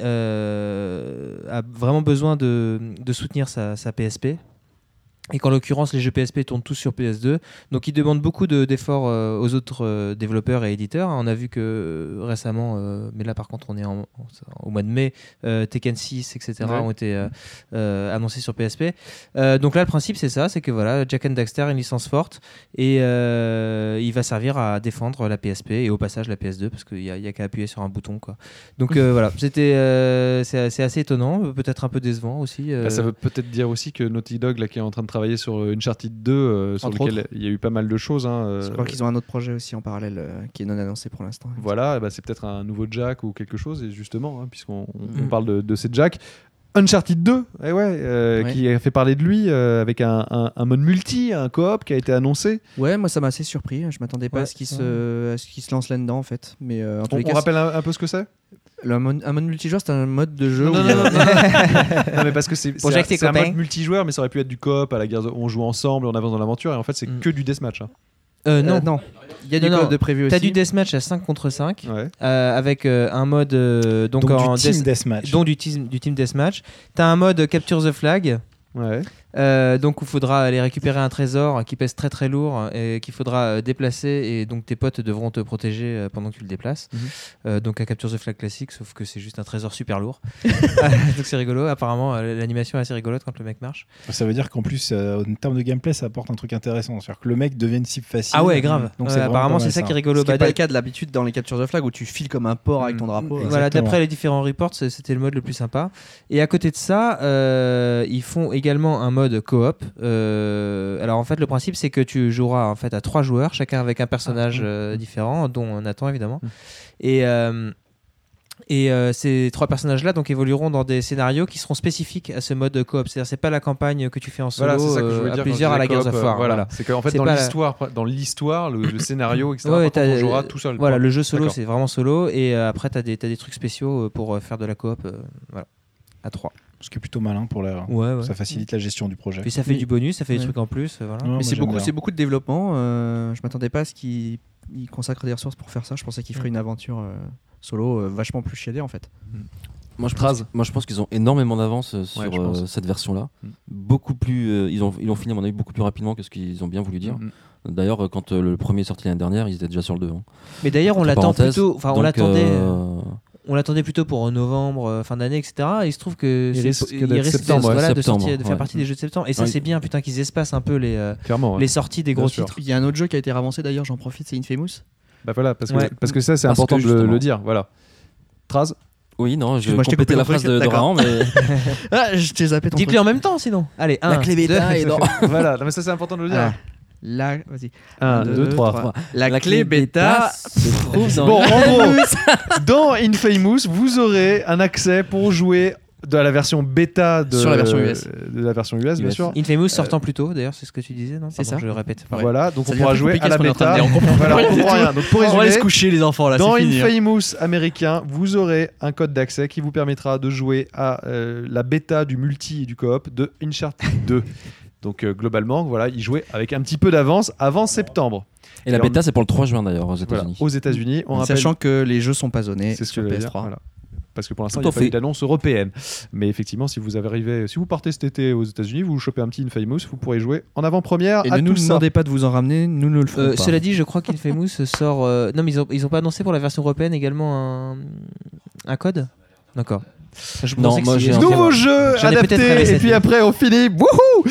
euh, a vraiment besoin de, de soutenir sa, sa P S P. Et qu'en l'occurrence, les jeux P S P tournent tous sur P S deux. Donc, ils demandent beaucoup de- d'efforts euh, aux autres euh, développeurs et éditeurs. On a vu que euh, récemment, euh, mais là par contre, on est en- en- au mois de mai, euh, Tekken six, et cetera Ouais. ont été euh, euh, annoncés sur P S P. Euh, donc là, le principe, c'est ça, c'est que voilà, Jak and Daxter, une licence forte, et euh, il va servir à défendre la P S P et au passage la P S deux, parce qu'il n'y a, il y a qu'à appuyer sur un bouton, quoi. Donc euh, voilà, c'était, euh, c'est c'est assez étonnant, peut-être un peu décevant aussi. euh. Bah, ça veut peut-être dire aussi que Naughty Dog, là, qui est en train de travailler sur euh, Uncharted deux, euh, sur Entre lequel il y a eu pas mal de choses. Hein, euh, Je crois qu'ils ont un autre projet aussi en parallèle euh, qui est non annoncé pour l'instant. Voilà, bah, c'est peut-être un nouveau Jack ou quelque chose, et justement, hein, puisqu'on on- on Mm. parle de, de ces Jack. Uncharted deux, eh ouais, euh, Ouais. qui a fait parler de lui euh, avec un, un- un mode multi, un coop qui a été annoncé. Ouais, moi ça m'a assez surpris. Je m'attendais pas Ouais. à ce qu'ils se, à ce qu'ils se lancent là-dedans en fait. Mais euh, en tous On, les on cas, rappelle un, un peu ce que c'est c'est- le mode- un mode multijoueur, c'est un mode de jeu. Non, où non, il y a- non, non, non. Non, mais parce que c'est Pour c'est un, Jack, tes c'est un copains. mode multijoueur, mais ça aurait pu être du coop à la guerre. de- On joue ensemble, on avance dans l'aventure, et en fait, c'est Mm. que du deathmatch. Hein. Euh, Euh, non, non. Il y a du Non, non. code de prévu t'as aussi. du deathmatch à cinq contre cinq, Ouais. euh, avec euh, un mode euh, donc, Donc, en du team death- deathmatch. dont du team, du team deathmatch. T'as un mode capture the flag. Ouais. Euh, donc il faudra aller récupérer un trésor qui pèse très très lourd et qu'il faudra euh, déplacer, et donc tes potes devront te protéger euh, pendant que tu le déplaces. Mhm. Euh, donc un capture the flag classique, sauf que c'est juste un trésor super lourd. Donc c'est rigolo. Apparemment euh, l'animation est assez rigolote quand le mec marche. Ça veut dire qu'en plus, euh, en termes de gameplay, ça apporte un truc intéressant. C'est-à-dire que le mec devient une cible facile. Ah ouais, grave. Donc Ouais, c'est vraiment apparemment pas c'est mal, ça qui est rigolo. Ce qui n'est Bah, pas d'a- le cas de l'habitude dans les captures de flag où tu files comme un porc avec ton drapeau. Mm. Voilà, Exactement. d'après les différents reports, c'est- c'était le mode le plus sympa. Et à côté de ça, euh, ils font également un mode coop. Euh, alors en fait, le principe c'est que tu joueras en fait à trois joueurs, chacun avec un personnage euh, différent, dont Nathan évidemment. Et euh, et euh, ces trois personnages-là donc évolueront dans des scénarios qui seront spécifiques à ce mode coop. C'est-à-dire c'est pas la campagne que tu fais en solo Voilà, c'est ça que je euh, voulais à dire. quand plusieurs je à la disais Gears of coop, euh, War. Voilà. Voilà. C'est qu'en fait, C'est dans pas la- l'histoire, dans l'histoire, le, le scénario, et cetera, Ouais, par contre, t'as- on jouera tout seul. Voilà, quoi. le jeu solo, D'accord. c'est vraiment solo. Et euh, après, t'as des, t'as des trucs spéciaux euh, pour euh, faire de la coop. euh, voilà, à trois. Ce qui est plutôt malin pour la. Ouais, ouais. Ça facilite la gestion du projet. Puis ça fait Oui. du bonus, ça fait des Ouais. trucs en plus. euh, voilà. Non, moi, Mais c'est j'aime beaucoup, bien. c'est beaucoup de développement. Euh, je m'attendais pas à ce qu'ils ils consacrent des ressources pour faire ça. Je pensais qu'ils feraient une aventure euh, solo euh, vachement plus chiadée en fait. Moi je, Traz. pense, moi, je pense qu'ils ont énormément d'avance euh, sur Ouais, je pense. euh, cette version-là. Mm. Beaucoup plus, euh, ils ont, ils l'ont fini à mon avis beaucoup plus rapidement que ce qu'ils ont bien voulu dire. Mm. D'ailleurs, euh, quand euh, le premier est sorti l'année dernière, ils étaient déjà sur le devant. Mais d'ailleurs, on Entre l'attend parenthèses, plutôt. Enfin, on donc, l'attendait. euh, On l'attendait plutôt pour novembre, euh, fin d'année, et cetera. Et il se trouve que Il c'est- risque il d'être risque septembre, de, ouais. voilà, de, Septembre, sortir- de faire ouais. partie des jeux de septembre. Et ça, Ouais. c'est bien, putain, qu'ils espacent un peu les, euh, Clairement. ouais. les sorties des Bien gros sûr. titres. Il y a un autre jeu qui a été avancé d'ailleurs, j'en profite, c'est Infamous. Bah voilà, parce que, Ouais. parce que ça, c'est Parce important que de le, justement. le dire. Voilà. Traz. Oui, non, je Excuse-moi, je t'ai complétais coupé la ton phrase truc, de, de d'accord. Rahan, mais Ah, je t'ai zappé ton Dites-le truc. en même temps, sinon. Allez, un. La clé bêta deux. est dans. Voilà, non, mais ça, c'est important de le dire. Ah, la... Vas-y. un, deux, trois. La, la clé bêta. se trouve dans Bon, en gros, dans Infamous, vous aurez un accès pour jouer de la version bêta de, Sur la version U S. de la version U S, bien U S. sûr. Infamous sortant plus tôt, d'ailleurs, c'est ce que tu disais, non C'est Pardon, ça. Je répète. Ouais. Voilà, donc Ça on devient pourra plus jouer compliqué à la ce qu'on est en train de bêta. dire, on comprend Voilà, pas on du comprend tout. rien. Donc pour On va les résumer, coucher les enfants là, dans c'est fini. hein. Infamous américain, vous aurez un code d'accès qui vous permettra de jouer à euh, la bêta du multi et du coop de Uncharted deux. Donc euh, globalement, voilà, ils jouaient avec un petit peu d'avance avant septembre. Et la Et bêta, c'est pour le trois juin d'ailleurs aux Voilà, États-Unis. aux États-Unis, on rappelle. Sachant que les jeux sont pas zonés C'est ce que sur je P voulais S dire, trois. voilà. Parce que pour l'instant, il Tout n'y a à pas eu fait. d'annonce européenne. Mais effectivement, si vous avez arrivé, si vous partez cet été aux États-Unis, vous chopez un petit Infamous, vous pourrez jouer en avant-première Et à ne tout nous ça. demandez pas de vous en ramener, nous ne le ferons Euh, pas. cela dit, je crois qu'Infamous sort. euh, Non, mais ils ont, ils ont pas annoncé pour la version européenne également un, un code. D'accord. Je Non, pensais que moi, c'est- j'ai un- Nouveau jeu J'en ai peut-être rêvé adapté et cette puis nuit. après on finit. Wouhou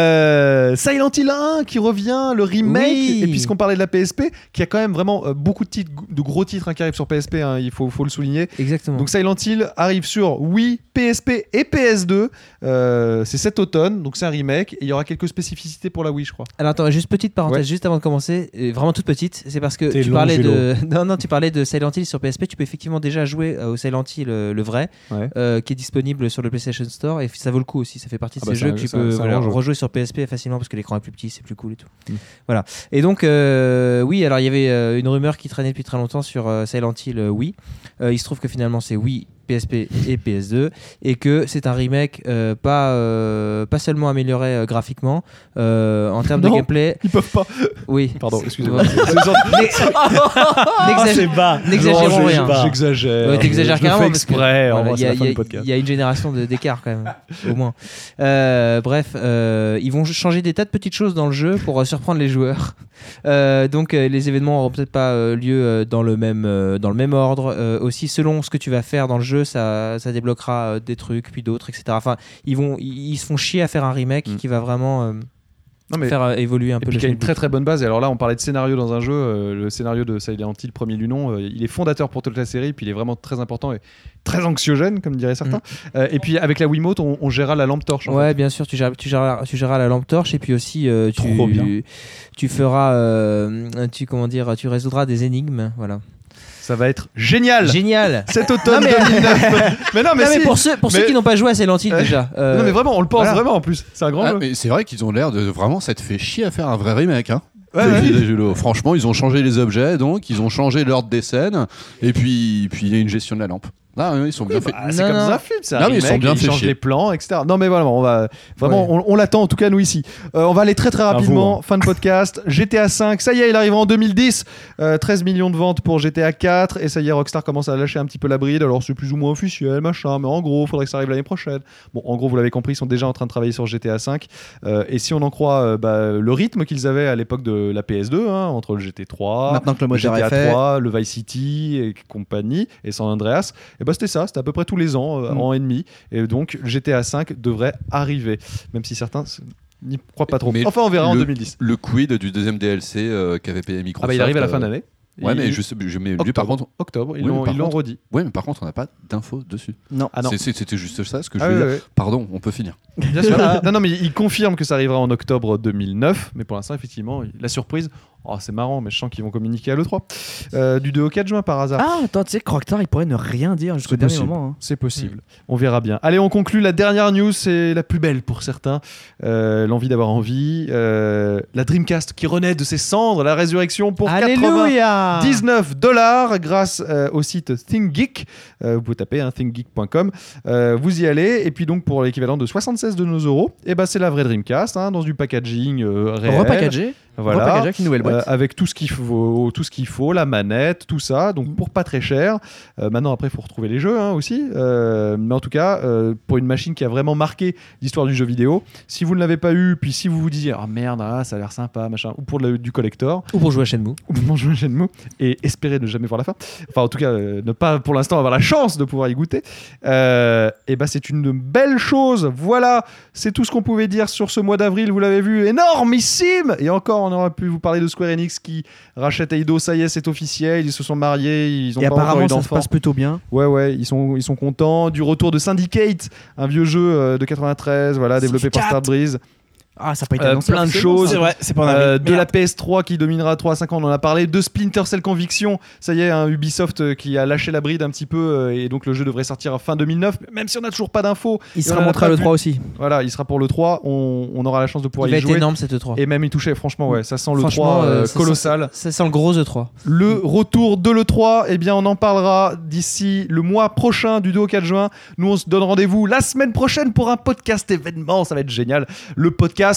euh, Silent Hill un qui revient, le remake. Oui. Et puisqu'on parlait de la P S P, qui a quand même vraiment euh, beaucoup de, titres, de gros titres hein, qui arrivent sur P S P, hein, il faut, faut le souligner. Exactement. Donc Silent Hill arrive sur Wii, P S P et P S deux. Euh, c'est cet automne, donc c'est un remake. Et il y aura quelques spécificités pour la Wii, je crois. Alors attends, juste petite parenthèse, Ouais. juste avant de commencer, euh, vraiment toute petite, c'est parce que T'es tu long, parlais vélo. de non non, tu parlais de Silent Hill sur P S P, tu peux effectivement déjà jouer euh, au Silent Hill euh, le vrai, Ouais. euh, qui est disponible sur le PlayStation Store et ça vaut le coup aussi, ça fait partie de Ah bah ces c'est jeux un- que tu c'est un- peux c'est un voilà, grand jeu. rejouer sur P S P facilement parce que l'écran est plus petit, c'est plus cool et tout. Mm. Voilà. Et donc euh, oui, alors il y avait euh, une rumeur qui traînait depuis très longtemps sur euh, Silent Hill euh, Wii. Euh, il se trouve que finalement c'est Wii, P S P et P S deux et que c'est un remake euh, pas euh, pas seulement amélioré euh, graphiquement euh, en termes de Non. gameplay. Ils peuvent pas. Oui. Pardon, excusez-moi. Ouais. C'est- c'est- N'exagère- bas. N'exagérons Non, rien. j'ai- J'exagère. Ouais, t'exagères Je le carrément fais parce que exprès. voilà, en vrai, il y, c'est a- la fin il y a- du podcast. il y a une génération de- d'écart quand même, au moins. Euh, bref, euh, ils vont changer des tas de petites choses dans le jeu pour euh, surprendre les joueurs. Euh, donc euh, les événements n'auront peut-être pas euh, lieu euh, dans le même euh, dans le même ordre. Euh, aussi, selon ce que tu vas faire dans le jeu, ça, ça débloquera euh, des trucs puis d'autres, et cetera. Enfin, ils vont ils, ils se font chier à faire un remake Mm. qui va vraiment euh, Non, mais faire euh, évoluer un Et peu puis le qui a une jeu. très très bonne base. Et alors là, on parlait de scénario dans un jeu. euh, le scénario de Silent Hill, premier du nom, euh, il est fondateur pour toute la série. Puis il est vraiment très important et très anxiogène, comme diraient certains. Euh, et puis avec la Wiimote, on, on gérera la lampe torche. en Ouais, fait. bien sûr, tu géreras, tu géreras, tu géreras la lampe torche et puis aussi euh, tu, Trop bien. tu feras, euh, tu comment dire, tu résoudras des énigmes, voilà. Ça va être génial. Génial. Cet automne Non, mais- deux mille neuf. mais non, mais, Non, mais si. pour ceux, pour ceux Mais- qui n'ont pas joué à Silent Hill Ouais. déjà. euh, Non, mais vraiment, on le pense voilà. vraiment en plus. C'est un grand Ah, jeu. mais c'est vrai qu'ils ont l'air de vraiment s'être fait chier à faire un vrai remake. Hein. Ouais, Le- ouais. le- le- Franchement, ils ont changé les objets, donc ils ont changé l'ordre des scènes, et puis puis il y a une gestion de la lampe. Là, ils sont bien faits. Bah, c'est Non, comme non. ça, film, c'est un Non, mais ils remake, sont bien ils fait changent chier. les plans, et cetera. Non, mais voilà, on va vraiment, Ouais. on, on l'attend en tout cas nous ici. Euh, on va aller très très À rapidement. vous, hein. Fin de podcast. G T A cinq, ça y est, il arrive en deux mille dix. Euh, treize millions de ventes pour G T A quatre, et ça y est, Rockstar commence à lâcher un petit peu la bride. Alors c'est plus ou moins officiel, machin, mais en gros, il faudrait que ça arrive l'année prochaine. Bon, en gros, vous l'avez compris, ils sont déjà en train de travailler sur G T A cinq. Euh, et si on en croit euh, bah, le rythme qu'ils avaient à l'époque de la P S deux, hein, entre le G T trois, Maintenant que le le moteur G T A est fait, trois, le Vice City et compagnie, et San Andreas, et bah c'était ça, c'était à peu près tous les ans, euh, Mm. an et demi, et donc G T A cinq devrait arriver, même si certains s- n'y croient pas trop. Mais Enfin, on verra en le- deux mille dix. Le quid du deuxième D L C euh, qu'avait payé Microsoft. Ah bah il arrive à la euh, fin d'année. Ouais, Il- mais je sais, je, mais lui, octobre, par contre, octobre, ils Oui, l'ont mais par ils l'ont contre- redit. ouais, mais par contre, on n'a pas d'infos dessus. non. Ah non. C'est- c'est- C'était juste ça, ce que je Ah voulais ouais, dire. ouais. Pardon, on peut finir. Bien sûr. non, non, mais il confirme que ça arrivera en octobre deux mille neuf, mais pour l'instant, effectivement, la surprise, oh, c'est marrant, mais je sens qu'ils vont communiquer à l'E trois. Euh, du deux au quatre juin par hasard. Ah, attends, tu sais que Rockstar, il pourrait ne rien dire jusqu'au C'est dernier possible. moment. hein. C'est possible. On verra bien. Allez, on conclut. La dernière news, c'est la plus belle pour certains. Euh, L'envie d'avoir envie. Euh, la Dreamcast qui renaît de ses cendres. La résurrection pour Alléluia. quatre-vingt-dix-neuf dollars grâce euh, au site ThinkGeek. Euh, vous pouvez taper hein, think geek point com. Euh, vous y allez. Et puis donc pour l'équivalent de soixante-seize de nos euros, et ben c'est la vraie Dreamcast hein, dans du packaging euh, réel. Repackagé. Voilà. Repackagé avec une nouvelle boîte. Euh, avec tout ce qu'il faut, tout ce qu'il faut, la manette, tout ça, donc pour pas très cher. Euh, maintenant, après, il faut retrouver les jeux hein, aussi. Euh, mais en tout cas, euh, pour une machine qui a vraiment marqué l'histoire du jeu vidéo, si vous ne l'avez pas eu, puis si vous vous disiez ah merde, ah, ça a l'air sympa, machin, ou pour le- du collector, Ou pour jouer à Shenmue. ou pour jouer à Shenmue et espérer ne jamais voir la fin. Enfin, en tout cas, euh, ne pas pour l'instant avoir la chance de pouvoir y goûter. Euh, et ben, c'est une belle chose. Voilà, c'est tout ce qu'on pouvait dire sur ce mois d'avril. Vous l'avez vu, énormissime. Et encore, on aurait pu vous parler de Square Enix qui rachète Eido. Ça y est, c'est officiel. Ils se sont mariés. Ils ont Et pas encore apparemment, eu ça se d'enfants. passe plutôt bien. Ouais, ouais, ils sont, ils sont contents. Du retour de Syndicate, un vieux jeu euh, de quatre-vingt-treize, voilà, développé par Syndicate. Starbreeze. Ah, ça n'a pas été Euh, annoncé plein de officiellement, choses. ça. C'est vrai, c'est pas en Euh, avril. de la P S trois qui dominera trois à cinq ans, on en a parlé. De Splinter Cell Conviction, ça y est, hein, Ubisoft euh, qui a lâché la bride un petit peu euh, et donc le jeu devrait sortir fin deux mille neuf, même si on n'a toujours pas d'infos. Il Et sera on en a montré pas à l'E vu. trois aussi. Voilà, il sera pour le trois, on, on aura la chance de pouvoir Il va y être jouer. énorme cette E trois. Et même y toucher, franchement, ouais, ça sent le Franchement, trois euh, euh, ça colossal. Ça sent le gros E trois. Le retour de l'E trois, eh bien, on en parlera d'ici le mois prochain, du deux au quatre juin. Nous, on se donne rendez-vous la semaine prochaine pour un podcast événement. Ça va être génial. Le podcast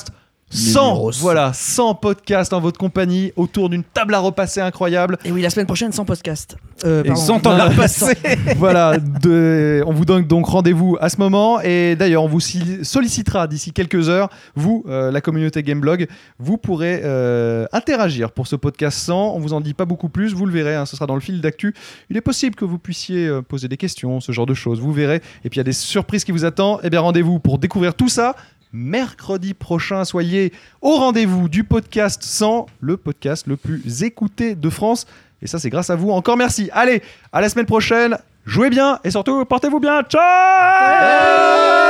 cent, Numéro voilà, cent podcasts en votre compagnie autour d'une table à repasser incroyable. Et oui, la semaine prochaine, sans podcast. Euh, Et pardon. cent ans à repasser. Voilà, de- on vous donne donc rendez-vous à ce moment et d'ailleurs on vous si- sollicitera d'ici quelques heures, vous, euh, la communauté Gameblog, vous pourrez euh, interagir pour ce podcast cent, on vous en dit pas beaucoup plus, vous le verrez, hein, ce sera dans le fil d'actu. Il est possible que vous puissiez euh, poser des questions, ce genre de choses, vous verrez, et puis il y a des surprises qui vous attendent, et bien rendez-vous pour découvrir tout ça. Mercredi prochain, soyez au rendez-vous du podcast cent, le podcast le plus écouté de France. Et ça, c'est grâce à vous. Encore merci. Allez, à la semaine prochaine. Jouez bien et surtout, portez-vous bien. Ciao!